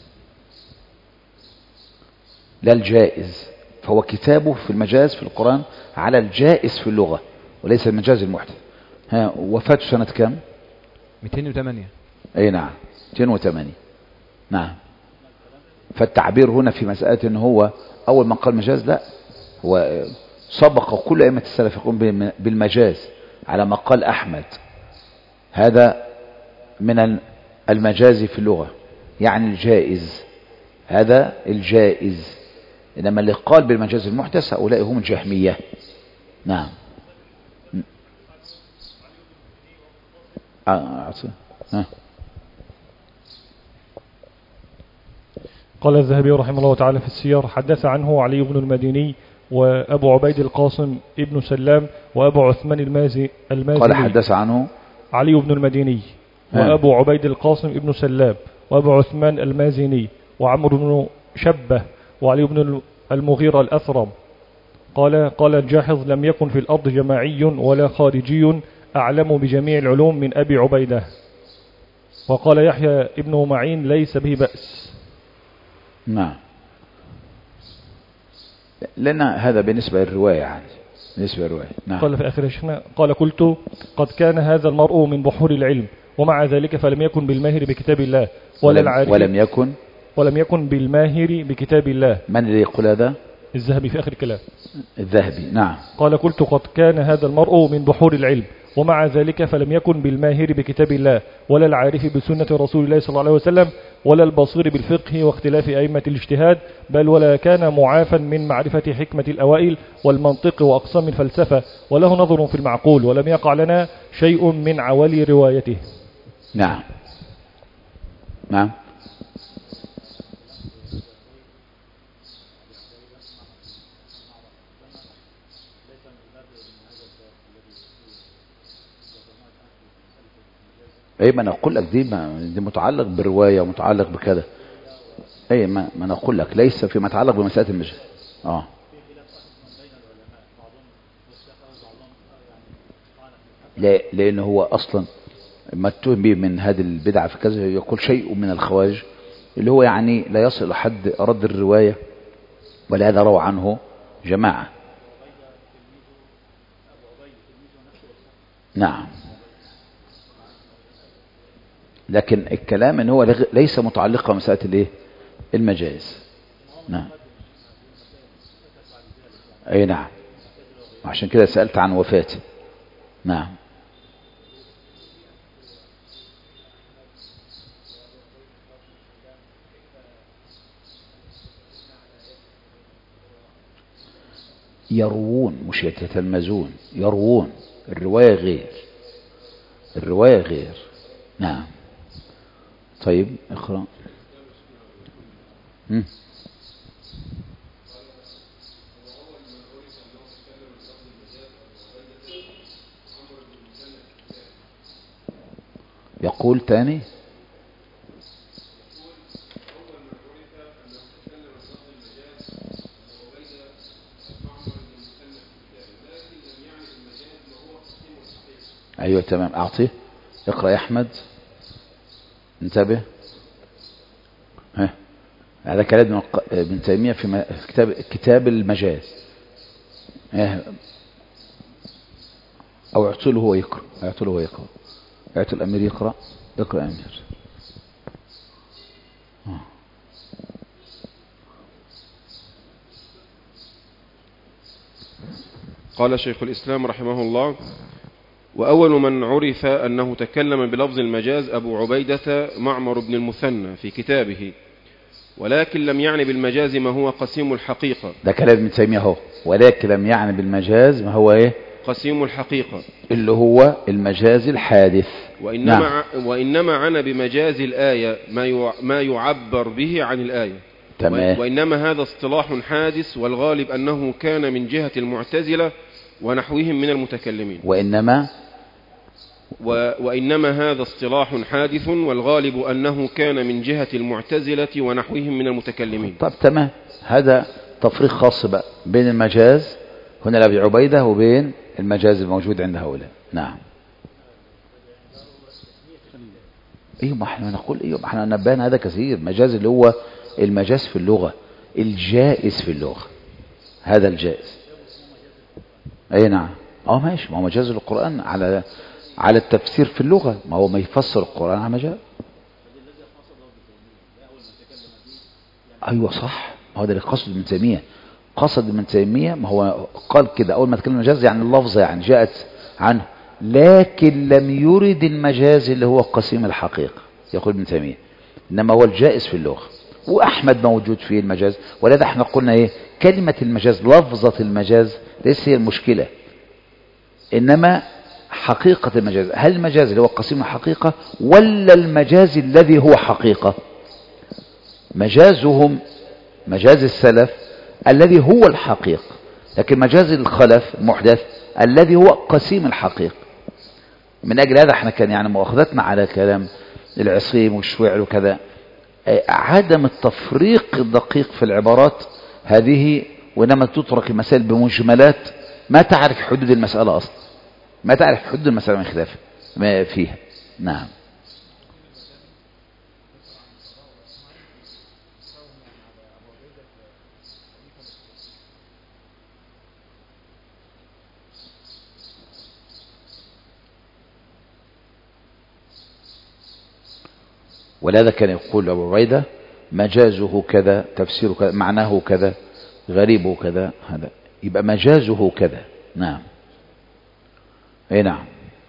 لا الجائز، فهو كتابه في المجاز في القرآن على الجائز في اللغة وليس المجاز المحدث. ها، وفاته سنة كم؟ مئتين وثمانية. اي نعم مئتين وثمانية. نعم. فالتعبير هنا في مسألة ان هو اول من قال مجاز، لا، هو سبق كل ائمة السلف يقوم بالمجاز على ما قال احمد، هذا من المجاز في اللغة يعني الجائز، هذا الجائز. انما اللي قال بالمجاز المحدث هؤلاء هم الجهمية. نعم. آه. آه. قال الذهبي رحمه الله تعالى في السير: حدث عنه علي بن المديني وأبو عبيد القاسم ابن سلام وأبو عثمان المازي المازني. قال حدث عنه علي بن المديني وأبو عبيد القاسم ابن سلام وأبو عثمان المازني وعمرو بن شبه وعلي بن المغيرة الأثرم. قال قال الجاحظ: لم يكن في الأرض جماعي ولا خارجي أعلم بجميع العلوم من أبي عبيدة. وقال يحيى ابن معين: ليس به بأس. نعم. لأن هذا بالنسبة للرواية يعني بالنسبة للرواية. نعم. قال في آخر شيخنا: قال قلت: قد كان هذا المرء من بحور العلم، ومع ذلك فلم يكن بالماهر بكتاب الله ولا العارف، ولم يكن ولم يكن بالماهر بكتاب الله. من اللي يقول هذا؟ الذهبي في آخر الكلام. الذهبي. نعم. قال قلت: قد كان هذا المرء من بحور العلم، ومع ذلك فلم يكن بالماهر بكتاب الله ولا العارف بسنة رسول الله صلى الله عليه وسلم ولا البصير بالفقه واختلاف أئمة الاجتهاد، بل ولا كان معافا من معرفة حكمة الأوائل والمنطق وأقسام الفلسفة، وله نظر في المعقول، ولم يقع لنا شيء من عوالي روايته. نعم. نعم. اي ما انا اقول لك دي ما دي متعلق بالروايه ومتعلق بكذا. اي ما, ما انا اقول لك ليس فيما يتعلق بمساله المجاز. اه لا، لان هو اصلا ما اتهم به من هذه البدعه في كذا يقول شيء من الخوارج اللي هو يعني لا يصل لحد رد الروايه، ولهذا روى عنه جماعه. نعم. لكن الكلام ان هو ليس متعلقه بمساله الايه المجاز. نعم. اي نعم، عشان كده سألت عن وفاته. نعم. يروون مش يتتلمذون، يروون. الرواية غير، الرواية غير. نعم. طيب اقرأ. مم. يقول تاني: ايوه تمام، اعطيه. اقرأ يا احمد، انتبه. ها، هذا كلام ابن تيمية في كتاب كتاب المجاز. او اعطوا له هو يقرأ، اعطوا له هو يقرأ، اعطوا الامير يقرأ. اقرأ يا امير. قال شيخ الإسلام رحمه الله: وأول من عرف أنه تكلم بلفظ المجاز أبو عبيدة معمر بن المثنى في كتابه، ولكن لم يعني بالمجاز ما هو قسيم الحقيقة. ده كلام ابن تيمية اهو. ولكن لم يعني بالمجاز ما هو ايه؟ قسيم الحقيقة، اللي هو المجاز الحادث. وإنما, نعم. وإنما عنا بمجاز الآية ما يعبر به عن الآية. تمام. وإنما هذا اصطلاح حادث، والغالب أنه كان من جهة المعتزلة ونحوهم من المتكلمين. وإنما وإنما هذا اصطلاح حادث، والغالب أنه كان من جهة المعتزلة ونحوهم من المتكلمين. طب تمام، هذا تفريق خاص بقى بين المجاز هنا لأبي عبيدة وبين المجاز الموجود عند هؤلاء. نعم. ايوه، ما احنا نقول ايوه، ما احنا نبهنا هذا كثير. مجاز اللي هو المجاز في اللغة، الجائز في اللغة، هذا الجائز. اي نعم. اه ماشي، ما هو مجاز القرآن على على التفسير في اللغة، ما هو ما يفسر القرآن على مجاز. ايوه صح، ما هو ده اللي قصد ابن تيمية. قصد ابن تيمية، ما هو قال كده اول ما تكلم المجاز يعني اللفظة يعني جاءت عنه، لكن لم يرد المجاز اللي هو قسيم الحقيقة يقول ابن تيمية، انما هو الجائز في اللغة. واحمد موجود فيه المجاز، ولذا احنا قلنا ايه، كلمة المجاز، لفظة المجاز ليس هي المشكلة، انما حقيقة المجاز. هل المجاز اللي هو قسيم الحقيقة ولا المجاز الذي هو حقيقة؟ مجازهم مجاز السلف الذي هو الحقيقة، لكن مجاز الخلف المحدث الذي هو قسيم الحقيقة. من اجل هذا احنا كان يعني مؤاخذتنا على كلام العصيم والشويعر وكذا، عدم التفريق الدقيق في العبارات هذه، وإنما تترك المسائل بمجملات ما تعرف حدود المسألة أصلا، ما تعرف حدود المسألة من خلافها ما فيها. نعم. ولهذا كان يقول أبو عبيدة مجازه كذا، تفسيره كذا، معناه كذا، غريبه كذا، هذا يبقى مجازه كذا. نعم. اي نعم.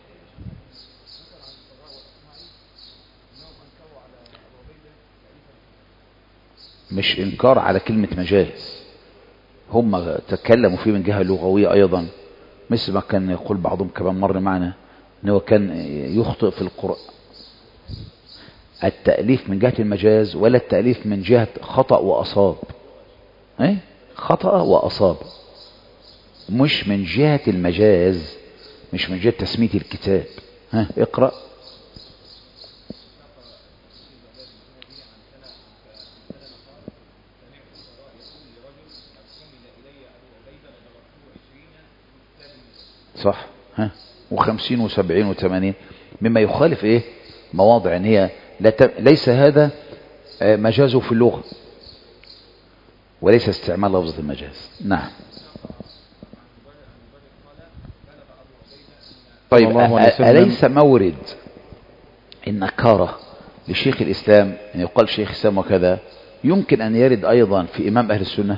مش انكار على كلمة مجاز، هم تكلموا فيه من جهة لغوية ايضا، مثل ما كان يقول بعضهم كمان مر معنا انه كان يخطئ في القرآن التأليف من جهة المجاز، ولا التأليف من جهة خطأ وأصاب. ايه خطأ وأصاب، مش من جهة المجاز، مش من جهة تسمية الكتاب. ها اقرأ. صح. ها وخمسين وسبعين وثمانين مما يخالف ايه مواضع ان هي ليس هذا مجازه في اللغة، وليس استعمال لفظة المجاز. نعم. طيب أليس مورد النكارة لشيخ الإسلام أن يقال شيخ الإسلام وكذا يمكن أن يرد أيضا في إمام أهل السنة؟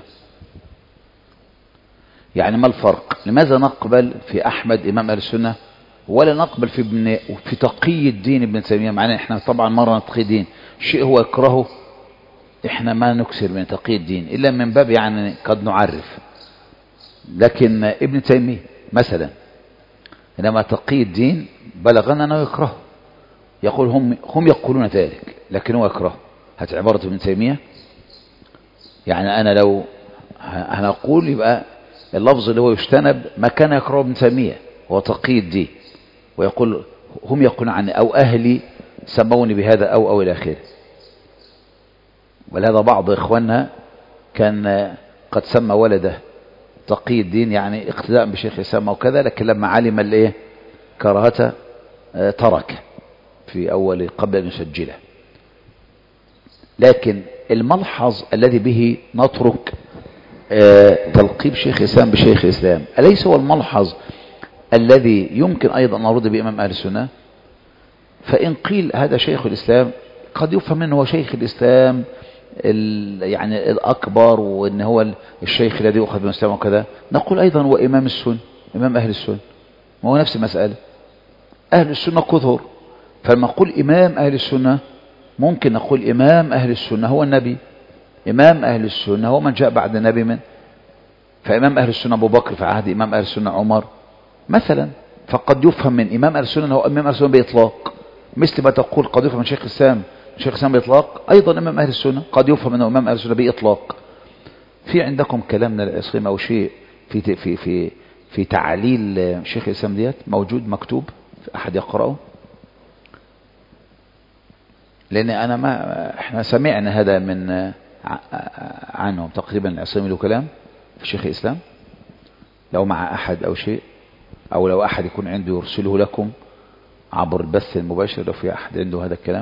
يعني ما الفرق؟ لماذا نقبل في أحمد إمام أهل السنة ولا نقبل في ابن في تقي الدين ابن تيمية؟ معناه احنا طبعا مرة تقي الدين شيء هو يكرهه، احنا ما نكسر من تقي الدين إلا من باب يعني قد نعرف، لكن ابن تيمية مثلا إنما تقي الدين بلغنا أنه يكره، يقول هم هم يقولون ذلك لكن هو يكره. هات عبارة ابن تيمية، يعني أنا لو هنقول يبقى اللفظ اللي هو يجتنب ما كان يكره ابن تيمية هو تقي الدين، ويقول هم يقولون عني أو أهلي سموني بهذا أو أو إلى آخره. ولهذا بعض إخواننا كان قد سمى ولده تقي الدين يعني اقتداء بشيخ الإسلام وكذا، لكن لما علم الايه كراهته ترك في أول قبل أن يسجله. لكن الملحظ الذي به نترك تلقيب شيخ الإسلام بشيخ الإسلام أليس هو الملحظ الذي يمكن أيضا أن نرد بإمام أهل السنة؟ فإن قيل هذا شيخ الإسلام قد يفهم أنه هو شيخ الإسلام يعني الأكبر، وأن هو الشيخ الذي أخذ من الإسلام وكذا، نقول أيضا هو إمام السنة، إمام أهل السنة، ما هو نفس المسألة. أهل السنة كثر، فلما نقول إمام أهل السنة ممكن نقول إمام أهل السنة هو النبي، إمام أهل السنة هو من جاء بعد النبي من، فإمام أهل السنة أبو بكر في عهد إمام أهل السنة عمر مثلا، فقد يفهم من إمام أهل السنة هو إمام أهل السنة بإطلاق، مثل ما تقول قد يفهم من شيخ الإسلام شيخ الإسلام بإطلاق، أيضا إمام أهل السنة قد يفهم أنه إمام أهل السنة بإطلاق. في عندكم كلامنا العصري أو شيء في في في في تعليل شيخ الإسلام ديت موجود مكتوب؟ أحد يقرأه؟ لأن أنا ما إحنا سمعنا هذا من عنهم تقريبا العصيمي له كلام في شيخ الإسلام. لو مع أحد أو شيء، أو لو أحد يكون عنده يرسله لكم عبر البث المباشر، لو في أحد عنده هذا الكلام.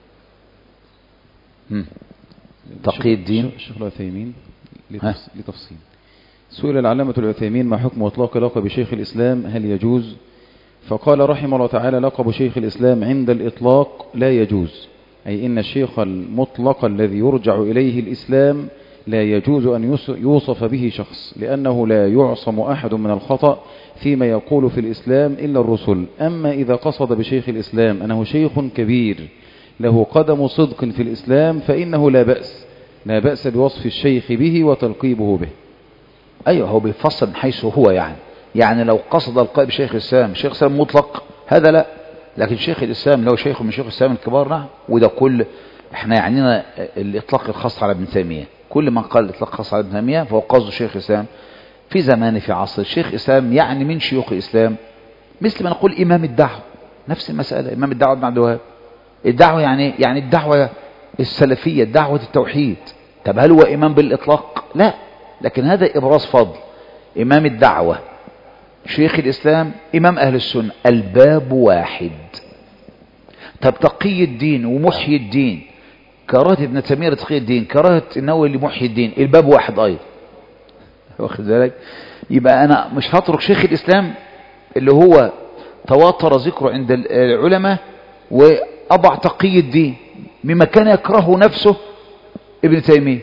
تقي الدين الشيخ العثيمين لتفصيل. سئل العلامة العثيمين ما حكم إطلاق لقب شيخ الإسلام، هل يجوز؟ فقال رحمه الله تعالى: لقب شيخ الإسلام عند الإطلاق لا يجوز، أي إن الشيخ المطلق الذي يرجع إليه الإسلام لا يجوز أن يوصف به شخص، لأنه لا يعصم أحد من الخطأ فيما يقول في الإسلام إلا الرسل. أما إذا قصد بشيخ الإسلام أنه شيخ كبير له قدم صدق في الإسلام فإنه لا بأس لا بأس بوصف الشيخ به وتلقيبه به. أيوه، هو بيفصل من حيث هو يعني يعني لو قصد القائب شيخ الإسلام شيخ الإسلام مطلق هذا لا، لكن شيخ الإسلام لو شيخ من شيخ الإسلام الكبار نعم. وده كل احنا يعنينا الإطلاق الخاص على ابن تيمية، كل من قال الإطلاق الخاص على ابن تيمية فهو قصد شيخ الإسلام في زمانه في عصر شيخ الإسلام، يعني من شيوخ الإسلام، مثل ما نقول إمام الدعوة، نفس المسألة. إمام الدعوة ابن عبد الوهاب، الدعوة يعني يعني الدعوة السلفية، دعوة التوحيد. طب هل هو إمام بالإطلاق؟ لا، لكن هذا إبراز فضل. إمام الدعوة شيخ الإسلام إمام أهل السنة، الباب واحد. طب تقي الدين ومحيي الدين، كراهة ابن تيمية لتقي الدين، كراهة النووي لمحيي الدين، الباب واحد أيضا. واخد بالك؟ يبقى أنا مش هترك شيخ الإسلام اللي هو تواتر ذكره عند العلماء وأضع تقي الدين مما كان يكرهه نفسه ابن تيمية،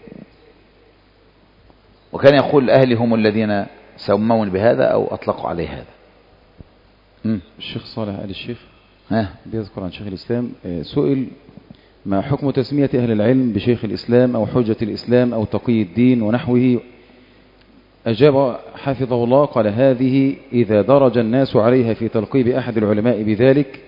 وكان يقول أهلي هم الذين سمون بهذا أو أطلقوا عليه هذا. م. الشيخ صالح آل الشيخ ها بيذكر عن شيخ الإسلام، سئل ما حكم تسمية أهل العلم بشيخ الإسلام أو حجة الإسلام أو تقي الدين ونحوه. أجاب حفظه الله قال: هذه إذا درج الناس عليها في تلقيب أحد العلماء بذلك،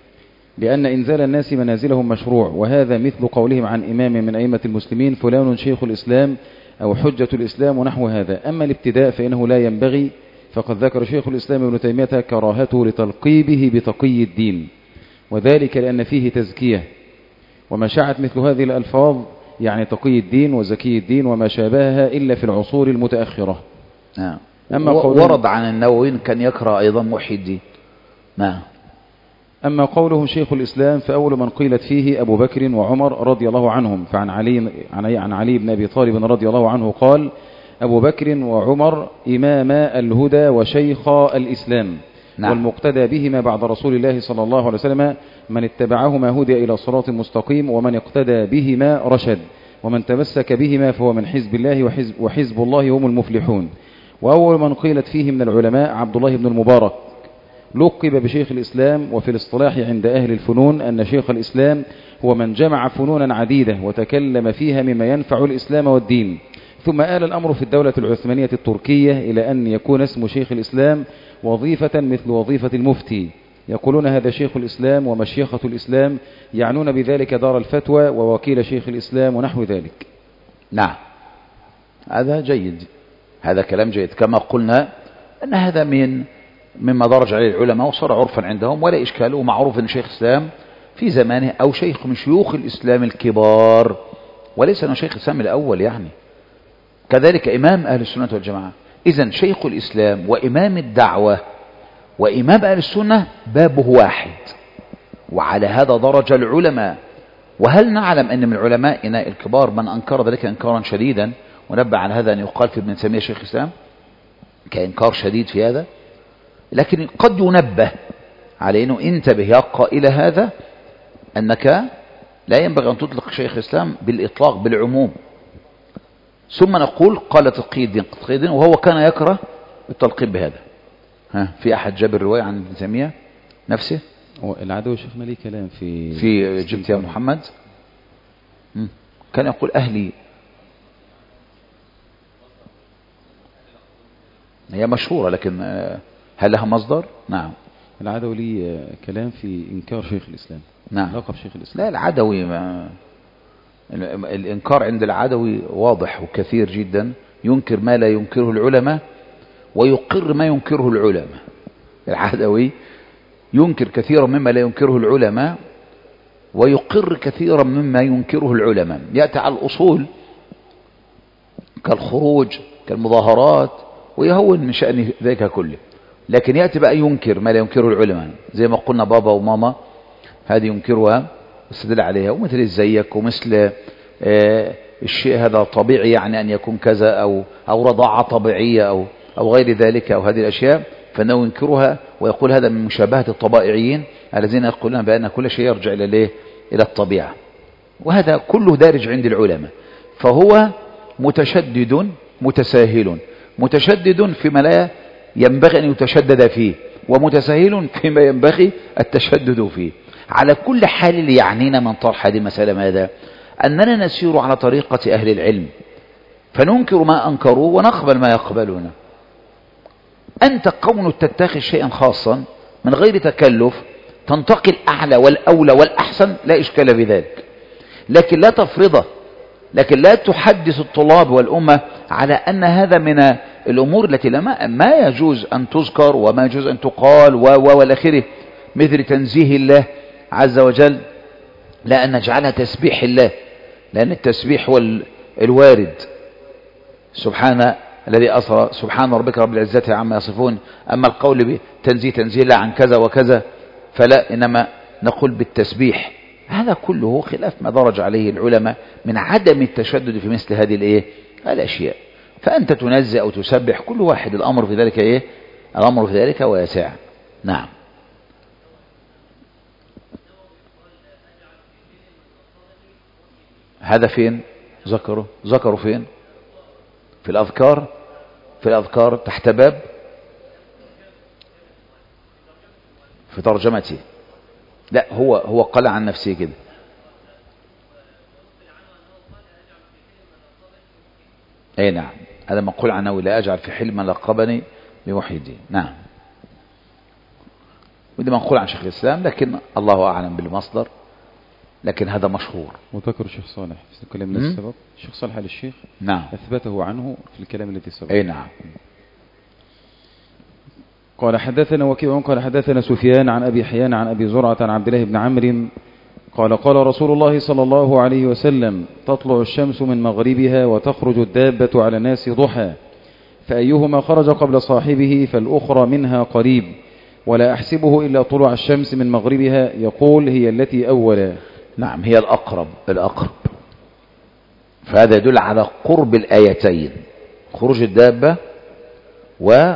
لأن إنزال الناس منازلهم مشروع، وهذا مثل قولهم عن إمام من أئمة المسلمين فلان شيخ الإسلام أو حجة الإسلام ونحو هذا. أما الابتداء فإنه لا ينبغي، فقد ذكر شيخ الإسلام ابن تيمية كراهته لتلقيبه بتقي الدين، وذلك لأن فيه تزكية، وما شاعت مثل هذه الألفاظ يعني تقي الدين وزكي الدين وما شابهها إلا في العصور المتأخرة. نعم. أما ورد عن النووي كان يكره أيضا محيي الدين. نعم. أما قولهم شيخ الإسلام فأول من قيلت فيه أبو بكر وعمر رضي الله عنهم، فعن علي, عن علي بن أبي طالب رضي الله عنه قال: أبو بكر وعمر إماما الهدى وشيخا الإسلام. نعم. والمقتدى بهما بعد رسول الله صلى الله عليه وسلم من اتبعهما هدي إلى صراط مستقيم، ومن اقتدى بهما رشد، ومن تمسك بهما فهو من حزب الله، وحزب, وحزب الله هم المفلحون. وأول من قيلت فيه من العلماء عبد الله بن المبارك، لقب بشيخ الإسلام، وفي الاصطلاح عند أهل الفنون أن شيخ الإسلام هو من جمع فنونا عديدة وتكلم فيها مما ينفع الإسلام والدين. ثم آل الأمر في الدولة العثمانية التركية إلى أن يكون اسم شيخ الإسلام وظيفة مثل وظيفة المفتي، يقولون هذا شيخ الإسلام ومشيخة الإسلام، يعنون بذلك دار الفتوى ووكيل شيخ الإسلام ونحو ذلك. نعم، هذا جيد، هذا كلام جيد. كما قلنا أن هذا من مما درج عليه العلماء وصار عرفا عندهم ولا إشكال، ومعروف أن شيخ الإسلام في زمانه أو شيخ من شيوخ الإسلام الكبار، وليس أنه شيخ الإسلام الأول يعني. كذلك إمام أهل السنة والجماعة. إذن شيخ الإسلام وإمام الدعوة وإمام أهل السنة بابه واحد، وعلى هذا درج العلماء. وهل نعلم أن من علمائنا الكبار من أنكر ذلك إنكارا شديدا، ونبع على هذا أن يقال في ابن تيمية شيخ الإسلام كإنكار شديد في هذا، لكن قد ينبه على أنه انتبه يا قائل هذا أنك لا ينبغي أن تطلق شيخ الإسلام بالإطلاق بالعموم. ثم نقول قال تقي الدين تقي الدين، وهو كان يكره التلقيب بهذا. ها في أحد جاب الرواية عن ابن تيمية نفسه؟ العدوي شيخنا ليه كلام في في جبت يا محمد، كان يقول أهلي، هي مشهورة لكن هل لها مصدر؟ نعم. العدوي ليه كلام في إنكار شيخ الإسلام. نعم. لقب شيخ الإسلام. لا العدوي ما الإنكار عند العدوي واضح وكثير جدا، ينكر ما لا ينكره العلماء ويقر ما ينكره العلماء. العدوي ينكر كثيرا مما لا ينكره العلماء ويقر كثيرا مما ينكره العلماء. يأتي على الأصول كالخروج كالمظاهرات ويهون من شأن ذلك كله، لكن يأتي بقى ينكر ما لا ينكره العلماء، زي ما قلنا بابا وماما هذه ينكرها واستدل عليها، ومثل ازيك ومثل آه الشيء هذا طبيعي يعني أن يكون كذا أو أو رضاعة طبيعية أو أو غير ذلك أو هذه الأشياء، فإنه ينكرها ويقول هذا من مشابهة الطبائعيين الذين يقولون بأن كل شيء يرجع إلى الايه؟ إلى الطبيعة، وهذا كله دارج عند العلماء. فهو متشدد متساهل، متشدد فيما لا ينبغي أن يتشدد فيه، ومتساهل فيما ينبغي التشدد فيه. على كل حال اللي يعنينا من طرح هذه المسألة ماذا؟ أننا نسير على طريقة أهل العلم فننكر ما أنكروا ونقبل ما يقبلون. أنت كون تتخذ شيئا خاصا من غير تكلف تنتقي الأعلى والأولى والأحسن لا إشكال بذلك، لكن لا تفرضه، لكن لا تحدث الطلاب والأمة على أن هذا من الأمور التي لما ما يجوز أن تذكر وما يجوز أن تقال و والآخره، مثل تنزيه الله عز وجل لا أن نجعلها تسبيح الله، لأن التسبيح هو الوارد، سبحان الذي أسرى سبحان ربك رب العزة عما يصفون. أما القول بتنزيه تنزيه الله عن كذا وكذا فلا، إنما نقول بالتسبيح. هذا كله خلاف ما درج عليه العلماء من عدم التشدد في مثل هذه الايه الأشياء. فأنت تنزه أو تسبح كل واحد الأمر في ذلك ايه الأمر في ذلك واسع. نعم. هذا فين ذكروا ذكروا فين؟ في الأذكار في الأذكار تحت باب في ترجمته. لا هو هو قال عن نفسه كده. اي نعم، هذا منقول عنه لا أجعل في حلم لقبني بمحي الدين. نعم، وده منقول عن شيخ الإسلام لكن الله أعلم بالمصدر، لكن هذا مشهور. وذكر الشيخ صالح في الكلام الذي سبق، الشيخ صالح للشيخ نعم أثبته عنه في الكلام الذي سبق. اي نعم. قال حدثنا وكيع قال حدثنا سفيان عن أبي حيان عن أبي زرعة عن عبد الله بن عمرو قال قال رسول الله صلى الله عليه وسلم تطلع الشمس من مغربها وتخرج الدابة على الناس ضحى، فأيهما خرج قبل صاحبه فالأخرى منها قريب، ولا أحسبه إلا طلوع الشمس من مغربها، يقول هي التي أولا. نعم، هي الأقرب الأقرب. فهذا يدل على قرب الآيتين، خروج الدابة و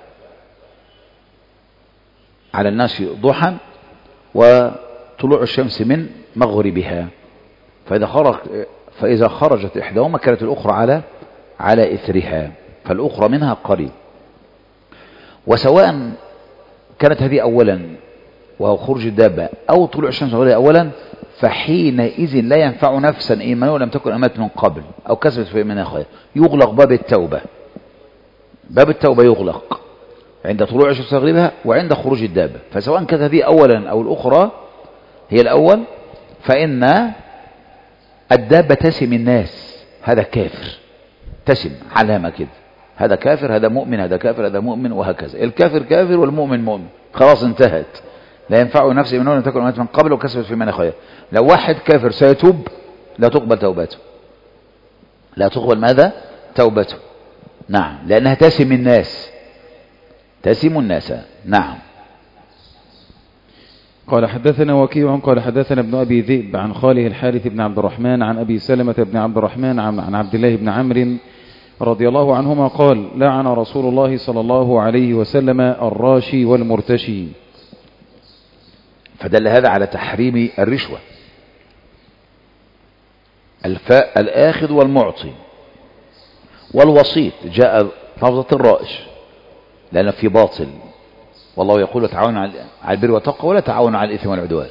على الناس ضحى وطلوع الشمس من مغربها. فإذا خرج فإذا خرجت إحداهما كانت الأخرى على على إثرها، فالأخرى منها قريب. وسواء كانت هذه أولا وهو خروج الدابة أو طلوع الشمس من مغربها أولا، فحينئذ لا ينفع نفسا إيمانها ولم تكن آمنت من قبل أو كسبت في إيمانها خير. يغلق باب التوبة، باب التوبة يغلق عند طلوع الشمس من مغربها وعند خروج الدابة. فسواء كانت هذه أولا أو الأخرى هي الأول، فإن الدابة تسم الناس، هذا كافر تسم علامة كده، هذا كافر هذا مؤمن هذا كافر هذا مؤمن وهكذا. الكافر كافر والمؤمن مؤمن، خلاص انتهت. لا ينفع نفسه من أول تكن آمنت من قبل وكسبت في إيمانها خير. لو واحد كافر سيتوب لا تقبل توبته، لا تقبل ماذا؟ توبته. نعم، لأنها تسم الناس، تسم الناس. نعم. قال حدثنا وكيع قال حدثنا ابن أبي ذئب عن خاله الحارث بن عبد الرحمن عن أبي سلمة بن عبد الرحمن عن عبد الله بن عمرو رضي الله عنهما قال لعن رسول الله صلى الله عليه وسلم الراشي والمرتشي. فدل هذا على تحريم الرشوة، الفاء الآخذ والمعطي والوسيط. جاء لفظة الرائش لأن في باطل، والله يقول تعاونوا على البر والتقوى ولا تعاونوا على الإثم والعدوان.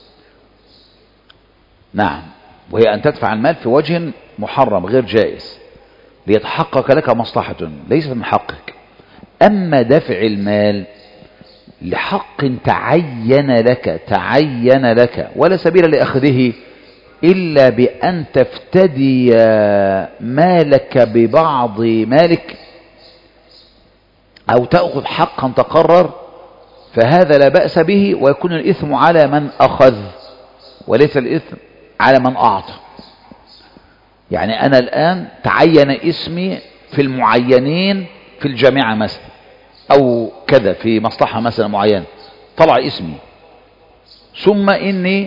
نعم، وهي أن تدفع المال في وجه محرم غير جائز ليتحقق لك مصلحة ليست من حقك. أما دفع المال لحق تعين لك تعين لك ولا سبيل لأخذه إلا بأن تفتدي مالك ببعض مالك أو تأخذ حقا تقرر، فهذا لا بأس به، ويكون الإثم على من أخذ وليس الإثم على من أعطى. يعني أنا الآن تعين اسمي في المعينين في الجامعة مثلا أو كذا في مصلحة مثلا معينة، طلع اسمي، ثم إني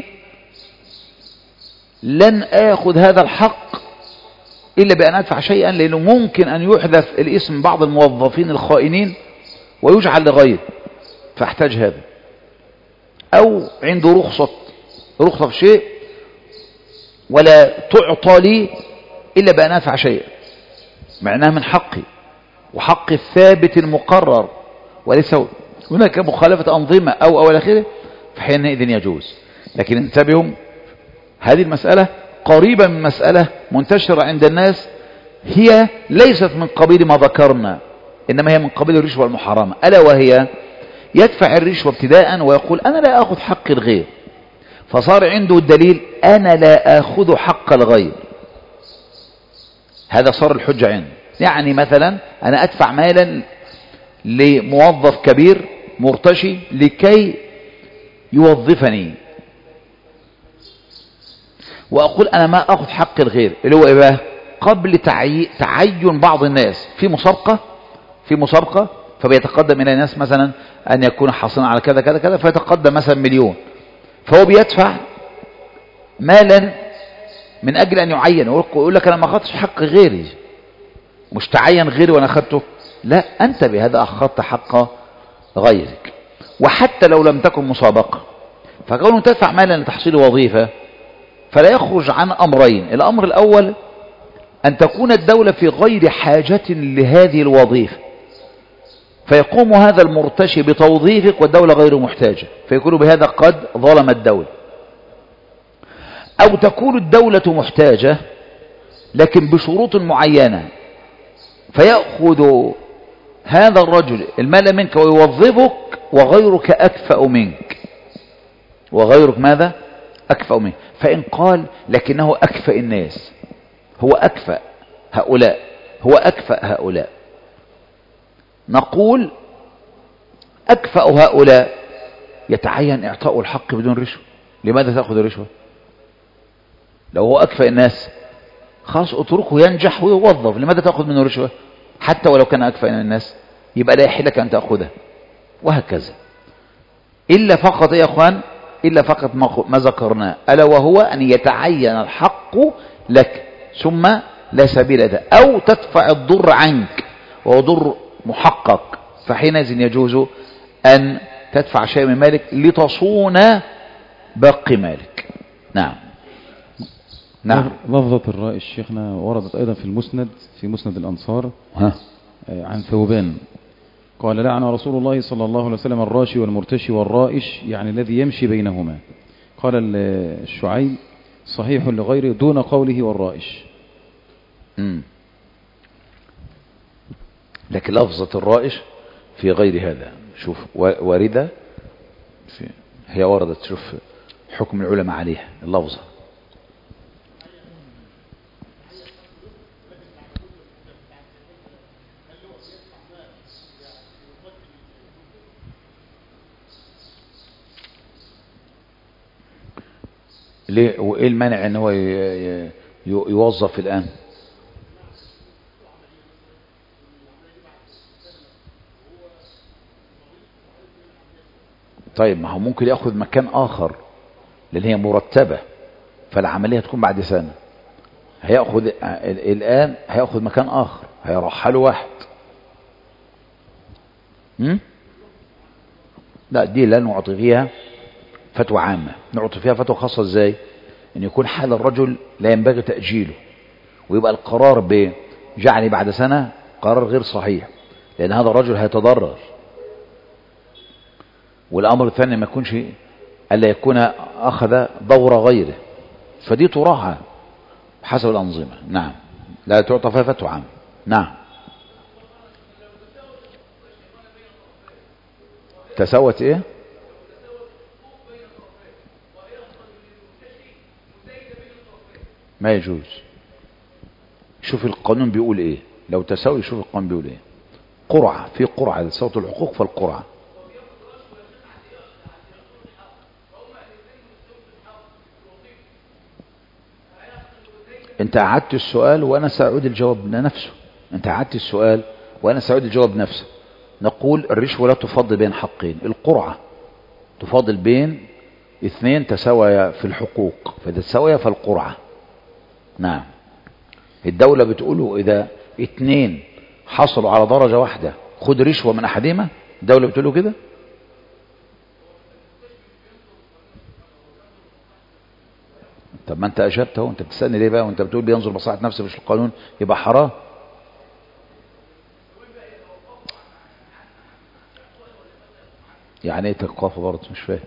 لن آخذ هذا الحق إلا بأن أدفع شيئا، لأنه ممكن أن يحذف الاسم بعض الموظفين الخائنين ويجعل لغير، فاحتاج هذا. أو عنده رخصة رخصة في شيء ولا تعطى لي إلا بأن أدفع شيئا، معناه من حقي وحق الثابت المقرر، وليس هناك مخالفة أنظمة أو أو الأخير، فحينئذ يجوز. لكن انتبهوا، هذه المسألة قريبة من مسألة منتشرة عند الناس، هي ليست من قبيل ما ذكرنا، إنما هي من قبيل الرشوة المحرمة، ألا وهي يدفع الرشوة ابتداء ويقول أنا لا أخذ حق الغير، فصار عنده الدليل أنا لا أخذ حق الغير، هذا صار الحجة عنده. يعني مثلا أنا أدفع مالا لموظف كبير مرتشي لكي يوظفني، وأقول أنا ما أخذ حق الغير، اللي هو إيه بقى؟ قبل تعي... تعين بعض الناس في مسابقة في مسابقة فبيتقدم إلى الناس مثلا أن يكون حاصلا على كذا كذا كذا، فيتقدم مثلا مليون، فهو بيدفع مالا من أجل أن يعين، ويقول لك أنا ما أخذتش حق غيري، مش تعين غيري وأنا أخذته، لا، أنت بهذا أخذت حق غيرك. وحتى لو لم تكن مسابقة، فكونه تدفع مالا لتحصيل وظيفة فلا يخرج عن أمرين. الأمر الأول أن تكون الدولة في غير حاجة لهذه الوظيفة، فيقوم هذا المرتشي بتوظيفك والدولة غير محتاجة، فيكون بهذا قد ظلم الدولة. أو تكون الدولة محتاجة لكن بشروط معينة، فيأخذ هذا الرجل المال منك ويوظفك وغيرك أكفأ منك، وغيرك ماذا؟ أكفأ منك. فإن قال لكنه أكفأ الناس، هو أكفأ هؤلاء، هو أكفأ هؤلاء، نقول أكفأ هؤلاء يتعين إعطاء الحق بدون رشوة. لماذا تأخذ الرشوة؟ لو هو أكفأ الناس خلاص اتركه ينجح ويوظف، لماذا تأخذ منه رشوة حتى ولو كان أكفأ الناس؟ يبقى لا يحلك أن تأخذها، وهكذا. إلا فقط يا أخوان، إلا فقط ما ذكرناه، ألا وهو أن يتعين الحق لك ثم لا سبيل له، أو تدفع الضر عنك وهو ضر محقق، فحينئذ يجوز أن تدفع شيء من مالك لتصون باقي مالك. نعم نعم. لفظة الرائش شيخنا وردت أيضا في المسند، في مسند الأنصار ها. عن ثوبان قال لعن رسول الله صلى الله عليه وسلم الراشي والمرتشي والرائش، يعني الذي يمشي بينهما. قال الشعيب صحيح لغيره دون قوله والرائش. مم. لكن لفظة الرائش في غير هذا، شوف واردة، هي وردت، شوف حكم العلماء عليها اللفظة. ليه وايه المانع ان هو يوظف الان؟ طيب ما هو ممكن ياخذ مكان اخر لان هي مرتبة، فالعملية تكون بعد سنة، هياخذ الان هياخذ مكان اخر، هيرحله واحد. هم؟ لا دي لا نعطي فيها فتوى عامة، نعطي فيها فتوى خاصة. ازاي؟ ان يكون حال الرجل لا ينبغي تأجيله، ويبقى القرار بجعله بعد سنة قرار غير صحيح، لان هذا الرجل هيتضرر. والامر الثاني ما يكونش الا يكون اخذ دور غيره، فدي تراعى حسب الانظمة. نعم لا تعطى فيها فتوى عامة. نعم. تساوت ايه؟ ما يجوز. شوف القانون بيقول ايه، لو تساوي شوف القانون بيقول ايه. قرعة، في قرعة لتساوت الحقوق، فالقرعة انت أعدت السؤال وأنا سأعود الجواب نفسه. انت أعدت السؤال وأنا سأعود الجواب نفسه. نقول الرشوة لا تفضل بين حقين. القرعة تفاضل بين اثنين تساويا في الحقوق، فإذا تساويا فالقرعة. نعم. الدولة بتقوله إذا اثنين حصلوا على درجة واحدة خد رشوة من أحدهما، الدولة بتقوله كده. طب ما انت أجبت اهو، انت بتسألني ليه بقى وانت بتقول بينظر مصلحة نفسه مش القانون، يبقى حرام. يعني ايه تقافة برضه؟ مش فاهم.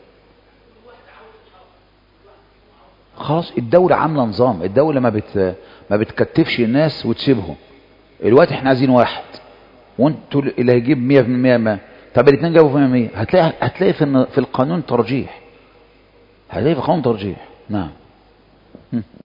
خلاص الدولة عاملة نظام، الدولة ما بت ما بتكتفش الناس وتسيبهم. الوقت احنا عايزين واحد وانتوا اللي هيجيب مية في المية ما، طب الاثنين جابوا في مية في المية، هتلاقي هتلاقي في في القانون ترجيح، هتلاقي في القانون ترجيح. نعم.